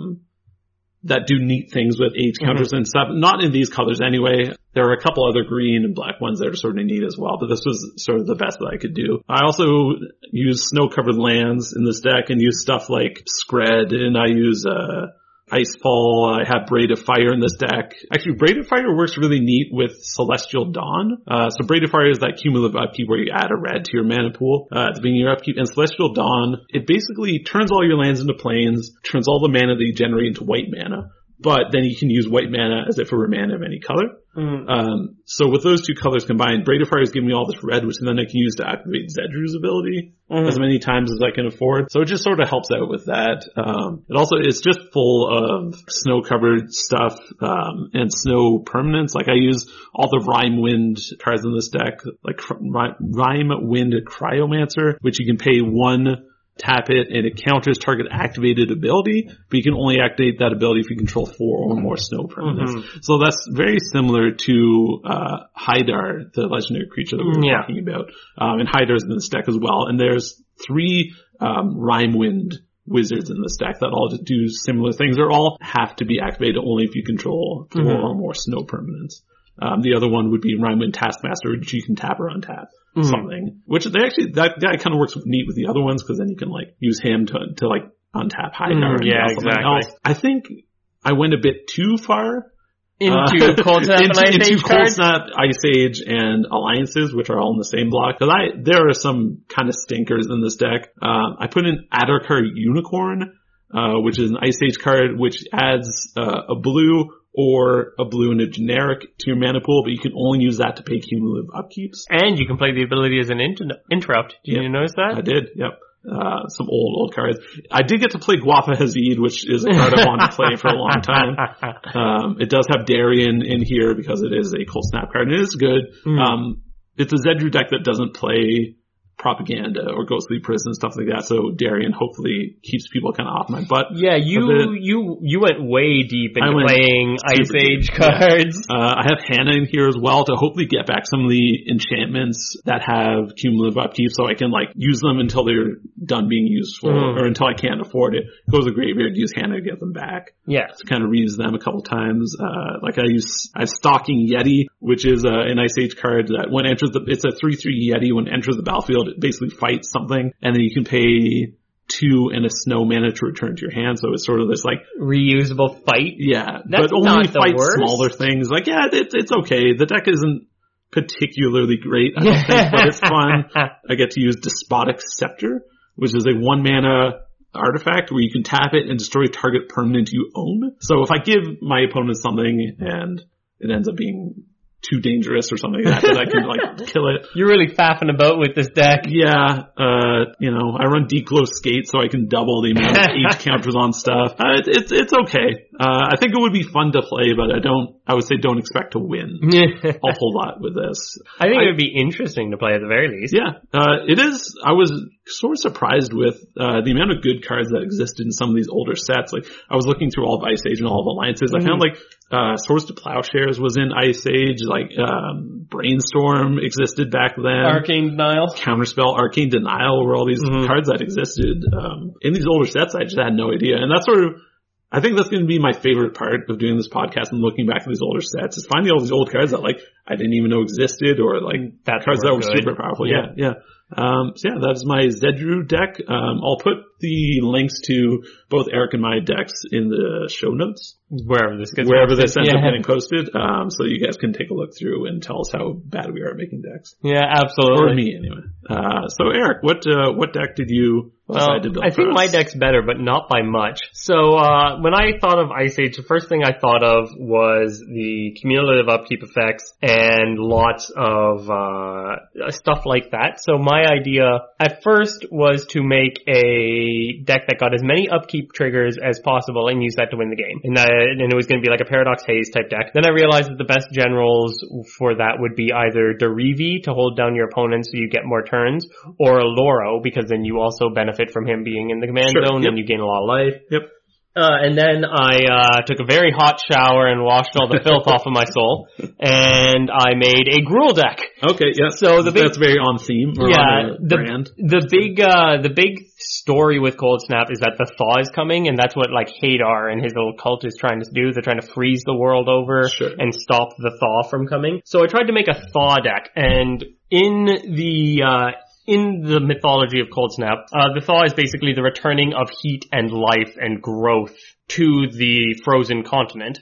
do neat things with age counters and stuff. Not in these colors anyway. There are a couple other green and black ones that are sort of neat as well, but this was sort of the best that I could do. I also use snow-covered lands in this deck and use stuff like Skred, and I use Icefall. I have Braid of Fire in this deck. Actually, Braid of Fire works really neat with Celestial Dawn. So Braid of Fire is that cumulative upkeep where you add a red to your mana pool at the beginning of your upkeep. And Celestial Dawn, it basically turns all your lands into plains, turns all the mana that you generate into white mana. But then you can use white mana as if it were mana of any color. So with those two colors combined, Braid of Fire is giving me all this red, which then I can use to activate Zedru's ability as many times as I can afford. So it just sort of helps out with that. It also is just full of snow-covered stuff, and snow permanents. Like I use all the Rime Wind cards in this deck, like Rime Wind Cryomancer, which you can pay 1, tap it, and it counters target activated ability, but you can only activate that ability if you control 4 or more snow permanents. So that's very similar to Hydar, the legendary creature that we were talking about. And Hydar's in this deck as well. And there's 3 Rime Wind wizards in this deck that all do similar things. They all have to be activated only if you control 4 or more snow permanents. The other one would be Rime Wind Taskmaster, which you can tap or untap. Something. Which they actually, that guy kind of works neat with the other ones, because then you can like use him to like untap Hydar. Exactly. I think I went a bit too far into Cold Snap and Ice Age Cold Snap, Ice Age, and Alliances, which are all in the same block. Because there are some kind of stinkers in this deck. I put in Addarkar Unicorn, which is an Ice Age card, which adds a blue or a blue and a generic to your mana pool, but you can only use that to pay cumulative upkeeps. And you can play the ability as an interrupt. Did you notice that? I did, yep. Some old cards. I did get to play Guapa Hazid, which is a card I wanted to play for a long time. It does have Darien in here because it is a Cold Snap card, and it is good. It's a Zedru deck that doesn't play Propaganda or Ghostly Prison, stuff like that, so Darien hopefully keeps people kind of off my butt. Yeah, you went way deep into playing Ice Age cards. I have Hannah in here as well to hopefully get back some of the enchantments that have cumulative upkeep, so I can like use them until they're done being useful, or until I can't afford it. Go to the graveyard, use Hannah to get them back. Yeah. To kind of reuse them a couple times. I have Stalking Yeti, which is an Ice Age card that when enters it's a 3/3 Yeti. When it enters the battlefield, it basically fights something, and then you can pay 2 and a snow mana to return to your hand, so it's sort of this like reusable fight. Yeah, that's but only fight worst. Smaller things. Like, yeah, it's okay. The deck isn't particularly great, I don't think, but it's fun. I get to use Despotic Scepter, which is a 1 mana artifact where you can tap it and destroy a target permanent you own. So if I give my opponent something and it ends up being too dangerous or something like that, I can like kill it. You're really faffing about with this deck. Yeah, I run Declo Skate so I can double the amount of age counters on stuff. It's okay. I think it would be fun to play, but I would say don't expect to win a whole lot with this. I think it would be interesting to play at the very least. Yeah, it is. I was sort of surprised with the amount of good cards that existed in some of these older sets. Like, I was looking through all of Ice Age and all of Alliances. I found like Swords to Plowshares was in Ice Age. Like Brainstorm existed back then. Arcane Denial. Counterspell, Arcane Denial were all these cards that existed in these older sets. I just had no idea. And that's sort of, I think that's going to be my favorite part of doing this podcast and looking back at these older sets is finding all these old cards that like I didn't even know existed or like cards that were super powerful. Yeah. So yeah, that's my Zedruu deck. I'll put the links to both Eric and my decks in the show notes. Wherever this ends up getting posted. So you guys can take a look through and tell us how bad we are at making decks. Yeah, absolutely. Or me anyway. So Eric, what deck did you decide to build? I think my deck's better, but not by much. So, when I thought of Ice Age, the first thing I thought of was the cumulative upkeep effects and lots of, stuff like that. So my idea at first was to make a deck that got as many upkeep triggers as possible and use that to win the game. And it was going to be like a Paradox Haze type deck. Then I realized that the best generals for that would be either Derivi to hold down your opponent so you get more turns, or a Loro because then you also benefit from him being in the command zone and you gain a lot of life. Yep. And then I took a very hot shower and washed all the filth off of my soul, and I made a Gruul deck. Okay, yeah. So that's very on theme. Or on brand. The big story with Cold Snap is that the thaw is coming, and that's what like Hadar and his little cult is trying to do. They're trying to freeze the world over and stop the thaw from coming. So I tried to make a thaw deck, and in the mythology of Cold Snap, the thaw is basically the returning of heat and life and growth to the frozen continent.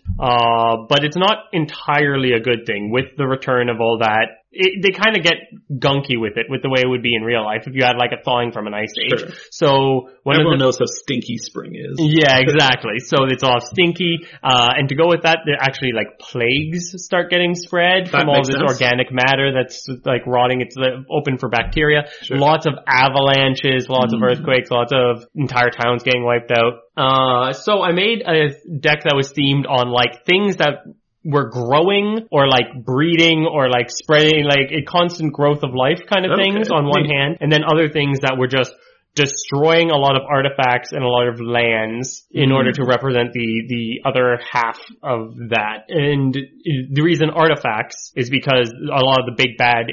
But it's not entirely a good thing with the return of all that. They kind of get gunky with it, with the way it would be in real life if you had like a thawing from an ice age. Sure. So everyone knows how stinky spring is. Yeah, exactly. So it's all stinky. And to go with that, there actually like plagues start getting spread from all this organic matter that's like rotting. It's open for bacteria. Sure. Lots of avalanches, lots of earthquakes, lots of entire towns getting wiped out. So I made a deck that was themed on like things that were growing or like breeding or like spreading, like a constant growth of life kind of things on one hand, and then other things that were just destroying a lot of artifacts and a lot of lands in order to represent the other half of that. And the reason artifacts is because a lot of the big bad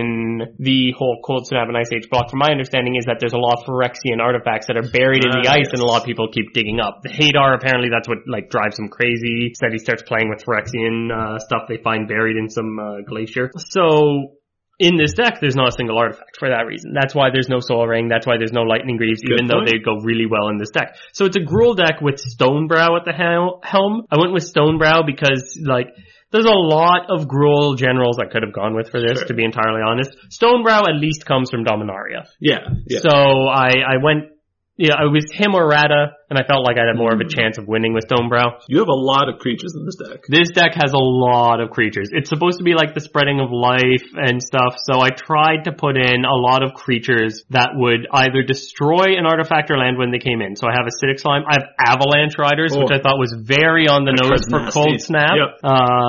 in the whole Cold Snap and Ice Age block, from my understanding, is that there's a lot of Phyrexian artifacts that are buried in the ice and a lot of people keep digging up. The Hadar, apparently that's what like drives him crazy. Said he starts playing with Phyrexian stuff they find buried in some glacier. So in this deck, there's not a single artifact for that reason. That's why there's no Soul Ring. That's why there's no Lightning Greaves, even though they go really well in this deck. So it's a Gruul deck with Stonebrow at the helm. I went with Stonebrow because, like, there's a lot of Gruul generals I could have gone with for this, to be entirely honest. Stonebrow at least comes from Dominaria. Yeah. So I went... Yeah, it was him or Rata, and I felt like I had more of a chance of winning with Stonebrow. You have a lot of creatures in this deck. This deck has a lot of creatures. It's supposed to be like the spreading of life and stuff, so I tried to put in a lot of creatures that would either destroy an artifact or land when they came in. So I have Acidic Slime, I have Avalanche Riders, which I thought was very on the nose for Cold Snap. Yep.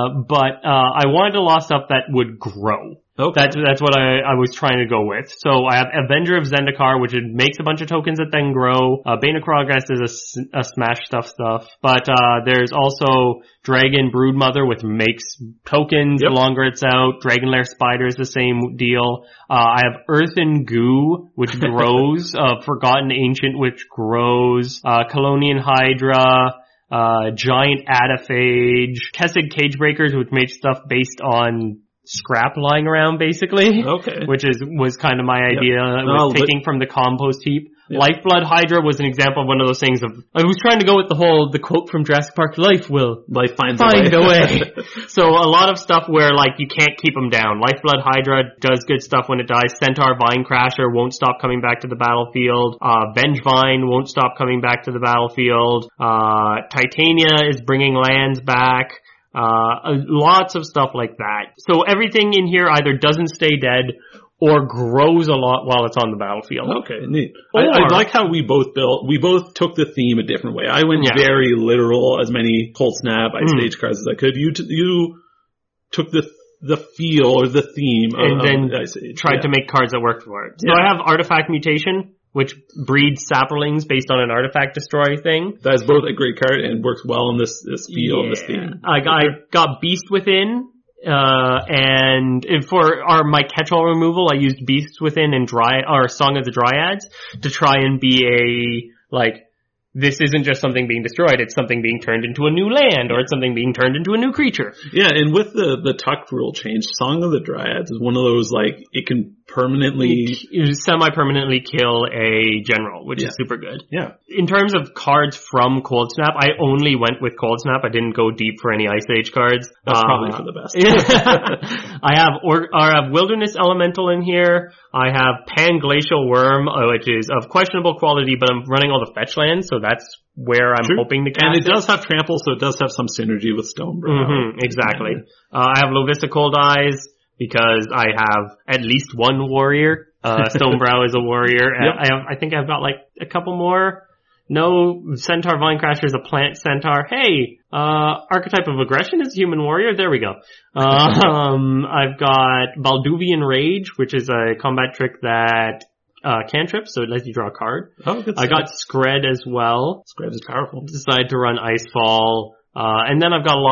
But I wanted a lot of stuff that would grow. Okay. That's what I was trying to go with. So I have Avenger of Zendikar, which makes a bunch of tokens that then grow. Bane of Kragast is a smash stuff. But there's also Dragon Broodmother, which makes tokens the longer it's out. Dragonlair Spider is the same deal. I have Earthen Goo, which grows. Forgotten Ancient, which grows. Colonian Hydra. Giant Adaphage. Kessig Cagebreakers, which makes stuff based on scrap lying around, basically. Okay. Which was kind of my idea. It was taking from the compost heap. Lifeblood Hydra was an example of one of those things of, I was trying to go with the quote from Jurassic Park, life finds a way. So a lot of stuff where like you can't keep them down. Lifeblood Hydra does good stuff when it dies. Centaur Vinecrasher won't stop coming back to the battlefield. Vengevine won't stop coming back to the battlefield. Titania is bringing lands back. Lots of stuff like that. So everything in here either doesn't stay dead or grows a lot while it's on the battlefield. Okay, neat. I like how we both took the theme a different way. I went very literal, as many Cold Snap, Ice Age cards as I could. You took the feel or the theme and then Ice Age. Tried to make cards that worked for it. So I have Artifact Mutation, which breeds saplings based on an artifact destroy thing. That is both a great card and works well in this feel and this theme. I got Beast Within, and for my catch-all removal, I used Beast Within and Song of the Dryads to try and be a, like, this isn't just something being destroyed, it's something being turned into a new land, or it's something being turned into a new creature. Yeah, and with the Tuck rule change, Song of the Dryads is one of those, like, it can semi-permanently kill a general, which is super good. Yeah. In terms of cards from Cold Snap, I only went with Cold Snap. I didn't go deep for any Ice Age cards. That's probably for the best. I have Wilderness Elemental in here. I have Panglacial Worm, which is of questionable quality, but I'm running all the fetch lands, so that's where I'm hoping to cast And it does have trample, so it does have some synergy with Stonebrow. Exactly. I have Lovista Cold Eyes, because I have at least one warrior. Stonebrow is a warrior. Yep. I think I've got like a couple more. No, Centaur Vinecrasher is a plant centaur. Hey, archetype of aggression is human warrior. There we go. I've got Balduvian Rage, which is a combat trick that cantrip, so it lets you draw a card. Oh, good. I got Skred as well. Skred is powerful. Decided to run Icefall. And then I've got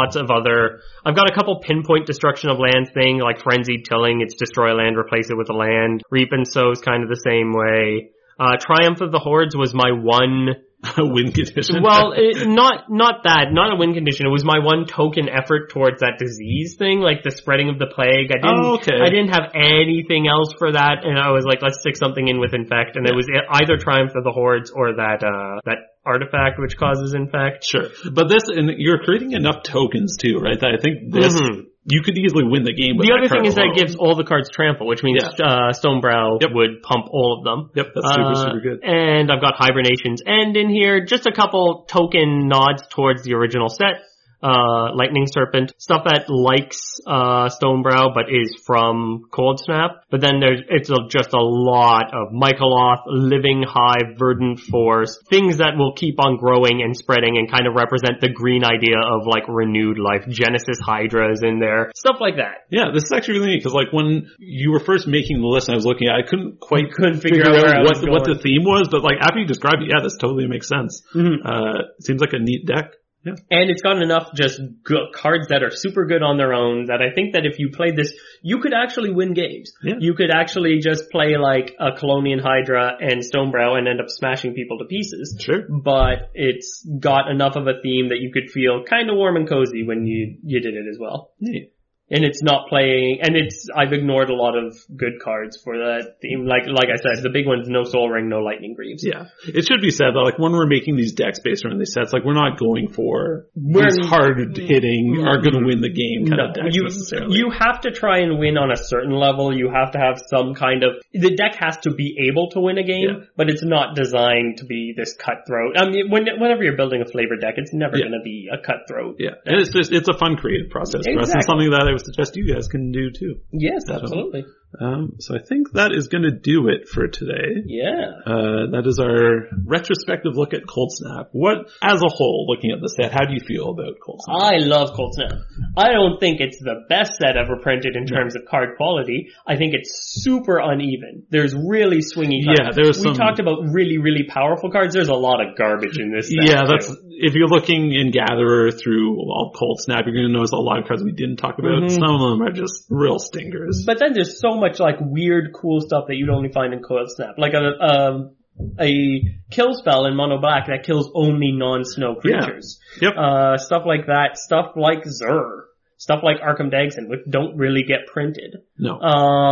I've got a couple pinpoint destruction of lands thing, like Frenzied Tilling, it's destroy a land, replace it with a land. Reap and Sow is kind of the same way. Triumph of the Hordes was my one win condition. Well, not a win condition. It was my one token effort towards that disease thing, like the spreading of the plague. I didn't have anything else for that, and I was like, let's stick something in with Infect, and it was either Triumph of the Hordes or that artifact which causes Infect. Sure. But and you're creating enough tokens too, right? That I think this, you could easily win the game with the other thing is that it gives all the cards trample, which means Stonebrow would pump all of them. Yep, that's super good. And I've got Hibernation's End in here, just a couple token nods towards the original set. Lightning Serpent, stuff that likes Stonebrow but is from Cold Snap. But then it's just a lot of Michaeloth, Living Hive, Verdant Force, things that will keep on growing and spreading and kind of represent the green idea of like renewed life. Genesis Hydra is in there, stuff like that. Yeah, this is actually really neat because like when you were first making the list and I was looking at it, I couldn't figure out what the theme was, but like after you described it, this totally makes sense. It seems like a neat deck. Yeah. And it's got enough just cards that are super good on their own that I think that if you played this, you could actually win games. Yeah. You could actually just play like a Colonian Hydra and Stonebrow and end up smashing people to pieces. Sure. But it's got enough of a theme that you could feel kind of warm and cozy when you did it as well. Neat. And it's not playing, and I've ignored a lot of good cards for that theme. Like I said, the big ones, no Soul Ring, no Lightning Greaves. Yeah. It should be said though, like when we're making these decks based around these sets, like we're not going for these hard hitting, are gonna win the game kind of decks necessarily. You have to try and win on a certain level. You have to have some kind of, the deck has to be able to win a game, but it's not designed to be this cutthroat. I mean, whenever you're building a flavor deck, it's never gonna be a cutthroat. Yeah. And it's a fun creative process for us and something that I would suggest you guys can do too. Yes, absolutely. So I think that is going to do it for today. Yeah. That is our retrospective look at Cold Snap. What, as a whole, looking at the set, how do you feel about Cold Snap? I love Cold Snap. I don't think it's the best set ever printed in terms of card quality. I think it's super uneven. There's really swingy cards. Yeah, we talked about really, really powerful cards. There's a lot of garbage in this set. Yeah, if you're looking in Gatherer through all Cold Snap, you're going to notice a lot of cards we didn't talk about. Some of them are just real stinkers. But then there's so much like weird, cool stuff that you'd only find in Cold Snap. Like a kill spell in Mono Black that kills only non-snow creatures. Yeah. Yep. Stuff like that. Stuff like Zur. Stuff like Arkham Dagson, which don't really get printed. No.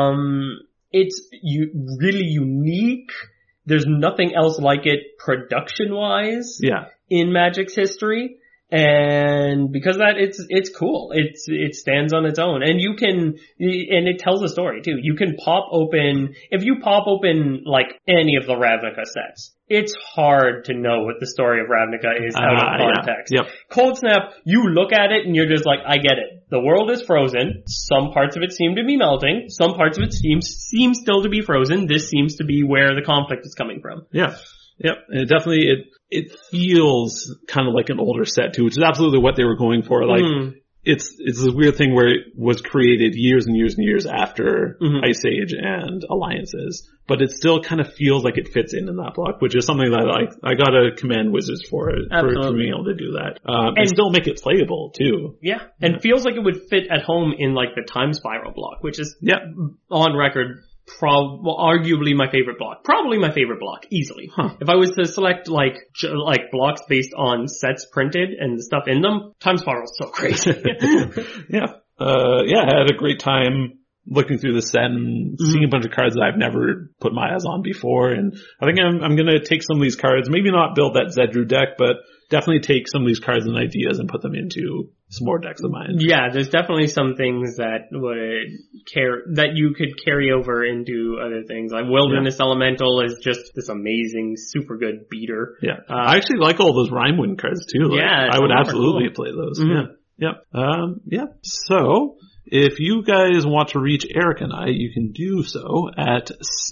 It's really unique. There's nothing else like it production-wise. Yeah. In Magic's history. And because of that, it's cool. It stands on its own. And and it tells a story too. You can if you pop open like any of the Ravnica sets, it's hard to know what the story of Ravnica is out of context. Yeah. Yep. Cold Snap, you look at it and you're just like, I get it. The world is frozen. Some parts of it seem to be melting. Some parts of it seem still to be frozen. This seems to be where the conflict is coming from. Yeah. Yep. And it definitely, it feels kind of like an older set too, which is absolutely what they were going for. Like, it's this weird thing where it was created years and years and years after Ice Age and Alliances, but it still kind of feels like it fits in that block, which is something that I gotta commend Wizards for being able to do that. And still make it playable too. Yeah. And feels like it would fit at home in like the Time Spiral block, which is on record arguably my favorite block. Probably my favorite block, easily. If I was to select like blocks based on sets printed and the stuff in them, Time Spiral's so crazy. Yeah. I had a great time looking through the set and seeing a bunch of cards that I've never put my eyes on before. And I think I'm going to take some of these cards, maybe not build that Zedru deck, but definitely take some of these cards and ideas and put them into some more decks of mine. Yeah, there's definitely some things that that you could carry over into other things. Like Wilderness Elemental is just this amazing, super good beater. Yeah. I actually like all those Rhymewind cards too. Like, yeah. I would absolutely play those. Mm-hmm. Yeah. So, if you guys want to reach Eric and I, you can do so at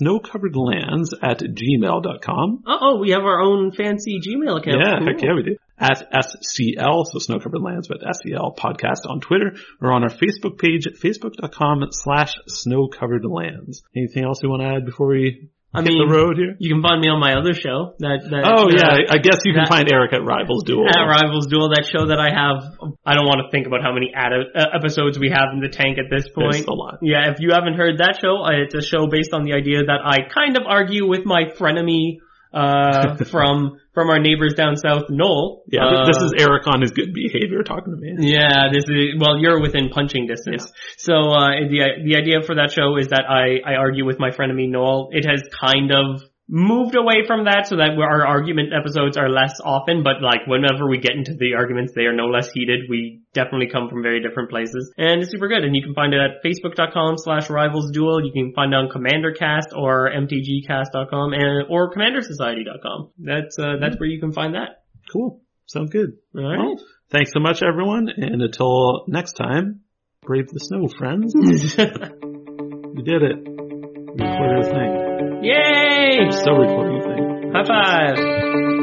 snowcoveredlands@gmail.com. We have our own fancy Gmail account. Yeah, cool. Heck yeah, we do. At SCL, so Snow Covered Lands, but SCL podcast on Twitter, or on our Facebook page at facebook.com/snowcoveredlands. Anything else you want to add before we hit the road here? You can find me on my other show. I guess you can find Eric at Rivals Duel. At Rivals Duel, that show that I have. I don't want to think about how many episodes we have in the tank at this point. There's a lot. Yeah, if you haven't heard that show, it's a show based on the idea that I kind of argue with my frenemy from our neighbors down south, Noel. Yeah, this is Eric on his good behavior talking to me. Yeah, you're within punching distance. Yeah. So, the idea for that show is that I argue with my frenemy, Noel. It has kind of moved away from that so that our argument episodes are less often, but like whenever we get into the arguments, they are no less heated. We definitely come from very different places, and it's super good. And you can find it at facebook.com/rivalsduel. You can find it on CommanderCast or mtgcast.com or commandersociety.com. That's where you can find that. Cool. Sounds good. All right. Well, thanks so much, everyone, and until next time, brave the snow, friends. We did it. We recorded a thing. Yay! I'm still recording a thing. High five!